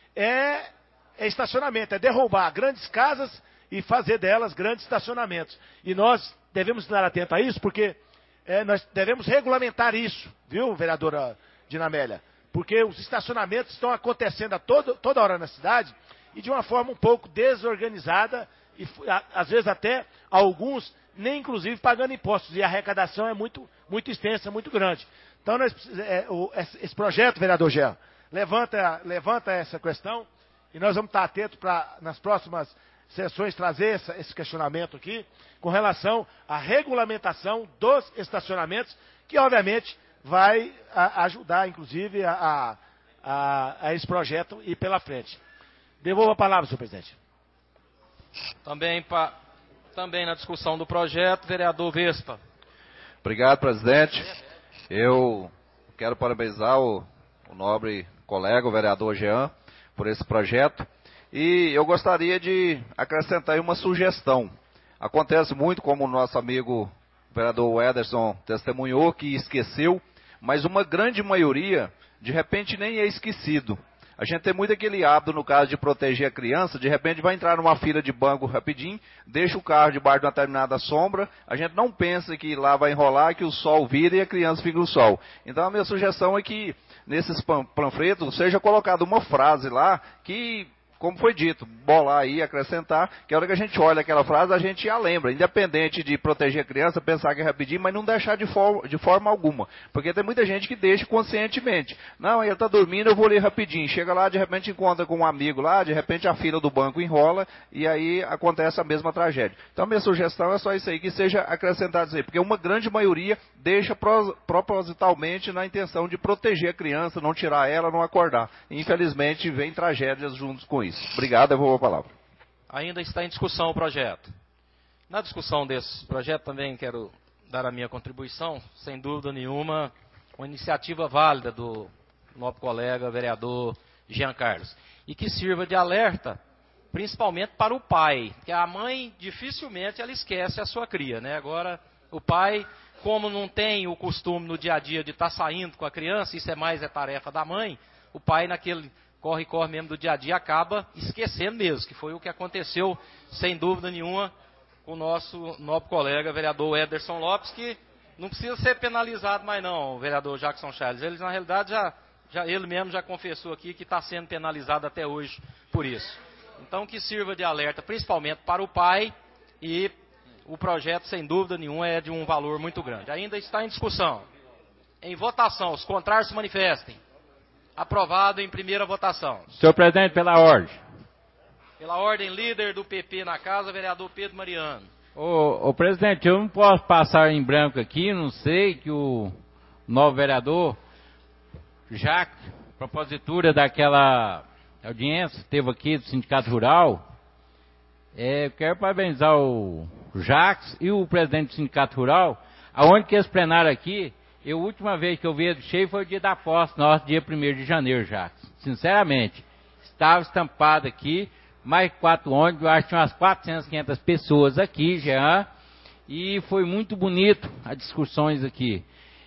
é, é estacionamento, é derrubar grandes casas e fazer delas grandes estacionamentos. E nós devemos estar atentos a isso, porque é, nós devemos regulamentar isso, viu, vereadora Dinamélia? Porque os estacionamentos estão acontecendo a todo, toda hora na cidade e de uma forma um pouco desorganizada e a, às vezes até alguns nem inclusive pagando impostos, e a arrecadação é muito, muito extensa, muito grande. Então, nós, é, o, esse projeto, vereador Jean, levanta, levanta essa questão, e nós vamos estar atentos para, nas próximas sessões, trazer essa, esse questionamento aqui, com relação à regulamentação dos estacionamentos, que, obviamente, vai a, ajudar, inclusive, a, a, a esse projeto ir pela frente. Devolvo a palavra, senhor presidente. Também, pa, também na discussão do projeto, vereador Vespa. Obrigado, presidente. Eu quero parabenizar o, o nobre colega, o vereador Jean, por esse projeto. E eu gostaria de acrescentar aí uma sugestão. Acontece muito, como o nosso amigo o vereador Ederson testemunhou, que esqueceu, mas uma grande maioria, de repente, nem é esquecido. A gente tem muito aquele hábito, no caso de proteger a criança, de repente vai entrar numa fila de banco rapidinho, deixa o carro debaixo de uma determinada sombra, a gente não pensa que lá vai enrolar, que o sol vira e a criança fica no sol. Então a minha sugestão é que nesses panfletos seja colocada uma frase lá que, como foi dito, bolar aí, acrescentar, que a hora que a gente olha aquela frase, a gente já lembra, independente de proteger a criança, pensar que é rapidinho, mas não deixar de, for, de forma alguma. Porque tem muita gente que deixa conscientemente. Não, ele está dormindo, eu vou ler rapidinho. Chega lá, de repente encontra com um amigo lá, de repente a fila do banco enrola, e aí acontece a mesma tragédia. Então, minha sugestão é só isso aí, que seja acrescentado isso aí, porque uma grande maioria deixa pro, propositalmente na intenção de proteger a criança, não tirar ela, não acordar. E, infelizmente, vem tragédias juntos com isso. Obrigado, eu vou a palavra. Ainda está em discussão o projeto. Na discussão desse projeto também quero dar a minha contribuição, sem dúvida nenhuma, uma iniciativa válida do nosso colega vereador Jean Carlos. E que sirva de alerta, principalmente para o pai, que a mãe dificilmente ela esquece a sua cria, né? Agora, o pai, como não tem o costume no dia a dia de estar saindo com a criança, isso é mais é tarefa da mãe, o pai naquele corre, corre mesmo do dia a dia, acaba esquecendo mesmo, que foi o que aconteceu, sem dúvida nenhuma, com o nosso nobre colega, vereador Ederson Lopes, que não precisa ser penalizado mais não, o vereador Jackson Charles. Ele, na realidade, já, já, ele mesmo já confessou aqui que está sendo penalizado até hoje por isso. Então, que sirva de alerta, principalmente para o pai, e o projeto, sem dúvida nenhuma, é de um valor muito grande. Ainda está em discussão. Em votação, os contrários se manifestem. Aprovado em primeira votação. Senhor presidente, pela ordem. Pela ordem, líder do P P na casa, vereador Pedro Mariano. Ô, ô presidente, eu não posso passar em branco aqui, não sei que o novo vereador, Jacques, propositura daquela audiência que teve aqui do Sindicato Rural, é, eu quero parabenizar o Jacques e o presidente do Sindicato Rural, aonde que esse plenário aqui, eu, a última vez que eu vi ele cheio foi o dia da posse, nosso dia primeiro de janeiro, Jacques. Sinceramente, estava estampado aqui, mais quatro ônibus, eu acho que tinha umas quatrocentas, quinhentas pessoas aqui, Jean, e foi muito bonito as discussões aqui.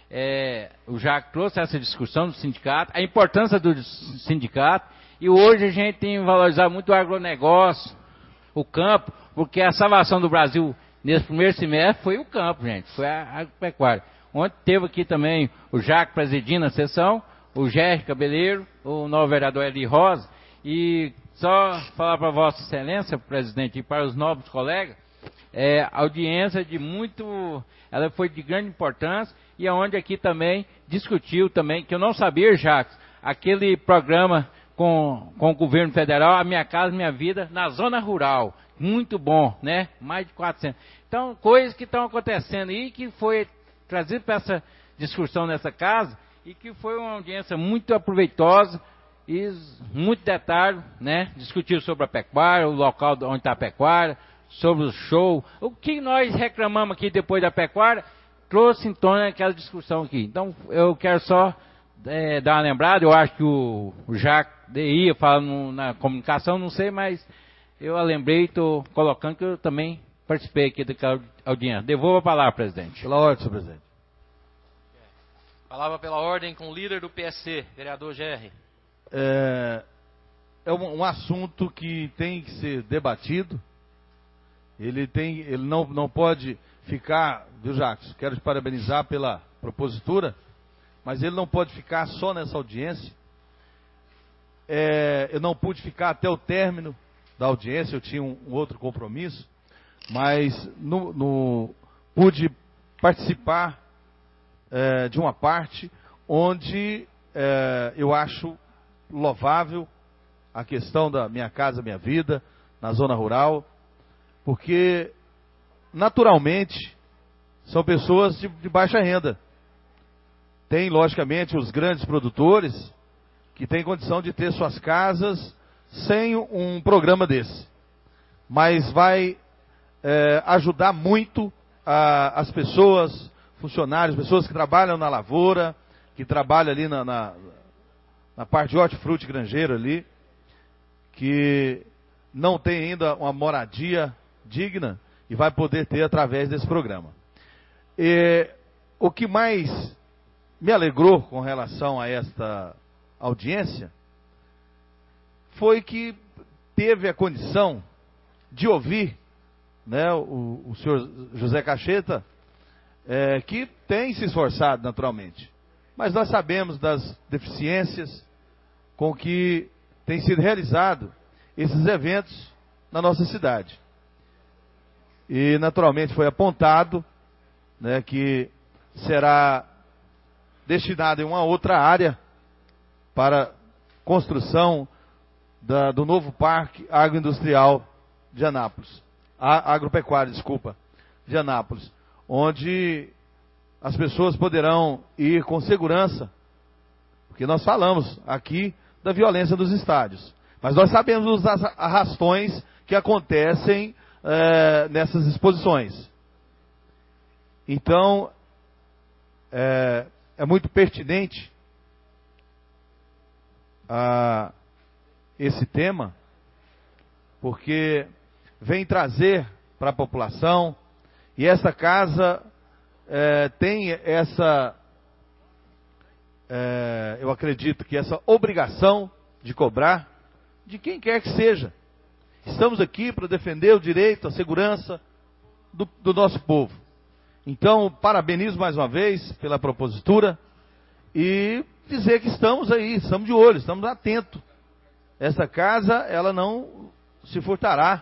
É, o Jacques trouxe essa discussão do sindicato, a importância do sindicato, e hoje a gente tem valorizado muito o agronegócio, o campo, porque a salvação do Brasil nesse primeiro semestre foi o campo, gente, foi a agropecuária. Ontem teve aqui também o Jacques presidindo a sessão, o Gerry Cabeleiro, o novo vereador Eli Rosa, e só falar para Vossa Excelência, presidente, e para os nobres colegas, é, a audiência de muito, ela foi de grande importância, e aonde aqui também discutiu também, que eu não sabia, Jacques, aquele programa com, com o governo federal, A Minha Casa Minha Vida, na zona rural, muito bom, né? Mais de quatrocentos. Então, coisas que estão acontecendo aí, que foi trazido para essa discussão nessa casa, e que foi uma audiência muito aproveitosa, e muito detalhe, né? Discutiu sobre a pecuária, o local onde está a pecuária, sobre o show. O que nós reclamamos aqui depois da pecuária, trouxe em torno daquela discussão aqui. Então, eu quero só é, dar uma lembrada, eu acho que o, o Jacques ia falando na comunicação, não sei, mas eu a lembrei e estou colocando que eu também participei aqui daquela audiência. Devolvo a palavra, presidente. Pela ordem, senhor presidente. Palavra pela ordem com o líder do P S C, vereador Gerry. É, é um, um assunto que tem que ser debatido. Ele, tem, ele não, não pode ficar, viu, Jacques? Quero te parabenizar pela propositura, mas ele não pode ficar só nessa audiência. É, eu não pude ficar até o término da audiência, eu tinha um, um outro compromisso, mas no, no, pude participar é, de uma parte onde é, eu acho louvável a questão da Minha Casa Minha Vida, na zona rural, porque naturalmente são pessoas de, de baixa renda. Tem, logicamente, os grandes produtores que têm condição de ter suas casas sem um programa desse. Mas vai é, ajudar muito a, as pessoas, funcionários, pessoas que trabalham na lavoura, que trabalham ali na, na, na parte de hortifruti granjeiro ali, que não tem ainda uma moradia digna e vai poder ter através desse programa. E, o que mais me alegrou com relação a esta audiência foi que teve a condição de ouvir, né, o, o senhor José Cacheta, é, que tem se esforçado naturalmente, mas nós sabemos das deficiências com que tem sido realizado esses eventos na nossa cidade. E naturalmente foi apontado, né, que será destinado em uma outra área para construção da, do novo parque agroindustrial de Anápolis, a, agropecuário, desculpa, de Anápolis, onde as pessoas poderão ir com segurança, porque nós falamos aqui da violência dos estádios, mas nós sabemos os arrastões que acontecem é, nessas exposições. Então, é, é muito pertinente a esse tema, porque vem trazer para a população, e essa casa é, tem essa, é, eu acredito que essa obrigação de cobrar de quem quer que seja. Estamos aqui para defender o direito, a segurança do, do nosso povo. Então, parabenizo mais uma vez pela propositura e dizer que estamos aí, estamos de olho, estamos atentos. Essa casa, ela não se furtará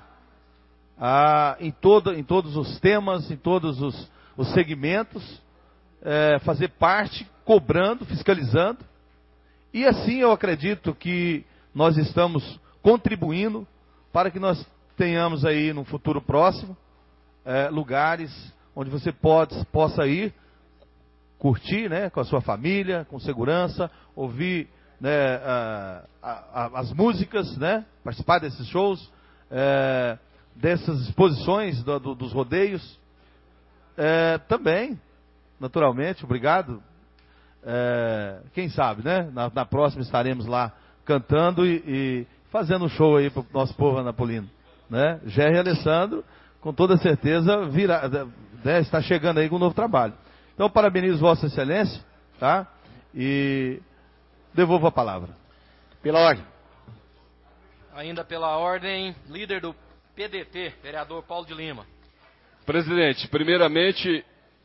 a, em, todo, em todos os temas, em todos os, os segmentos, é, fazer parte, cobrando, fiscalizando. E assim eu acredito que nós estamos contribuindo para que nós tenhamos aí no futuro próximo é, lugares onde você pode, possa ir, curtir, né, com a sua família, com segurança, ouvir, né, a, a, a, as músicas, né, participar desses shows, é, dessas exposições do, do, dos rodeios. É, também, naturalmente, obrigado. É, quem sabe, né? Na, na próxima estaremos lá cantando e, e fazendo um show aí para o nosso povo anapolino, né? Gerry e Alessandro, com toda certeza, virá, né, está chegando aí com um novo trabalho. Então, parabenizo Vossa Excelência, tá? E devolvo a palavra. Pela ordem. Ainda pela ordem, líder do P D T, vereador Paulo de Lima. Presidente, primeiramente,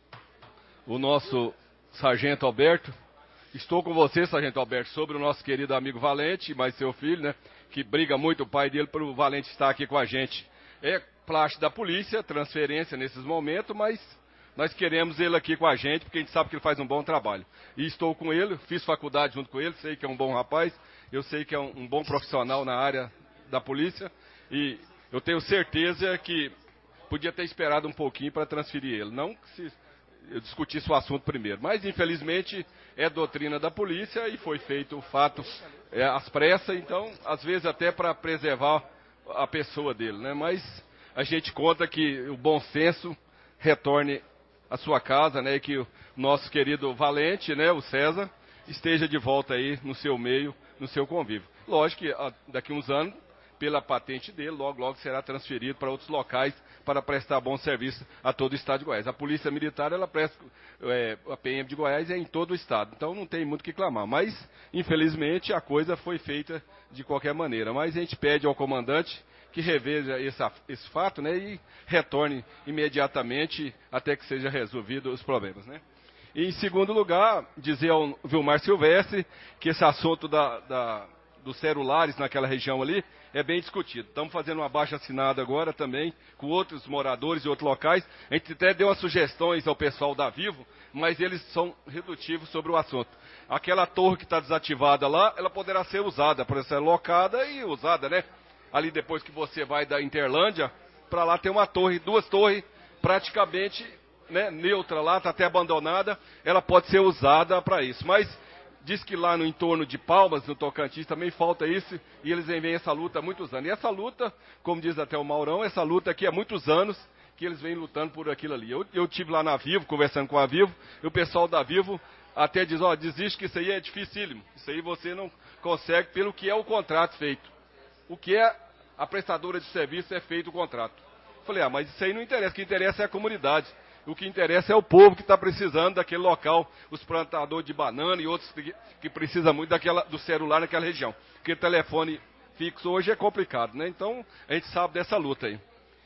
o nosso Sargento Alberto, estou com você, Sargento Alberto, sobre o nosso querido amigo Valente, mais seu filho, né, que briga muito o pai dele para o Valente estar aqui com a gente. É plástico da polícia, transferência nesses momentos, mas nós queremos ele aqui com a gente, porque a gente sabe que ele faz um bom trabalho. E estou com ele, fiz faculdade junto com ele, sei que é um bom rapaz, eu sei que é um, um bom profissional na área da polícia, e eu tenho certeza que podia ter esperado um pouquinho para transferir ele. Não que se eu discutisse o assunto primeiro. Mas, infelizmente, é doutrina da polícia e foi feito o fato é, às pressas. Então, às vezes, até para preservar a pessoa dele, né? Mas a gente conta que o bom senso retorne à sua casa, né? E que o nosso querido Valente, né? O César, esteja de volta aí no seu meio, no seu convívio. Lógico que daqui a uns anos, pela patente dele, logo, logo será transferido para outros locais para prestar bom serviço a todo o estado de Goiás. A Polícia Militar, ela presta, é, a P M de Goiás é em todo o estado, então não tem muito o que clamar. Mas, infelizmente, a coisa foi feita de qualquer maneira. Mas a gente pede ao comandante que reveja esse, esse fato, né, e retorne imediatamente até que seja resolvido os problemas, né. E, em segundo lugar, dizer ao Vilmar Silvestre que esse assunto da, da, dos celulares naquela região ali é bem discutido. Estamos fazendo uma abaixo-assinada agora também, com outros moradores e outros locais. A gente até deu umas sugestões ao pessoal da Vivo, mas eles são redutivos sobre o assunto. Aquela torre que está desativada lá, ela poderá ser usada, por ser locada e usada, né? Ali depois que você vai da Interlândia, para lá tem uma torre, duas torres praticamente, né, neutra lá, está até abandonada, ela pode ser usada para isso. Mas diz que lá no entorno de Palmas, no Tocantins, também falta isso, e eles vêm essa luta há muitos anos. E essa luta, como diz até o Maurão, essa luta aqui há muitos anos que eles vêm lutando por aquilo ali. Eu, eu tive lá na Vivo, conversando com a Vivo, e o pessoal da Vivo até diz, ó, desiste que isso aí é dificílimo. Isso aí você não consegue pelo que é o contrato feito. O que é a prestadora de serviço é feito o contrato. Falei, ah, mas isso aí não interessa, o que interessa é a comunidade. O que interessa é o povo que está precisando daquele local, os plantadores de banana e outros que, que precisam muito daquela, do celular naquela região. Porque telefone fixo hoje é complicado, né? Então, a gente sabe dessa luta aí.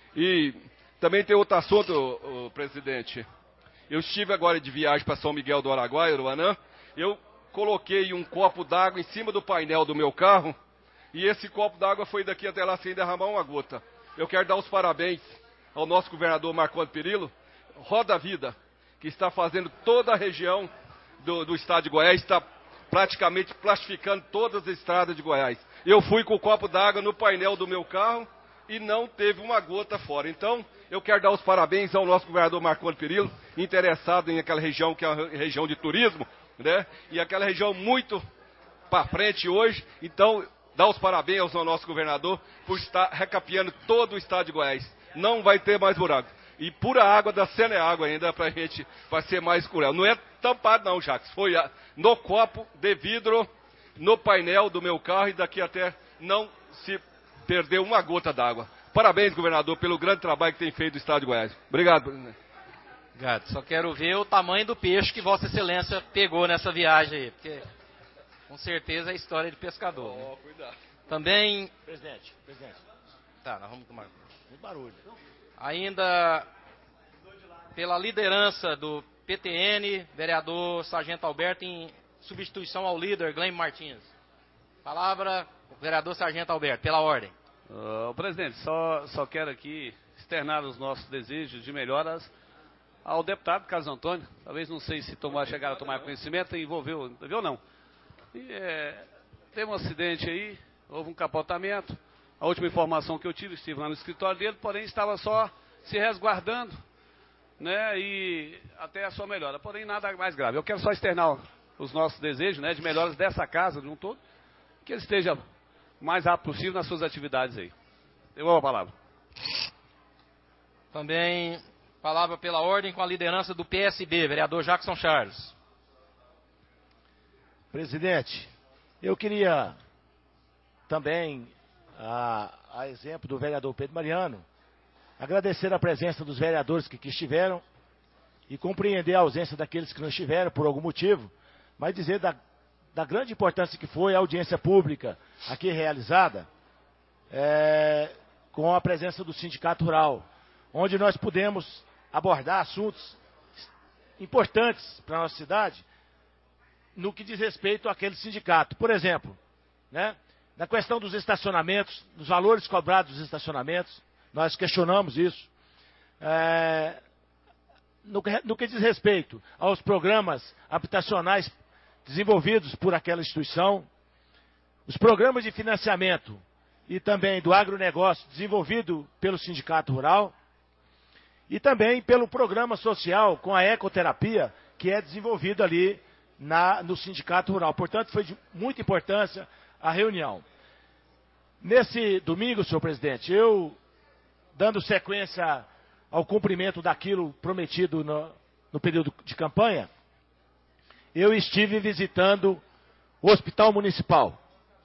E também tem outro assunto, ô, ô, presidente. Eu estive agora de viagem para São Miguel do Araguaia, Uruanã. Eu coloquei um copo d'água em cima do painel do meu carro e esse copo d'água foi daqui até lá sem derramar uma gota. Eu quero dar os parabéns ao nosso governador Marcondes Perillo, Roda Vida, que está fazendo toda a região do, do estado de Goiás, está praticamente plastificando todas as estradas de Goiás. Eu fui com o copo d'água no painel do meu carro e não teve uma gota fora. Então, eu quero dar os parabéns ao nosso governador Marcondes Perillo, interessado em aquela região que é uma região de turismo, né? E aquela região muito para frente hoje. Então, dar os parabéns ao nosso governador por estar recapeando todo o estado de Goiás. Não vai ter mais buraco. E pura água da Ceneágua ainda pra gente, vai ser mais cruel. Não é tampado não, Jacques. Foi no copo de vidro, no painel do meu carro e daqui até não se perdeu uma gota d'água. Parabéns, governador, pelo grande trabalho que tem feito o estado de Goiás. Obrigado, presidente. Obrigado. Só quero ver o tamanho do peixe que Vossa Excelência pegou nessa viagem aí, porque com certeza é história de pescador. Oh, né? Cuidado. Também... Presidente, presidente. Tá, nós vamos tomar... Muito barulho. Ainda pela liderança do P T N, vereador Sargento Alberto, em substituição ao líder Glenn Martins. Palavra, o vereador Sargento Alberto, pela ordem. Uh, presidente, só, só quero aqui externar os nossos desejos de melhoras ao deputado Carlos Antônio. Talvez, não sei se tomar, chegaram a tomar conhecimento, envolveu, envolveu não. E, é, teve um acidente aí, houve um capotamento. A última informação que eu tive, estive lá no escritório dele, porém estava só se resguardando, né, e até a sua melhora. Porém, nada mais grave. Eu quero só externar os nossos desejos, né, de melhoras dessa casa de um todo, que ele esteja o mais rápido possível nas suas atividades aí. Devolvo a palavra. Também, palavra pela ordem com a liderança do P S B, vereador Jackson Charles. Presidente, eu queria também, a, a exemplo do vereador Pedro Mariano, agradecer a presença dos vereadores que aqui estiveram e compreender a ausência daqueles que não estiveram por algum motivo, mas dizer da, da grande importância que foi a audiência pública aqui realizada, é, com a presença do Sindicato Rural, onde nós pudemos abordar assuntos importantes para a nossa cidade, no que diz respeito àquele sindicato. Por exemplo, né, na questão dos estacionamentos, dos valores cobrados dos estacionamentos, nós questionamos isso. É, no, no que diz respeito aos programas habitacionais desenvolvidos por aquela instituição, os programas de financiamento e também do agronegócio desenvolvido pelo Sindicato Rural, e também pelo programa social com a ecoterapia, que é desenvolvido ali na, no Sindicato Rural. Portanto, foi de muita importância a reunião. Nesse domingo, senhor presidente, eu, dando sequência ao cumprimento daquilo prometido no, no período de campanha, eu estive visitando o Hospital Municipal.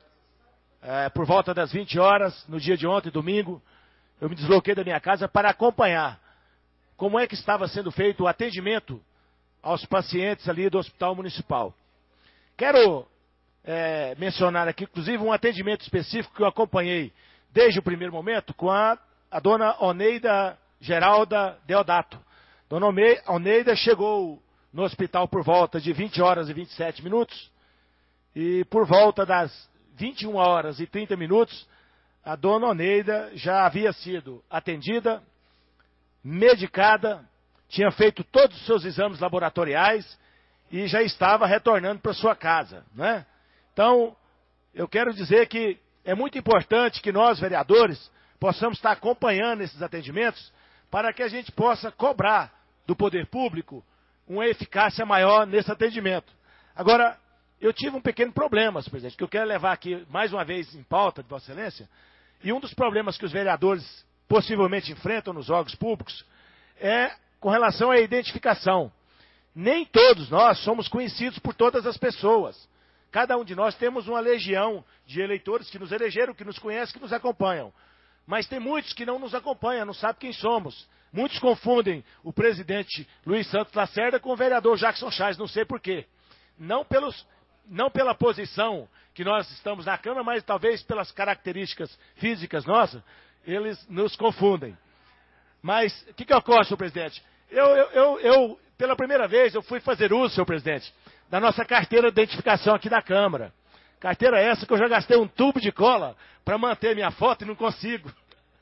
É, por volta das vinte horas, no dia de ontem, domingo, eu me desloquei da minha casa para acompanhar como é que estava sendo feito o atendimento aos pacientes ali do Hospital Municipal. Quero é, mencionar aqui, inclusive, um atendimento específico que eu acompanhei desde o primeiro momento com a, a dona Oneida Geralda Deodato. Dona Oneida chegou no hospital por volta de vinte horas e vinte e sete minutos, e por volta das vinte e uma horas e trinta minutos, a dona Oneida já havia sido atendida, medicada, tinha feito todos os seus exames laboratoriais e já estava retornando para sua casa, né? Então, eu quero dizer que é muito importante que nós, vereadores, possamos estar acompanhando esses atendimentos para que a gente possa cobrar do poder público uma eficácia maior nesse atendimento. Agora, eu tive um pequeno problema, senhor presidente, que eu quero levar aqui mais uma vez em pauta de Vossa Excelência, e um dos problemas que os vereadores possivelmente enfrentam nos órgãos públicos é com relação à identificação. Nem todos nós somos conhecidos por todas as pessoas. Cada um de nós temos uma legião de eleitores que nos elegeram, que nos conhecem, que nos acompanham. Mas tem muitos que não nos acompanham, não sabem quem somos. Muitos confundem o presidente Luiz Santos Lacerda com o vereador Jackson Chaves, não sei porquê. Não, pelos, não pela posição que nós estamos na Câmara, mas talvez pelas características físicas nossas, eles nos confundem. Mas o que, que ocorre, senhor presidente? Eu, eu, eu, eu, pela primeira vez, eu fui fazer uso, senhor presidente, da nossa carteira de identificação aqui da Câmara. Carteira essa que eu já gastei um tubo de cola para manter minha foto e não consigo.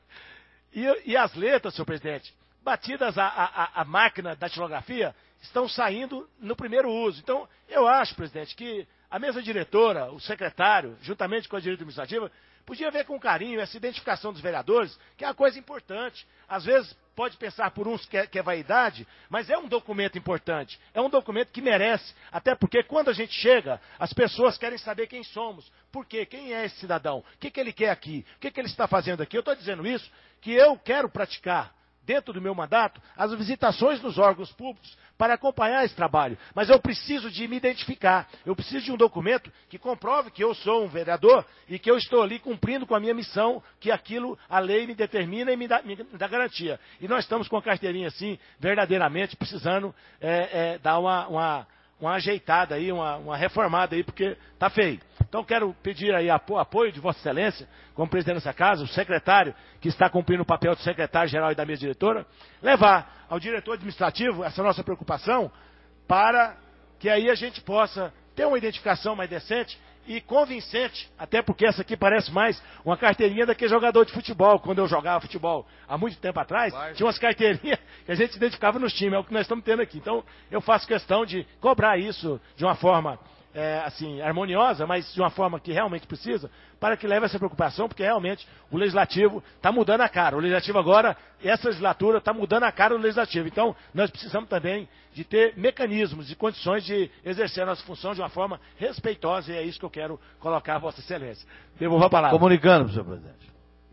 E, e as letras, senhor presidente, batidas a, a, a máquina da datilografia, estão saindo no primeiro uso. Então, eu acho, presidente, que a mesa diretora, o secretário, juntamente com a diretora administrativa, podia ver com carinho essa identificação dos vereadores, que é uma coisa importante. Às vezes pode pensar por uns que é, que é vaidade, mas é um documento importante. É um documento que merece, até porque quando a gente chega, as pessoas querem saber quem somos. Por quê? Quem é esse cidadão? O que, que ele quer aqui? O que, que ele está fazendo aqui? Eu estou dizendo isso, que eu quero praticar, dentro do meu mandato, as visitações nos órgãos públicos para acompanhar esse trabalho. Mas eu preciso de me identificar. Eu preciso de um documento que comprove que eu sou um vereador e que eu estou ali cumprindo com a minha missão, que aquilo a lei me determina e me dá, me dá garantia. E nós estamos com a carteirinha assim, verdadeiramente precisando é, é, dar uma, uma, uma ajeitada aí, uma, uma reformada aí, porque tá feio. Então quero pedir aí apo, apoio de Vossa Excelência, como presidente dessa casa, o secretário que está cumprindo o papel de secretário-geral e da mesa diretora, levar ao diretor administrativo essa nossa preocupação para que aí a gente possa ter uma identificação mais decente e convincente, até porque essa aqui parece mais uma carteirinha daquele jogador de futebol. Quando eu jogava futebol há muito tempo atrás, Vai, tinha umas carteirinhas que a gente se identificava nos times, é o que nós estamos tendo aqui. Então, eu faço questão de cobrar isso de uma forma é, assim, harmoniosa, mas de uma forma que realmente precisa, para que leve essa preocupação, porque realmente o Legislativo está mudando a cara. O Legislativo agora, essa legislatura está mudando a cara do Legislativo. Então, nós precisamos também de ter mecanismos e condições de exercer a nossa função de uma forma respeitosa, e é isso que eu quero colocar a Vossa Excelência. Devolvo a palavra. Comunicando, senhor presidente.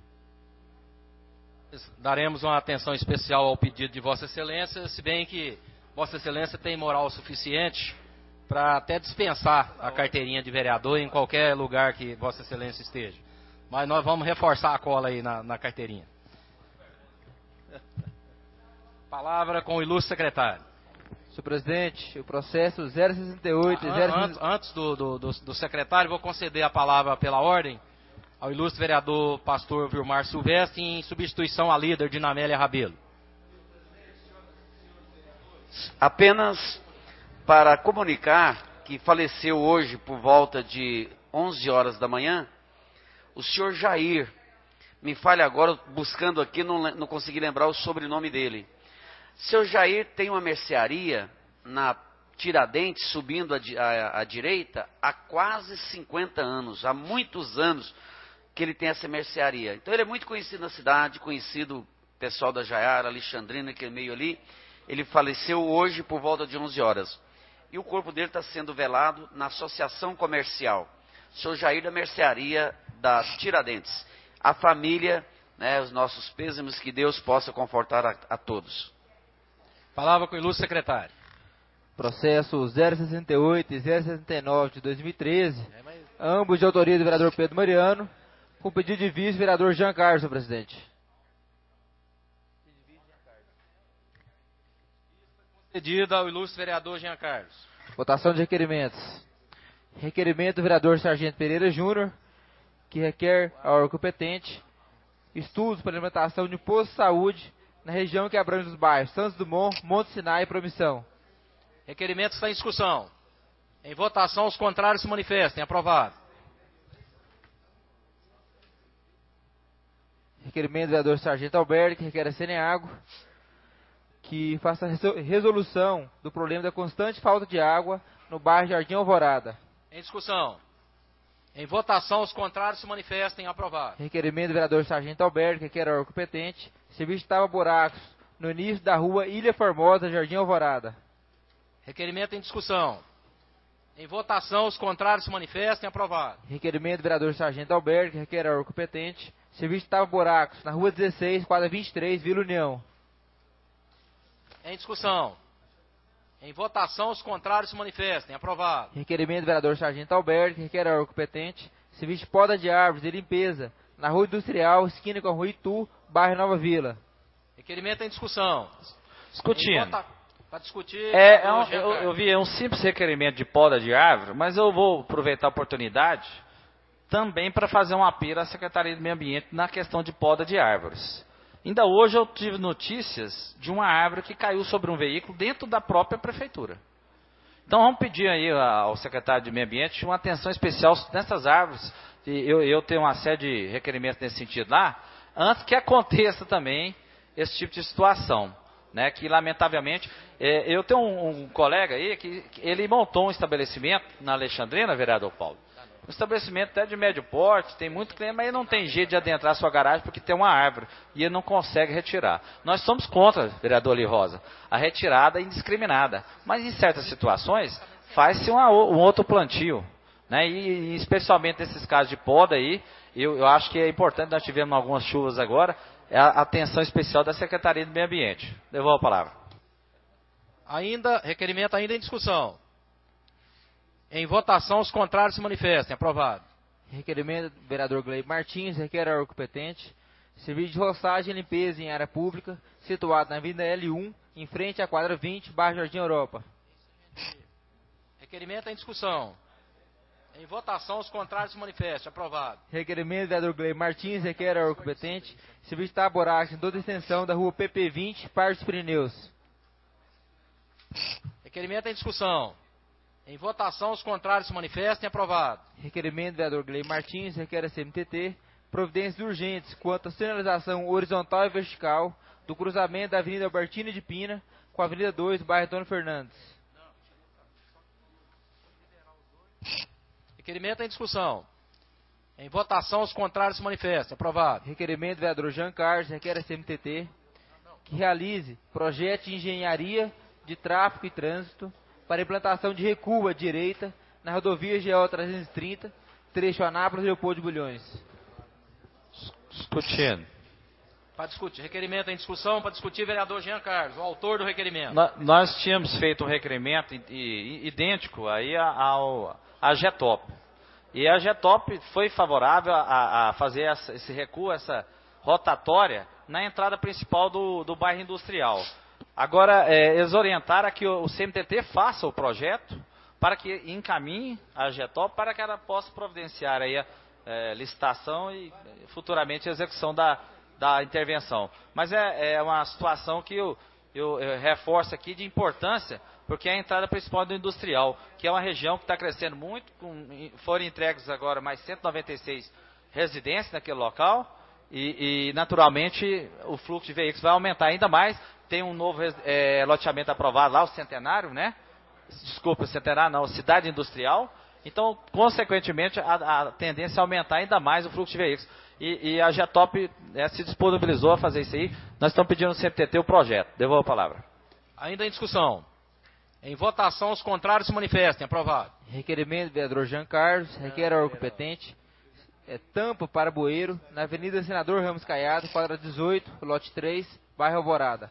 Daremos uma atenção especial ao pedido de Vossa Excelência, se bem que Vossa Excelência tem moral suficiente para até dispensar a carteirinha de vereador em qualquer lugar que Vossa Excelência esteja. Mas nós vamos reforçar a cola aí na, na carteirinha. Palavra com o ilustre secretário. Senhor presidente, o processo zero sessenta e oito... Ah, antes, antes do, do, do, do secretário, vou conceder a palavra pela ordem ao ilustre vereador pastor Vilmar Silvestre, em substituição à líder Dinamélia Rabelo. Apenas para comunicar que faleceu hoje por volta de onze horas da manhã o senhor Jair. Me falha agora, buscando aqui, não, não consegui lembrar o sobrenome dele. Seu Jair tem uma mercearia na Tiradentes, subindo à direita, há quase cinquenta anos, há muitos anos que ele tem essa mercearia. Então ele é muito conhecido na cidade, conhecido pessoal da Jaiara, Alexandrina, aquele meio ali. Ele faleceu hoje por volta de onze horas. E o corpo dele está sendo velado na Associação Comercial. Seu Jair da Mercearia das Tiradentes. A família, né, os nossos pêsames, que Deus possa confortar a, a todos. Palavra com o ilustre secretário. Processo zero sessenta e oito e zero sessenta e nove de dois mil e treze, é, mas... ambos de autoria do vereador Pedro Mariano, com pedido de vice-vereador Jean Carlos, senhor presidente. Concedida ao ilustre vereador Jean Carlos. Votação de requerimentos. Requerimento do vereador Sargento Pereira Júnior, que requer ao órgão competente estudos para a implementação de um posto de saúde na região que abrange os bairros Santos Dumont, Monte Sinai e Promissão. Requerimento está em discussão. Em votação, os contrários se manifestem. Aprovado. Requerimento do vereador Sargento Alberto, que requer a Ceneago que faça a resolução do problema da constante falta de água no bairro Jardim Alvorada. Em discussão. Em votação, os contrários se manifestem. Aprovado. Requerimento do vereador Sargento Alberto, que requer a órgão competente, serviço tava buracos no início da rua Ilha Formosa, Jardim Alvorada. Requerimento em discussão. Em votação, os contrários se manifestem. Aprovado. Requerimento do vereador Sargento Alberto, que requer a órgão competente, serviço tava buracos na rua dezesseis, quadra vinte e três, Vila União. Em discussão. Em votação, os contrários se manifestem. Aprovado. Requerimento do vereador Sargento Alberto, que requer a órgão competente, serviço de poda de árvores e limpeza na rua Industrial, esquina com a rua Itu, bairro Nova Vila. Requerimento em discussão. Discutindo. Para discutir... É, é um, eu, eu vi, é um simples requerimento de poda de árvore, mas eu vou aproveitar a oportunidade também para fazer um apelo à Secretaria do Meio Ambiente na questão de poda de árvores. Ainda hoje eu tive notícias de uma árvore que caiu sobre um veículo dentro da própria prefeitura. Então vamos pedir aí ao secretário de Meio Ambiente uma atenção especial nessas árvores. Eu, eu tenho uma série de requerimentos nesse sentido lá, antes que aconteça também esse tipo de situação. Né, que lamentavelmente, é, eu tenho um, um colega aí que, que ele montou um estabelecimento na Alexandrina, vereador Paulo. Um estabelecimento até de médio porte, tem muito cliente, mas ele não tem jeito de adentrar a sua garagem porque tem uma árvore e ele não consegue retirar. Nós somos contra, vereador Li Rosa, a retirada indiscriminada. Mas em certas situações, faz-se um outro plantio. Né, e, e especialmente nesses casos de poda aí, eu, eu acho que é importante, nós tivemos algumas chuvas agora, é a atenção especial da Secretaria do Meio Ambiente. Devolvo a palavra. Ainda, requerimento ainda em discussão. Em votação, os contrários se manifestem. Aprovado. Requerimento do vereador Gleib Martins, requer a órgão competente, serviço de roçagem e limpeza em área pública, situado na Avenida L um, em frente à quadra vinte, bairro Jardim Europa. Requerimento em discussão. Em votação, os contrários se manifestem. Aprovado. Requerimento do vereador Gleio Martins, requer ao competente, serviço de taboragem, toda a extensão da rua P P vinte, Parque dos Pirineus. Requerimento em discussão. Em votação, os contrários se manifestem. Aprovado. Requerimento do vereador Gleio Martins, requer a C M T T, providências urgentes quanto à sinalização horizontal e vertical do cruzamento da Avenida Albertina de Pina com a Avenida dois, do bairro Antônio Fernandes. Requerimento em discussão. Em votação, os contrários se manifestem. Aprovado. Requerimento do vereador Jean Carlos, requer a C M T T, que realize projeto de engenharia de tráfego e trânsito para implantação de recuo à direita na rodovia G O trezentos e trinta, trecho Anápolis e Leopoldo de Bulhões. Discutindo. Para discutir. Requerimento em discussão para discutir, vereador Jean Carlos, o autor do requerimento. Nós tínhamos feito um requerimento idêntico aí ao a Getop. E a Getop foi favorável a, a fazer essa, esse recuo, essa rotatória na entrada principal do, do bairro industrial. Agora, é, eles orientaram a que o, o C M T T faça o projeto para que encaminhe a Getop para que ela possa providenciar aí a é, licitação e futuramente a execução da, da intervenção. Mas é, é uma situação que eu, eu, eu reforço aqui de importância, porque é a entrada principal do industrial, que é uma região que está crescendo muito, com, foram entregues agora mais cento e noventa e seis residências naquele local, e, e naturalmente o fluxo de veículos vai aumentar ainda mais. Tem um novo é, loteamento aprovado lá, o Centenário, né? Desculpa, Centenário não, Cidade Industrial. Então, consequentemente, a, a tendência é aumentar ainda mais o fluxo de veículos. E, e a Getop é, se disponibilizou a fazer isso aí. Nós estamos pedindo no C M T T o projeto. Devolvo a palavra. Ainda em discussão. Em votação, os contrários se manifestem. Aprovado. Requerimento do vereador Jean Carlos, requer ao competente, é, tampa para bueiro, na Avenida Senador Ramos Caiado, quadra dezoito, lote três, bairro Alvorada.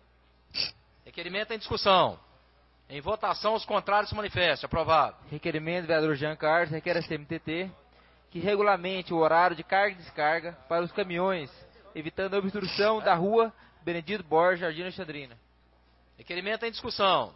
Requerimento em discussão. Em votação, os contrários se manifestem. Aprovado. Requerimento do vereador Jean Carlos, requer a C M T T, que regulamente o horário de carga e descarga para os caminhões, evitando a obstrução da rua Benedito Borges, Jardim Alexandrina. Requerimento em discussão.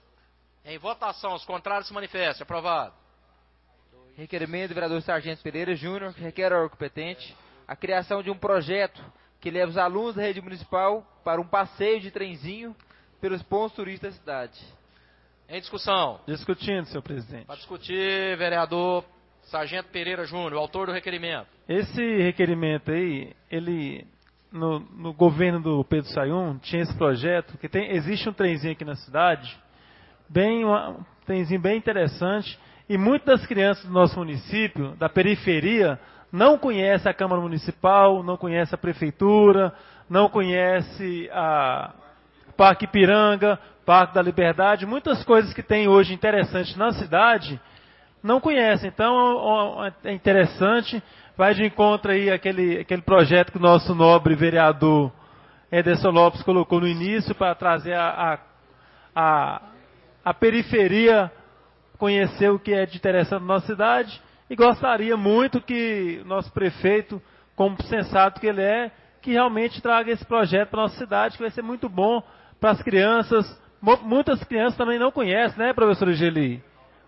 Em votação, os contrários se manifestem. Aprovado. Requerimento do vereador Sargento Pereira Júnior, que requer ao competente a criação de um projeto que leve os alunos da rede municipal para um passeio de trenzinho pelos pontos turísticos da cidade. Em discussão. Discutindo, senhor presidente. Para discutir, vereador Sargento Pereira Júnior, o autor do requerimento. Esse requerimento aí, ele, no, no governo do Pedro Sayum, tinha esse projeto, que tem, existe um trenzinho aqui na cidade, bem, um trenzinho bem interessante, e muitas das crianças do nosso município, da periferia, não conhecem a Câmara Municipal, não conhecem a Prefeitura, não conhecem a Parque Ipiranga, Parque da Liberdade, muitas coisas que tem hoje interessantes na cidade, não conhecem. Então é interessante, vai de encontro aí aquele, aquele projeto que o nosso nobre vereador Ederson Lopes colocou no início para trazer a, a, a, a periferia, conhecer o que é de interessante na nossa cidade, e gostaria muito que o nosso prefeito, como sensato que ele é, que realmente traga esse projeto para a nossa cidade, que vai ser muito bom para as crianças. Muitas crianças também não conhecem, né, professor Geli?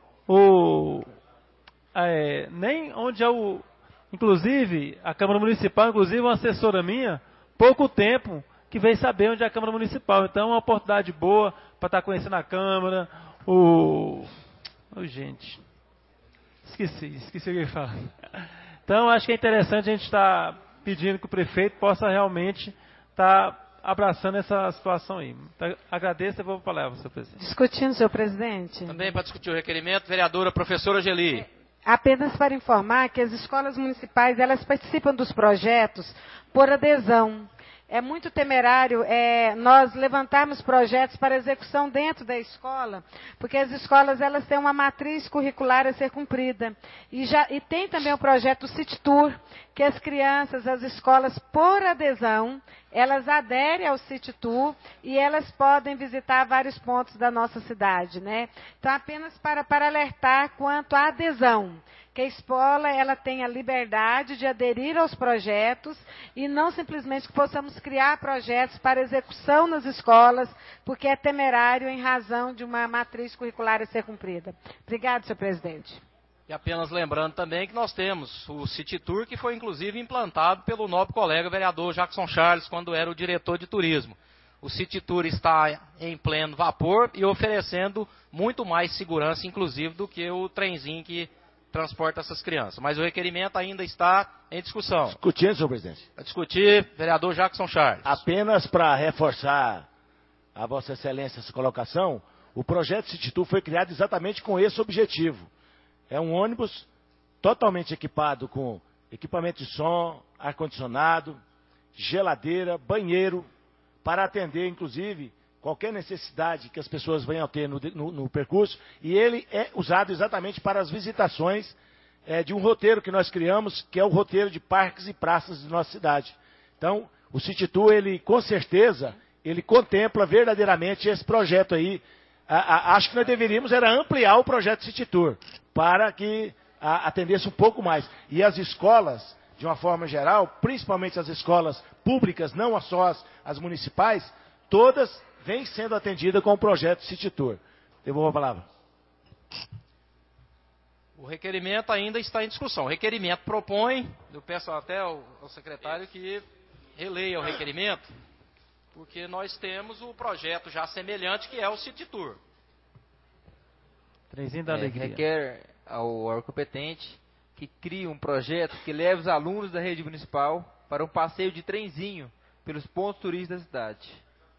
O, é, nem onde é o... Inclusive, a Câmara Municipal, inclusive uma assessora minha, pouco tempo, que veio saber onde é a Câmara Municipal. Então, é uma oportunidade boa para estar conhecendo a Câmara. O... Oh, gente, esqueci, esqueci o que eu ia falar. Então, acho que é interessante a gente estar pedindo que o prefeito possa realmente estar abraçando essa situação aí. Agradeço e vou para a palavra, senhor presidente. Discutindo, senhor presidente. Também para discutir o requerimento, vereadora professora Geli. Apenas para informar que as escolas municipais, elas participam dos projetos por adesão. É muito temerário é, nós levantarmos projetos para execução dentro da escola, porque as escolas elas têm uma matriz curricular a ser cumprida. E, já, e tem também o projeto City Tour, que as crianças, as escolas, por adesão, elas aderem ao City Tour e elas podem visitar vários pontos da nossa cidade, né? Então, apenas para, para alertar quanto à adesão, que a escola ela tem a liberdade de aderir aos projetos e não simplesmente que possamos criar projetos para execução nas escolas, porque é temerário em razão de uma matriz curricular a ser cumprida. Obrigada, senhor presidente. E apenas lembrando também que nós temos o City Tour, que foi inclusive implantado pelo nobre colega vereador Jackson Charles, quando era o diretor de turismo. O City Tour está em pleno vapor e oferecendo muito mais segurança, inclusive, do que o trenzinho que transporta essas crianças. Mas o requerimento ainda está em discussão. Discutindo, senhor presidente. A discutir, vereador Jackson Charles. Apenas para reforçar a Vossa Excelência essa colocação, o projeto City Tour foi criado exatamente com esse objetivo. É um ônibus totalmente equipado com equipamento de som, ar-condicionado, geladeira, banheiro, para atender, inclusive, qualquer necessidade que as pessoas venham a ter no, no, no percurso. E ele é usado exatamente para as visitações é, de um roteiro que nós criamos, que é o roteiro de parques e praças de nossa cidade. Então, o City Tour, ele, com certeza, ele contempla verdadeiramente esse projeto aí. A, a, acho que nós deveríamos era ampliar o projeto City Tour, para que a, atendesse um pouco mais. E as escolas, de uma forma geral, principalmente as escolas públicas, não só as, as municipais, todas vêm sendo atendidas com o projeto City Tour. Devolvo a palavra. O requerimento ainda está em discussão. O requerimento propõe, eu peço até ao, ao secretário que releia o requerimento, porque nós temos o projeto já semelhante, que é o City Tour. Trenzinho da É, Alegria. requer ao órgão competente que crie um projeto que leve os alunos da rede municipal para um passeio de trenzinho pelos pontos turísticos da cidade.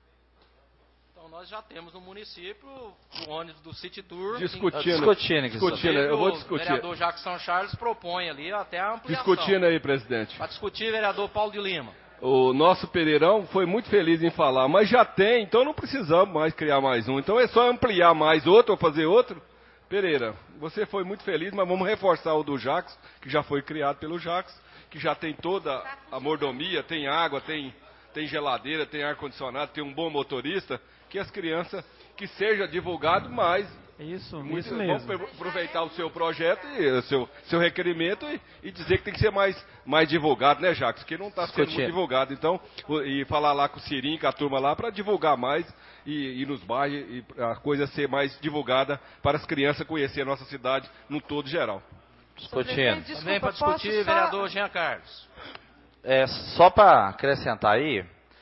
Então nós já temos no município o ônibus do City Tour. Discutindo. Discutindo, Discutindo, eu vou discutir. O vereador Jackson Charles propõe ali até a ampliação. Discutindo aí, presidente. Para discutir, vereador Paulo de Lima. O nosso Pereirão foi muito feliz em falar, mas já tem, então não precisamos mais criar mais um. Então é só ampliar mais outro ou fazer outro. Pereira, você foi muito feliz, mas vamos reforçar o do Jax, que já foi criado pelo Jax, que já tem toda a mordomia, tem água, tem, tem geladeira, tem ar-condicionado, tem um bom motorista, que as crianças, que seja divulgado mais. Isso, muito, isso mesmo. Vamos aproveitar o seu projeto e o seu, seu requerimento e, e dizer que tem que ser mais, mais divulgado, né, Jacques? Que não está sendo muito divulgado. Então, o, e falar lá com o Cirim, com a turma lá, para divulgar mais e, e nos bairros, e a coisa ser mais divulgada para as crianças conhecer a nossa cidade no todo geral. Discutindo. Também para discutir, só... vereador Jean Carlos. É, só para acrescentar aí,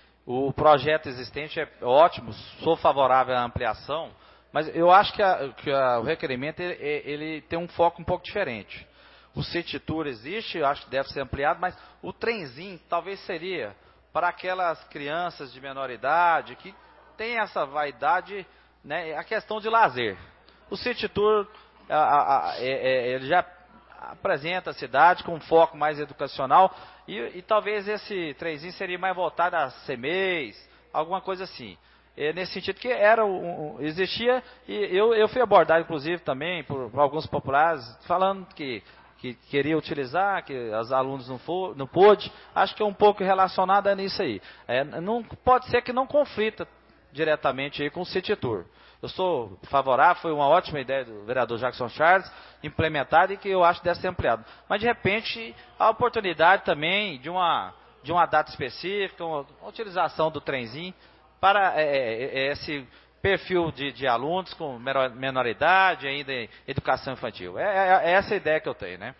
o projeto existente é ótimo, sou favorável à ampliação, mas eu acho que, a, que a, o requerimento ele, ele tem um foco um pouco diferente. O City Tour existe, eu acho que deve ser ampliado, mas o trenzinho talvez seria para aquelas crianças de menor idade que têm essa vaidade, né, a questão de lazer. O City Tour a, a, a, é, ele já apresenta a cidade com um foco mais educacional e, e talvez esse trenzinho seria mais voltado a C M E S, alguma coisa assim. É, nesse sentido que era um, um, existia, e eu, eu fui abordado, inclusive, também por, por alguns populares, falando que, que queria utilizar, que os alunos não, for, não pôde. Acho que é um pouco relacionado a nisso aí. É, não, pode ser que não conflita diretamente aí com o City Tour. Eu sou favorável, foi uma ótima ideia do vereador Jackson Charles, implementada e que eu acho que deve ser ampliado. Mas, de repente, a oportunidade também de uma, de uma data específica, uma, uma utilização do trenzinho, para é, esse perfil de, de alunos com menor, menoridade, ainda em educação infantil. É, é, é essa a ideia que eu tenho, né?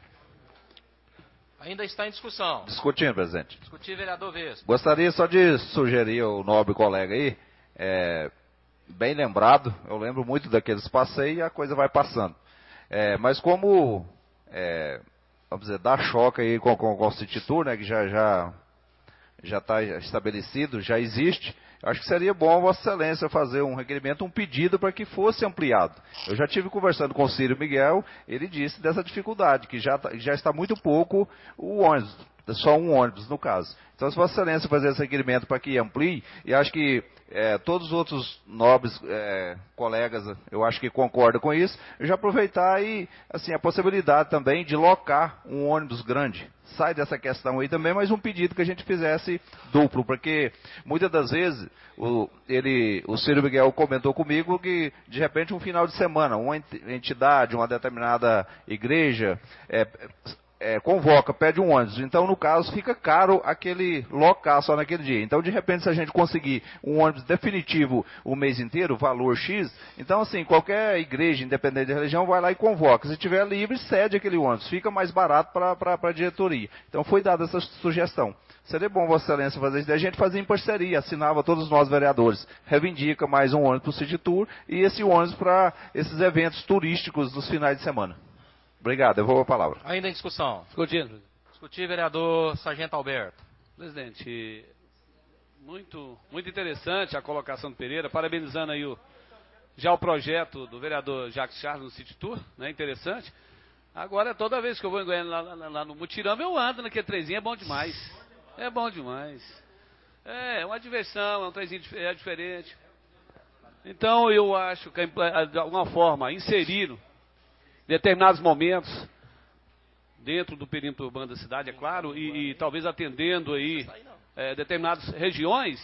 Ainda está em discussão. Discutindo, presidente. Discutir, vereador Vespa. Gostaria só de sugerir ao nobre colega aí, é, bem lembrado, eu lembro muito daqueles passeios e a coisa vai passando. É, mas como, é, vamos dizer, dá choque aí com, com, com o City Tour, né, que já já já está estabelecido, já existe. Acho que seria bom Vossa Excelência fazer um requerimento, um pedido para que fosse ampliado. Eu já tive conversando com o Círio Miguel, ele disse dessa dificuldade, que já, já está muito pouco o ônibus. só um ônibus, no caso. Então, se Vossa Excelência fazer esse requerimento para que amplie, e acho que é, todos os outros nobres é, colegas, eu acho que concordam com isso, eu já aproveitar e, assim, a possibilidade também de locar um ônibus grande. Sai dessa questão aí também, mas um pedido que a gente fizesse duplo, porque muitas das vezes o, ele, o Ciro Miguel comentou comigo que, de repente, um final de semana, uma entidade, uma determinada igreja, é, É, convoca, pede um ônibus. Então, no caso, fica caro aquele locar só naquele dia. Então, de repente, se a gente conseguir um ônibus definitivo o mês inteiro, valor X, então, assim, qualquer igreja, independente da religião, vai lá e convoca. Se tiver livre, cede aquele ônibus. Fica mais barato para a diretoria. Então, foi dada essa sugestão. Seria bom, Vossa Excelência, fazer isso. A gente fazia em parceria, assinava todos nós vereadores. Reivindica mais um ônibus para o City Tour e esse ônibus para esses eventos turísticos dos finais de semana. Obrigado, eu vou a palavra. Ainda em discussão. Discutindo. Discutir, vereador Sargento Alberto. Presidente, muito, muito interessante a colocação do Pereira, parabenizando aí o, já o projeto do vereador Jacques Charles no City Tour, né, interessante. Agora, toda vez que eu vou em Goiânia, lá, lá, lá no Mutirama, eu ando naquele trenzinho, é bom demais. É bom demais. É, é uma diversão, é um trenzinho é diferente. Então, eu acho que, de alguma forma, inseriram determinados momentos dentro do perímetro urbano da cidade, é claro, e, e talvez atendendo aí é, determinadas regiões,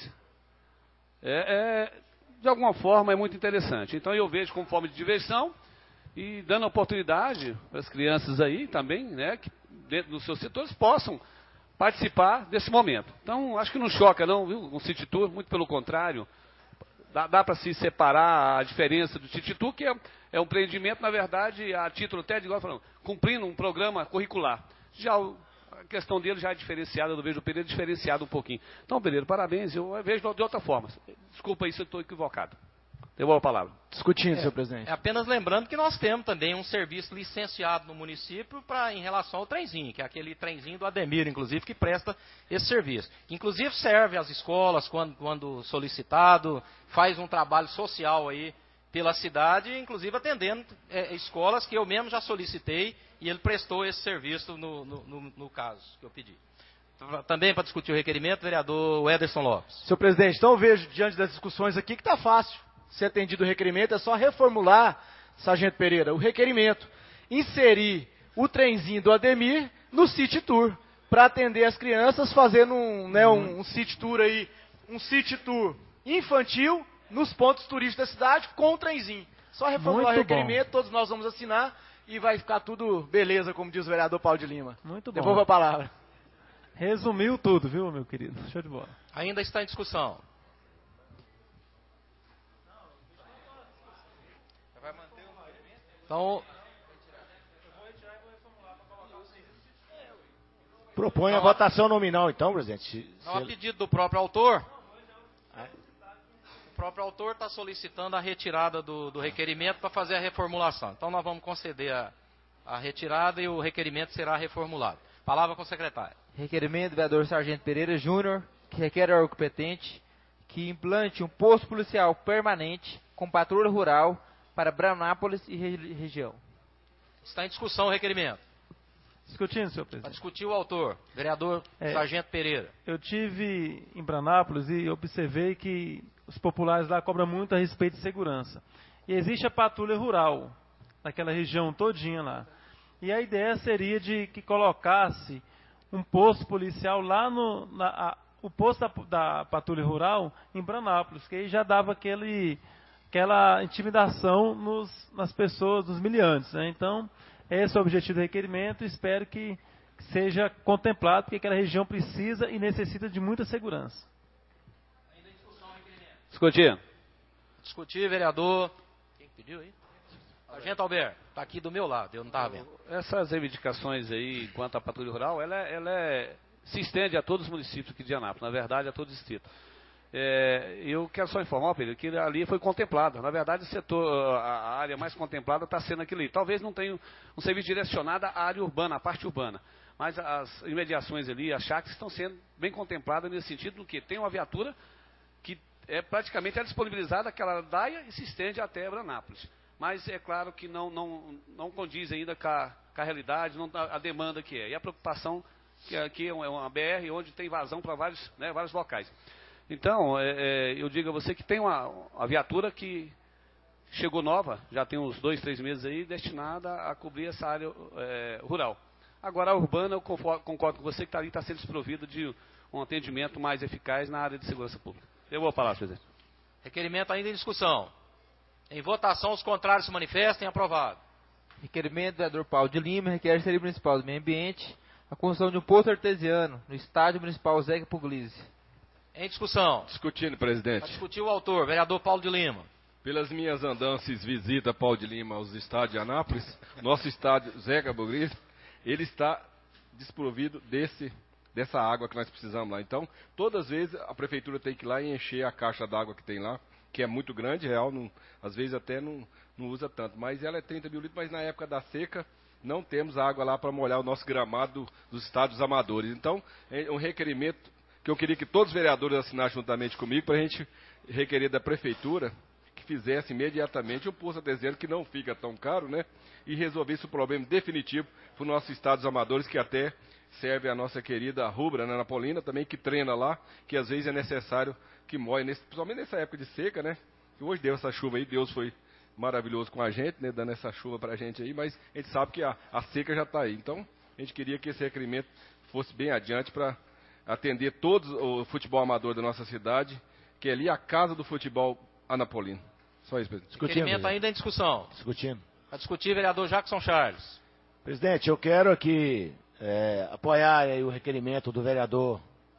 é, é, de alguma forma é muito interessante. Então eu vejo como forma de diversão e dando oportunidade para as crianças aí também, né, que dentro dos seus setores possam participar desse momento. Então acho que não choca não, viu, um City Tour, muito pelo contrário. Dá, dá para se separar a diferença do City Tour, que é, é um empreendimento, na verdade, a título até de igual falando, cumprindo um programa curricular. Já o, a questão dele já é diferenciada, eu vejo o Pereira diferenciado um pouquinho. Então, Pereira, parabéns, eu vejo de outra forma. Desculpa aí se eu estou equivocado. Devolvo a palavra. Discutindo, é, senhor presidente. É apenas lembrando que nós temos também um serviço licenciado no município pra, em relação ao trenzinho, que é aquele trenzinho do Ademir, inclusive, que presta esse serviço. Inclusive serve às escolas, quando, quando solicitado, faz um trabalho social aí pela cidade, inclusive atendendo é, escolas que eu mesmo já solicitei e ele prestou esse serviço no, no, no, no caso que eu pedi. Também para discutir o requerimento, vereador Ederson Lopes. Senhor presidente, então eu vejo diante das discussões aqui que está fácil ser atendido o requerimento, é só reformular, Sargento Pereira, o requerimento, inserir o trenzinho do Ademir no City Tour, para atender as crianças, fazendo um, né, um, um City Tour aí, um City Tour infantil nos pontos turísticos da cidade com o trenzinho. Só reformular Muito o requerimento, bom. todos nós vamos assinar e vai ficar tudo beleza, como diz o vereador Paulo de Lima. Muito bom. Devolvo a palavra. Resumiu tudo, viu, meu querido? Show de bola. Ainda está em discussão. Então, propõe a votação nominal, então, presidente. Não, a pedido do próprio autor, o próprio autor está solicitando a retirada do, do requerimento para fazer a reformulação. Então, nós vamos conceder a, a retirada e o requerimento será reformulado. Palavra com o secretário. Requerimento do vereador Sargento Pereira Júnior, que requer ao órgão competente que implante um posto policial permanente com patrulha rural para Branápolis e re região. Está em discussão o requerimento. Discutindo, senhor presidente. Para discutir o autor, vereador é, Sargento Pereira. Eu tive em Branápolis e observei que os populares lá cobram muito a respeito de segurança. E existe a patrulha rural, naquela região todinha lá. E a ideia seria de que colocasse um posto policial lá no... Na, a, o posto da, da patrulha rural em Branápolis, que aí já dava aquele... aquela intimidação nos, nas pessoas, nos miliantes. Né? Então, esse é o objetivo do requerimento e espero que seja contemplado, porque aquela região precisa e necessita de muita segurança. Discutir. Discutir, vereador. Quem pediu aí? Sargento Alberto, está aqui do meu lado, eu não estava vendo. Essas reivindicações aí, quanto à patrulha rural, ela, ela é, se estende a todos os municípios aqui de Anápolis, na verdade, a todo o distrito. É, eu quero só informar, Pedro, que ali foi contemplado. Na verdade, o setor, a área mais contemplada está sendo aquilo ali. Talvez não tenha um serviço direcionado à área urbana, à parte urbana. Mas as imediações ali, as chácaras, estão sendo bem contempladas nesse sentido do que tem uma viatura que é praticamente é disponibilizada aquela daia e se estende até Branápolis. Mas é claro que não, não, não condiz ainda com a, com a realidade, não, a demanda que é. E a preocupação que aqui é uma B R onde tem vazão para vários, né, vários locais. Então, é, é, eu digo a você que tem uma, uma viatura que chegou nova, já tem uns dois, três meses aí, destinada a cobrir essa área é, rural. Agora, a urbana, eu concordo, concordo com você que está ali, está sendo desprovida de um atendimento mais eficaz na área de segurança pública. Eu vou falar, presidente. Requerimento ainda em discussão. Em votação, os contrários se manifestem. Aprovado. Requerimento do vereador Paulo de Lima requer a Secretaria Municipal do Meio Ambiente a construção de um poço artesiano no Estádio Municipal Zeca Puglisi. Em discussão. Discutindo, presidente. Para discutir o autor, vereador Paulo de Lima. Pelas minhas andanças, visita Paulo de Lima aos estádios de Anápolis, nosso estádio Zeca Puglisi, ele está desprovido desse, dessa água que nós precisamos lá. Então, todas as vezes a prefeitura tem que ir lá e encher a caixa d'água que tem lá, que é muito grande, real, não, às vezes até não, não usa tanto. Mas ela é trinta mil litros, mas na época da seca não temos água lá para molhar o nosso gramado dos estádios amadores. Então, é um requerimento que eu queria que todos os vereadores assinassem juntamente comigo para a gente requerer da prefeitura que fizesse imediatamente um poço artesiano que não fica tão caro, né? E resolvesse o problema definitivo para os nossos estádios amadores, que até serve a nossa querida Rubra, né, Napolina, também, que treina lá, que às vezes é necessário que molhe, nesse, principalmente nessa época de seca, né? Que hoje deu essa chuva aí, Deus foi maravilhoso com a gente, né? Dando essa chuva para a gente aí, mas a gente sabe que a, a seca já está aí. Então, a gente queria que esse requerimento fosse bem adiante para atender todos o futebol amador da nossa cidade, que é ali a casa do futebol anapolino. Só isso, presidente. Requerimento ainda em discussão. Discutindo. Para discutir, vereador Jackson Charles. Presidente, eu quero aqui é, apoiar aí o requerimento do vereador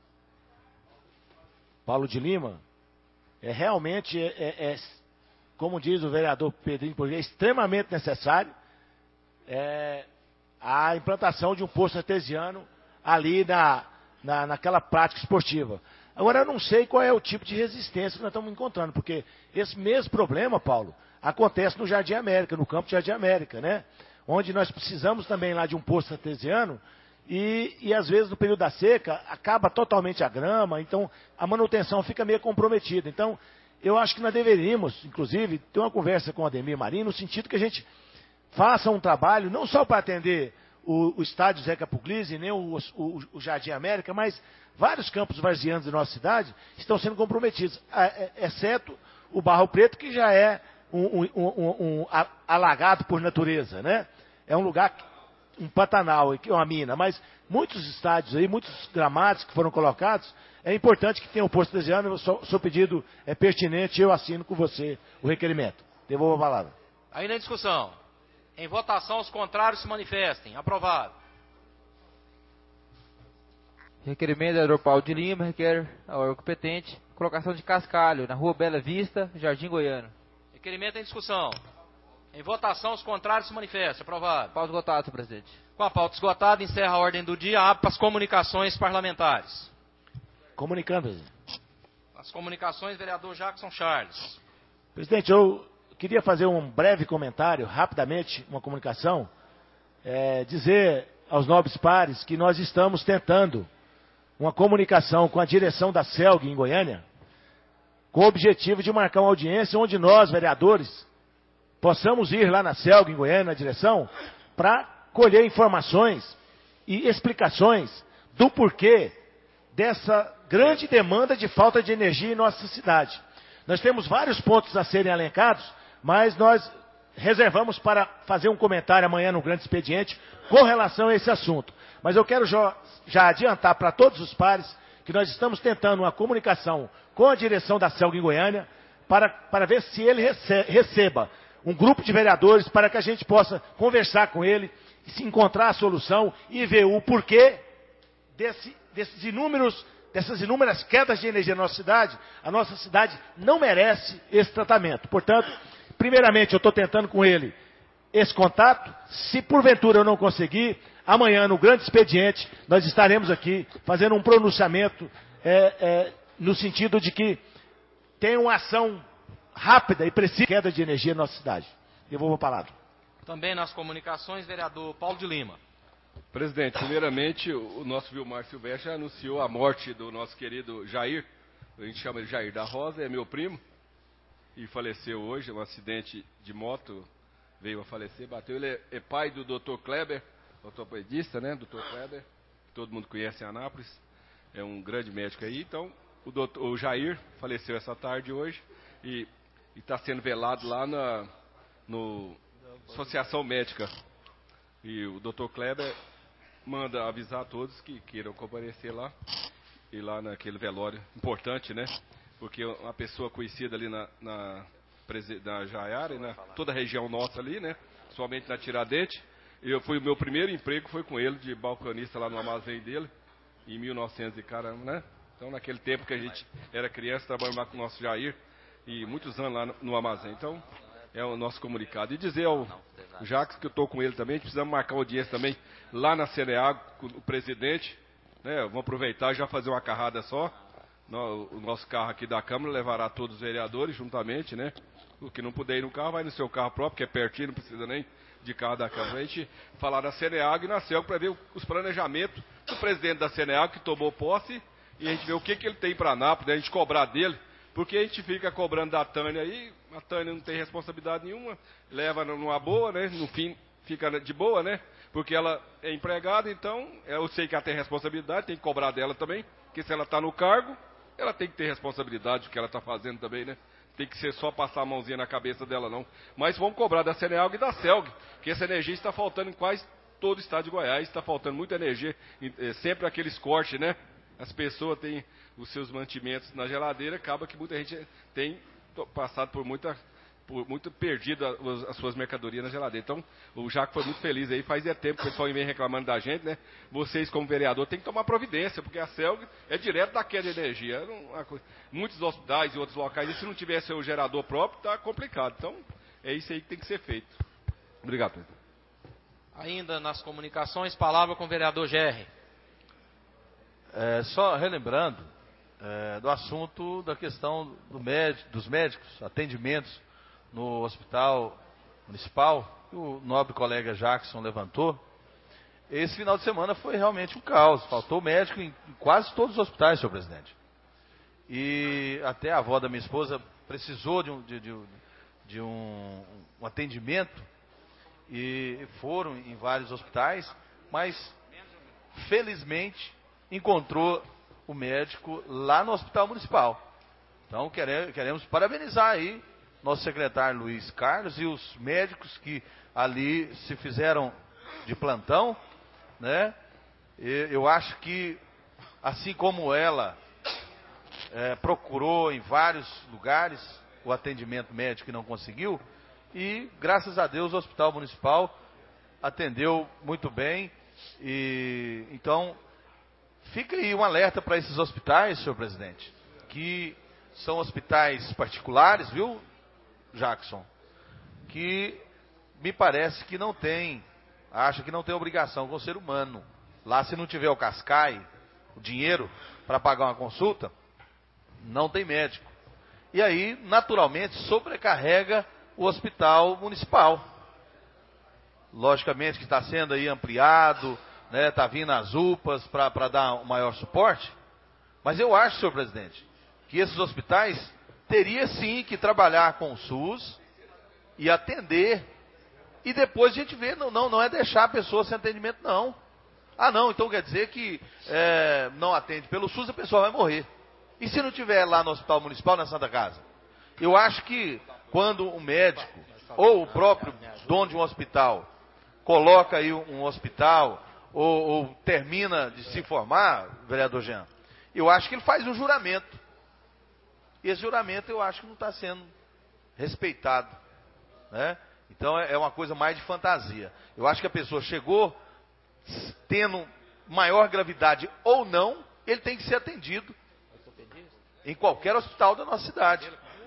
Paulo de Lima. É realmente, é, é, é, como diz o vereador Pedrinho, é extremamente necessário é, a implantação de um poço artesiano ali na, na, naquela prática esportiva. Agora, eu não sei qual é o tipo de resistência que nós estamos encontrando, porque esse mesmo problema, Paulo, acontece no Jardim América, no campo Jardim América, né? Onde nós precisamos também lá de um poço artesiano e, e às vezes no período da seca acaba totalmente a grama, então a manutenção fica meio comprometida. Então, eu acho que nós deveríamos, inclusive, ter uma conversa com o Ademir Marinho, no sentido que a gente faça um trabalho, não só para atender o, o estádio Zeca Puglisi, nem o, o, o Jardim América, mas vários campos varzianos da nossa cidade estão sendo comprometidos, exceto o Barro Preto, que já é um, um, um, um alagado por natureza, né? É um lugar, um pantanal, uma mina, mas muitos estádios aí, muitos gramados que foram colocados, é importante que tenha um posto artesiano. O seu, seu pedido é pertinente, eu assino com você o requerimento. Devolvo a palavra. Ainda em discussão. Em votação, os contrários se manifestem. Aprovado. Requerimento do vereador Paulo de Lima requer a órgão competente colocação de cascalho na Rua Bela Vista, Jardim Goiano. Requerimento em discussão. Em votação, os contrários se manifestem. Aprovado. Pauta esgotada, senhor presidente. Com a pauta esgotada, encerra a ordem do dia. Abre para as comunicações parlamentares. Comunicando, presidente. As comunicações, vereador Jackson Charles. Presidente, eu queria fazer um breve comentário, rapidamente, uma comunicação. É, dizer aos nobres pares que nós estamos tentando uma comunicação com a direção da CELG em Goiânia, com o objetivo de marcar uma audiência onde nós, vereadores, possamos ir lá na CELG em Goiânia, na direção, para colher informações e explicações do porquê dessa grande demanda de falta de energia em nossa cidade. Nós temos vários pontos a serem elencados, mas nós reservamos para fazer um comentário amanhã no grande expediente com relação a esse assunto. Mas eu quero já, já adiantar para todos os pares que nós estamos tentando uma comunicação com a direção da CELG em Goiânia para, para ver se ele rece, receba um grupo de vereadores para que a gente possa conversar com ele, se encontrar a solução e ver o porquê desse, desses inúmeros, dessas inúmeras quedas de energia na nossa cidade. A nossa cidade não merece esse tratamento. Portanto, primeiramente eu estou tentando com ele esse contato. Se porventura eu não conseguir, amanhã no grande expediente nós estaremos aqui fazendo um pronunciamento é, é, no sentido de que tem uma ação rápida e precisa queda de energia na nossa cidade. Devolvo a palavra. Também nas comunicações, vereador Paulo de Lima. Presidente, primeiramente, o nosso Vilmar Silvestre já anunciou a morte do nosso querido Jair. A gente chama ele Jair da Rosa, é meu primo. E faleceu hoje, um acidente de moto, veio a falecer, bateu. Ele é, é pai do doutor Kleber, ortopedista, né, doutor Kleber. todo mundo conhece em Anápolis, é um grande médico aí. Então, o, doutor, o Jair faleceu essa tarde hoje e está sendo velado lá na no Associação Médica. E o doutor Kleber manda avisar a todos que queiram comparecer lá, e lá naquele velório importante, né? Porque uma pessoa conhecida ali na, na, na Jaiara, na toda a região nossa ali, né? Somente na Tiradentes. Eu fui, o meu primeiro emprego foi com ele, de balconista lá no armazém dele, em mil e novecentos e caramba, né? Então, naquele tempo que a gente era criança, trabalhando lá com o nosso Jair, e muitos anos lá no, no armazém. Então, é o nosso comunicado. E dizer ao Jacques que eu estou com ele também, precisamos marcar audiência também lá na Ceneago, com o presidente, né? Vamos aproveitar e já fazer uma carrada só. O nosso carro aqui da Câmara levará todos os vereadores juntamente, né? O que não puder ir no carro, vai no seu carro próprio, que é pertinho, não precisa nem de carro da Câmara. A gente falar da Ceneago e na Celg para ver os planejamentos do presidente da Ceneago, que tomou posse, e a gente ver o que, que ele tem para Anápolis, né? A gente cobrar dele, porque a gente fica cobrando da Tânia aí, a Tânia não tem responsabilidade nenhuma, leva numa boa, né? No fim, fica de boa, né? Porque ela é empregada, então eu sei que ela tem responsabilidade, tem que cobrar dela também, porque se ela está no cargo, ela tem que ter responsabilidade do que ela está fazendo também, né? Tem que ser só passar a mãozinha na cabeça dela, não. Mas vamos cobrar da Ceneago e da Celg, porque essa energia está faltando em quase todo o estado de Goiás, está faltando muita energia, sempre aqueles cortes, né? As pessoas têm os seus mantimentos na geladeira, acaba que muita gente tem passado por muita, por muito perdido as, as suas mercadorias na geladeira. Então, o Jaco foi muito feliz aí, faz é tempo que o pessoal vem reclamando da gente, né? Vocês, como vereador, tem que tomar providência, porque a Celg é direto da queda de energia. Não, muitos hospitais e outros locais, e se não tivesse o gerador próprio, tá complicado. Então, é isso aí que tem que ser feito. Obrigado, presidente. Ainda nas comunicações, palavra com o vereador G R. É, só relembrando é, do assunto da questão do médico, dos médicos, atendimentos no hospital municipal, que o nobre colega Jackson levantou. Esse final de semana foi realmente um caos, faltou médico em, em quase todos os hospitais, senhor presidente. E até a avó da minha esposa precisou de um, de, de, de um, um atendimento, e foram em vários hospitais, mas felizmente encontrou o médico lá no hospital municipal. Então queremos, queremos parabenizar aí nosso secretário Luiz Carlos e os médicos que ali se fizeram de plantão, né? E eu acho que, assim como ela é, procurou em vários lugares o atendimento médico e não conseguiu, e graças a Deus o hospital municipal atendeu muito bem. E então fica aí um alerta para esses hospitais, senhor presidente, que são hospitais particulares, viu, Jackson? Que me parece que não tem, acha que não tem obrigação com o ser humano. Lá, se não tiver o cascai, o dinheiro para pagar uma consulta, não tem médico. E aí, naturalmente, sobrecarrega o hospital municipal. Logicamente que está sendo aí ampliado, né, está vindo as U P As para dar um maior suporte. Mas eu acho, senhor presidente, que esses hospitais teria sim que trabalhar com o SUS e atender. E depois a gente vê, não, não, não é deixar a pessoa sem atendimento, não. Ah, não, então quer dizer que é, não atende pelo SUS, a pessoa vai morrer. E se não tiver lá no hospital municipal, na Santa Casa? Eu acho que quando um médico, ou o próprio dono de um hospital, coloca aí um hospital, ou, ou termina de se formar, vereador Jean, eu acho que ele faz um juramento. E esse juramento eu acho que não está sendo respeitado, né? Então é uma coisa mais de fantasia. Eu acho que a pessoa chegou tendo maior gravidade ou não, ele tem que ser atendido em qualquer hospital da nossa cidade.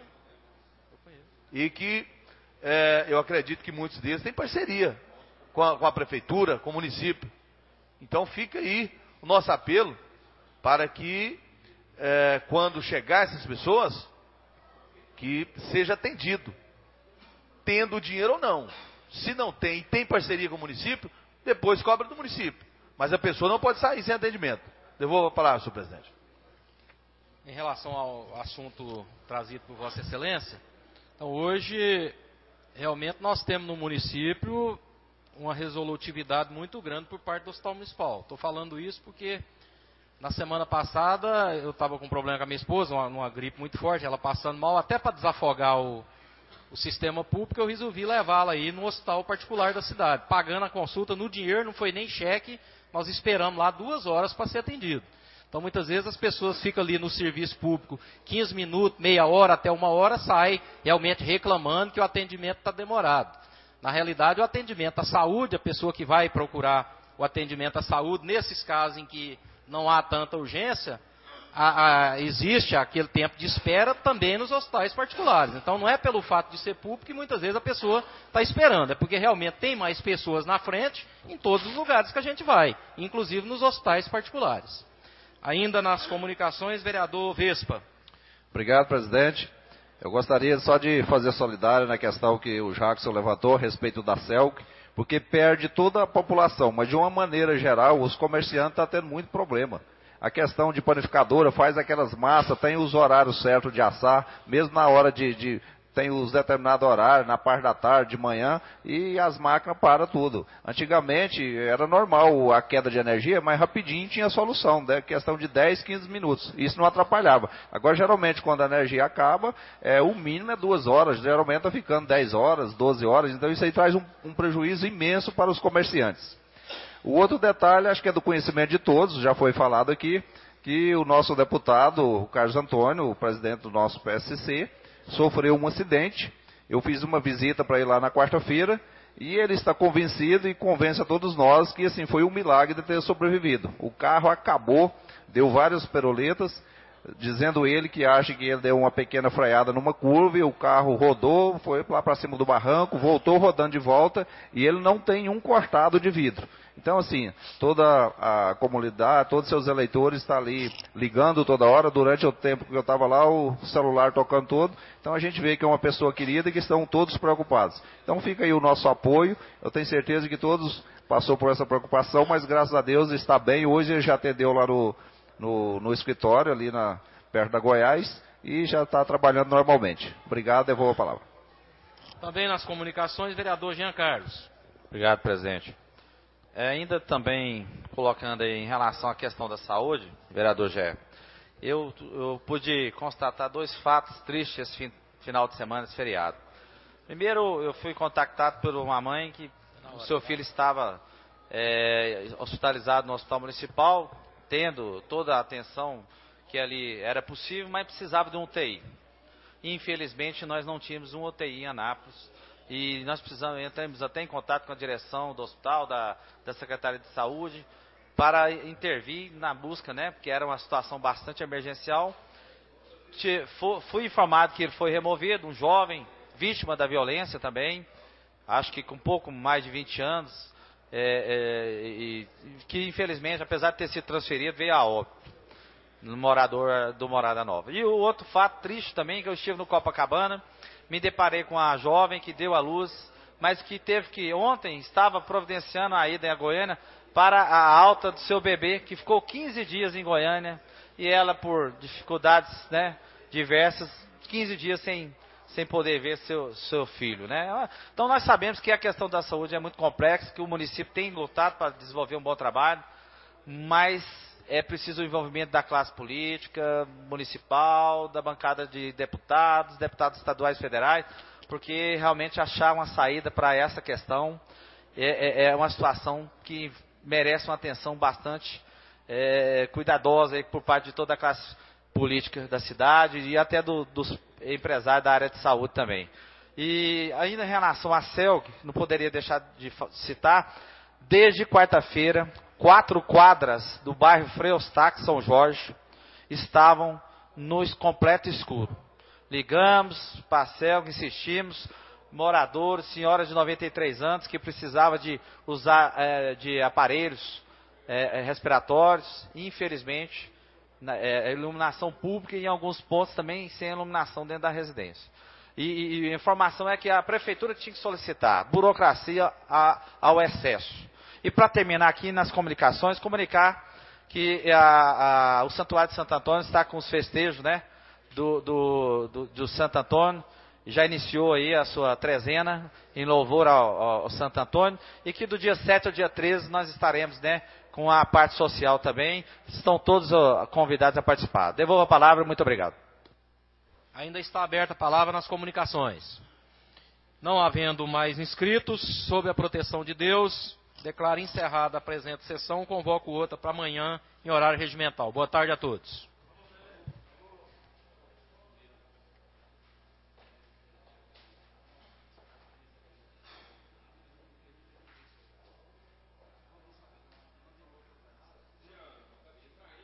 E que é, eu acredito que muitos deles têm parceria com a, com a prefeitura, com o município. Então fica aí o nosso apelo para que é, quando chegar essas pessoas, que seja atendido, tendo dinheiro ou não. Se não tem e tem parceria com o município, depois cobra do município. Mas a pessoa não pode sair sem atendimento. Devolvo a palavra, senhor presidente. Em relação ao assunto trazido por Vossa Excelência, então hoje realmente nós temos no município uma resolutividade muito grande por parte do Hospital Municipal. Estou falando isso porque na semana passada eu estava com um problema com a minha esposa, uma, uma gripe muito forte, ela passando mal, até para desafogar o, o sistema público, eu resolvi levá-la aí no hospital particular da cidade, pagando a consulta no dinheiro, não foi nem cheque, nós esperamos lá duas horas para ser atendido. Então, muitas vezes as pessoas ficam ali no serviço público quinze minutos, meia hora, até uma hora, saem realmente reclamando que o atendimento está demorado. Na realidade, o atendimento à saúde, a pessoa que vai procurar o atendimento à saúde, nesses casos em que não há tanta urgência, a, a, existe aquele tempo de espera também nos hospitais particulares. Então, não é pelo fato de ser público que muitas vezes a pessoa está esperando, é porque realmente tem mais pessoas na frente em todos os lugares que a gente vai, inclusive nos hospitais particulares. Ainda nas comunicações, vereador Vespa. Obrigado, presidente. Eu gostaria só de fazer solidário na questão que o Jackson levantou a respeito da CELC, porque perde toda a população, mas de uma maneira geral, os comerciantes estão tendo muito problema. A questão de panificadora, faz aquelas massas, tem os horários certos de assar, mesmo na hora de... de tem os determinados horários, na parte da tarde, de manhã, e as máquinas param tudo. Antigamente era normal a queda de energia, mas rapidinho tinha solução, né? Questão de dez, quinze minutos. Isso não atrapalhava. Agora, geralmente, quando a energia acaba, é, o mínimo é duas horas, geralmente está ficando dez horas, doze horas, então isso aí traz um, um prejuízo imenso para os comerciantes. O outro detalhe, acho que é do conhecimento de todos, já foi falado aqui, que o nosso deputado, o Carlos Antônio, o presidente do nosso P S C, sofreu um acidente. Eu fiz uma visita para ele lá na quarta-feira e ele está convencido e convence a todos nós que assim foi um milagre de ter sobrevivido. O carro acabou, deu várias peroletas, dizendo ele que acha que ele deu uma pequena freada numa curva e o carro rodou, foi lá para cima do barranco, voltou rodando de volta e ele não tem um cortado de vidro. Então, assim, toda a comunidade, todos os seus eleitores estão ali ligando toda hora. Durante o tempo que eu estava lá, o celular tocando todo. Então, a gente vê que é uma pessoa querida e que estão todos preocupados. Então, fica aí o nosso apoio. Eu tenho certeza que todos passou por essa preocupação, mas graças a Deus está bem. Hoje ele já atendeu lá no, no, no escritório, ali na, perto da Goiás, e já está trabalhando normalmente. Obrigado, devolvo a palavra. Também nas comunicações, vereador Jean Carlos. Obrigado, presidente. É, ainda também colocando aí em relação à questão da saúde, vereador Gé, eu, eu pude constatar dois fatos tristes esse fim, final de semana, esse feriado. Primeiro, eu fui contactado por uma mãe que o seu filho estava é, hospitalizado no hospital municipal, tendo toda a atenção que ali era possível, mas precisava de um U T I. Infelizmente, nós não tínhamos um U T I em Anápolis. E nós precisamos, entramos até em contato com a direção do hospital, da, da Secretaria de Saúde, para intervir na busca, né? Porque era uma situação bastante emergencial. Fui informado que ele foi removido, um jovem, vítima da violência também, acho que com pouco mais de vinte anos, é, é, e, que infelizmente, apesar de ter sido transferido, veio a óbito, no morador do Morada Nova. E o outro fato triste também, que eu estive no Copacabana, me deparei com a jovem que deu à luz, mas que teve que, ontem, estava providenciando a ida em Goiânia para a alta do seu bebê, que ficou quinze dias em Goiânia, e ela, por dificuldades, né, diversas, quinze dias sem, sem poder ver seu, seu filho, né? Então nós sabemos que a questão da saúde é muito complexa, que o município tem lutado para desenvolver um bom trabalho, mas é preciso o envolvimento da classe política, municipal, da bancada de deputados, deputados estaduais e federais, porque realmente achar uma saída para essa questão é, é, é uma situação que merece uma atenção bastante é, cuidadosa aí por parte de toda a classe política da cidade e até do, dos empresários da área de saúde também. E ainda em relação à CELC, não poderia deixar de citar, desde quarta-feira, quatro quadras do bairro Frei Eustáquio, São Jorge, estavam no completo escuro. Ligamos, parcel, insistimos, moradores, senhoras de noventa e três anos que precisavam de usar é, de aparelhos é, respiratórios, infelizmente, na, é, iluminação pública e em alguns pontos também sem iluminação dentro da residência. E, e a informação é que a prefeitura tinha que solicitar burocracia a, ao excesso. E para terminar aqui nas comunicações, comunicar que a, a, o Santuário de Santo Antônio está com os festejos, né, do, do, do, do Santo Antônio, já iniciou aí a sua trezena em louvor ao, ao Santo Antônio, e que do dia sete ao dia treze nós estaremos, né, com a parte social também. Estão todos ó, convidados a participar. Devolvo a palavra, muito obrigado. Ainda está aberta a palavra nas comunicações. Não havendo mais inscritos, sob a proteção de Deus, declaro encerrada a presente sessão, convoco outra para amanhã em horário regimental. Boa tarde a todos.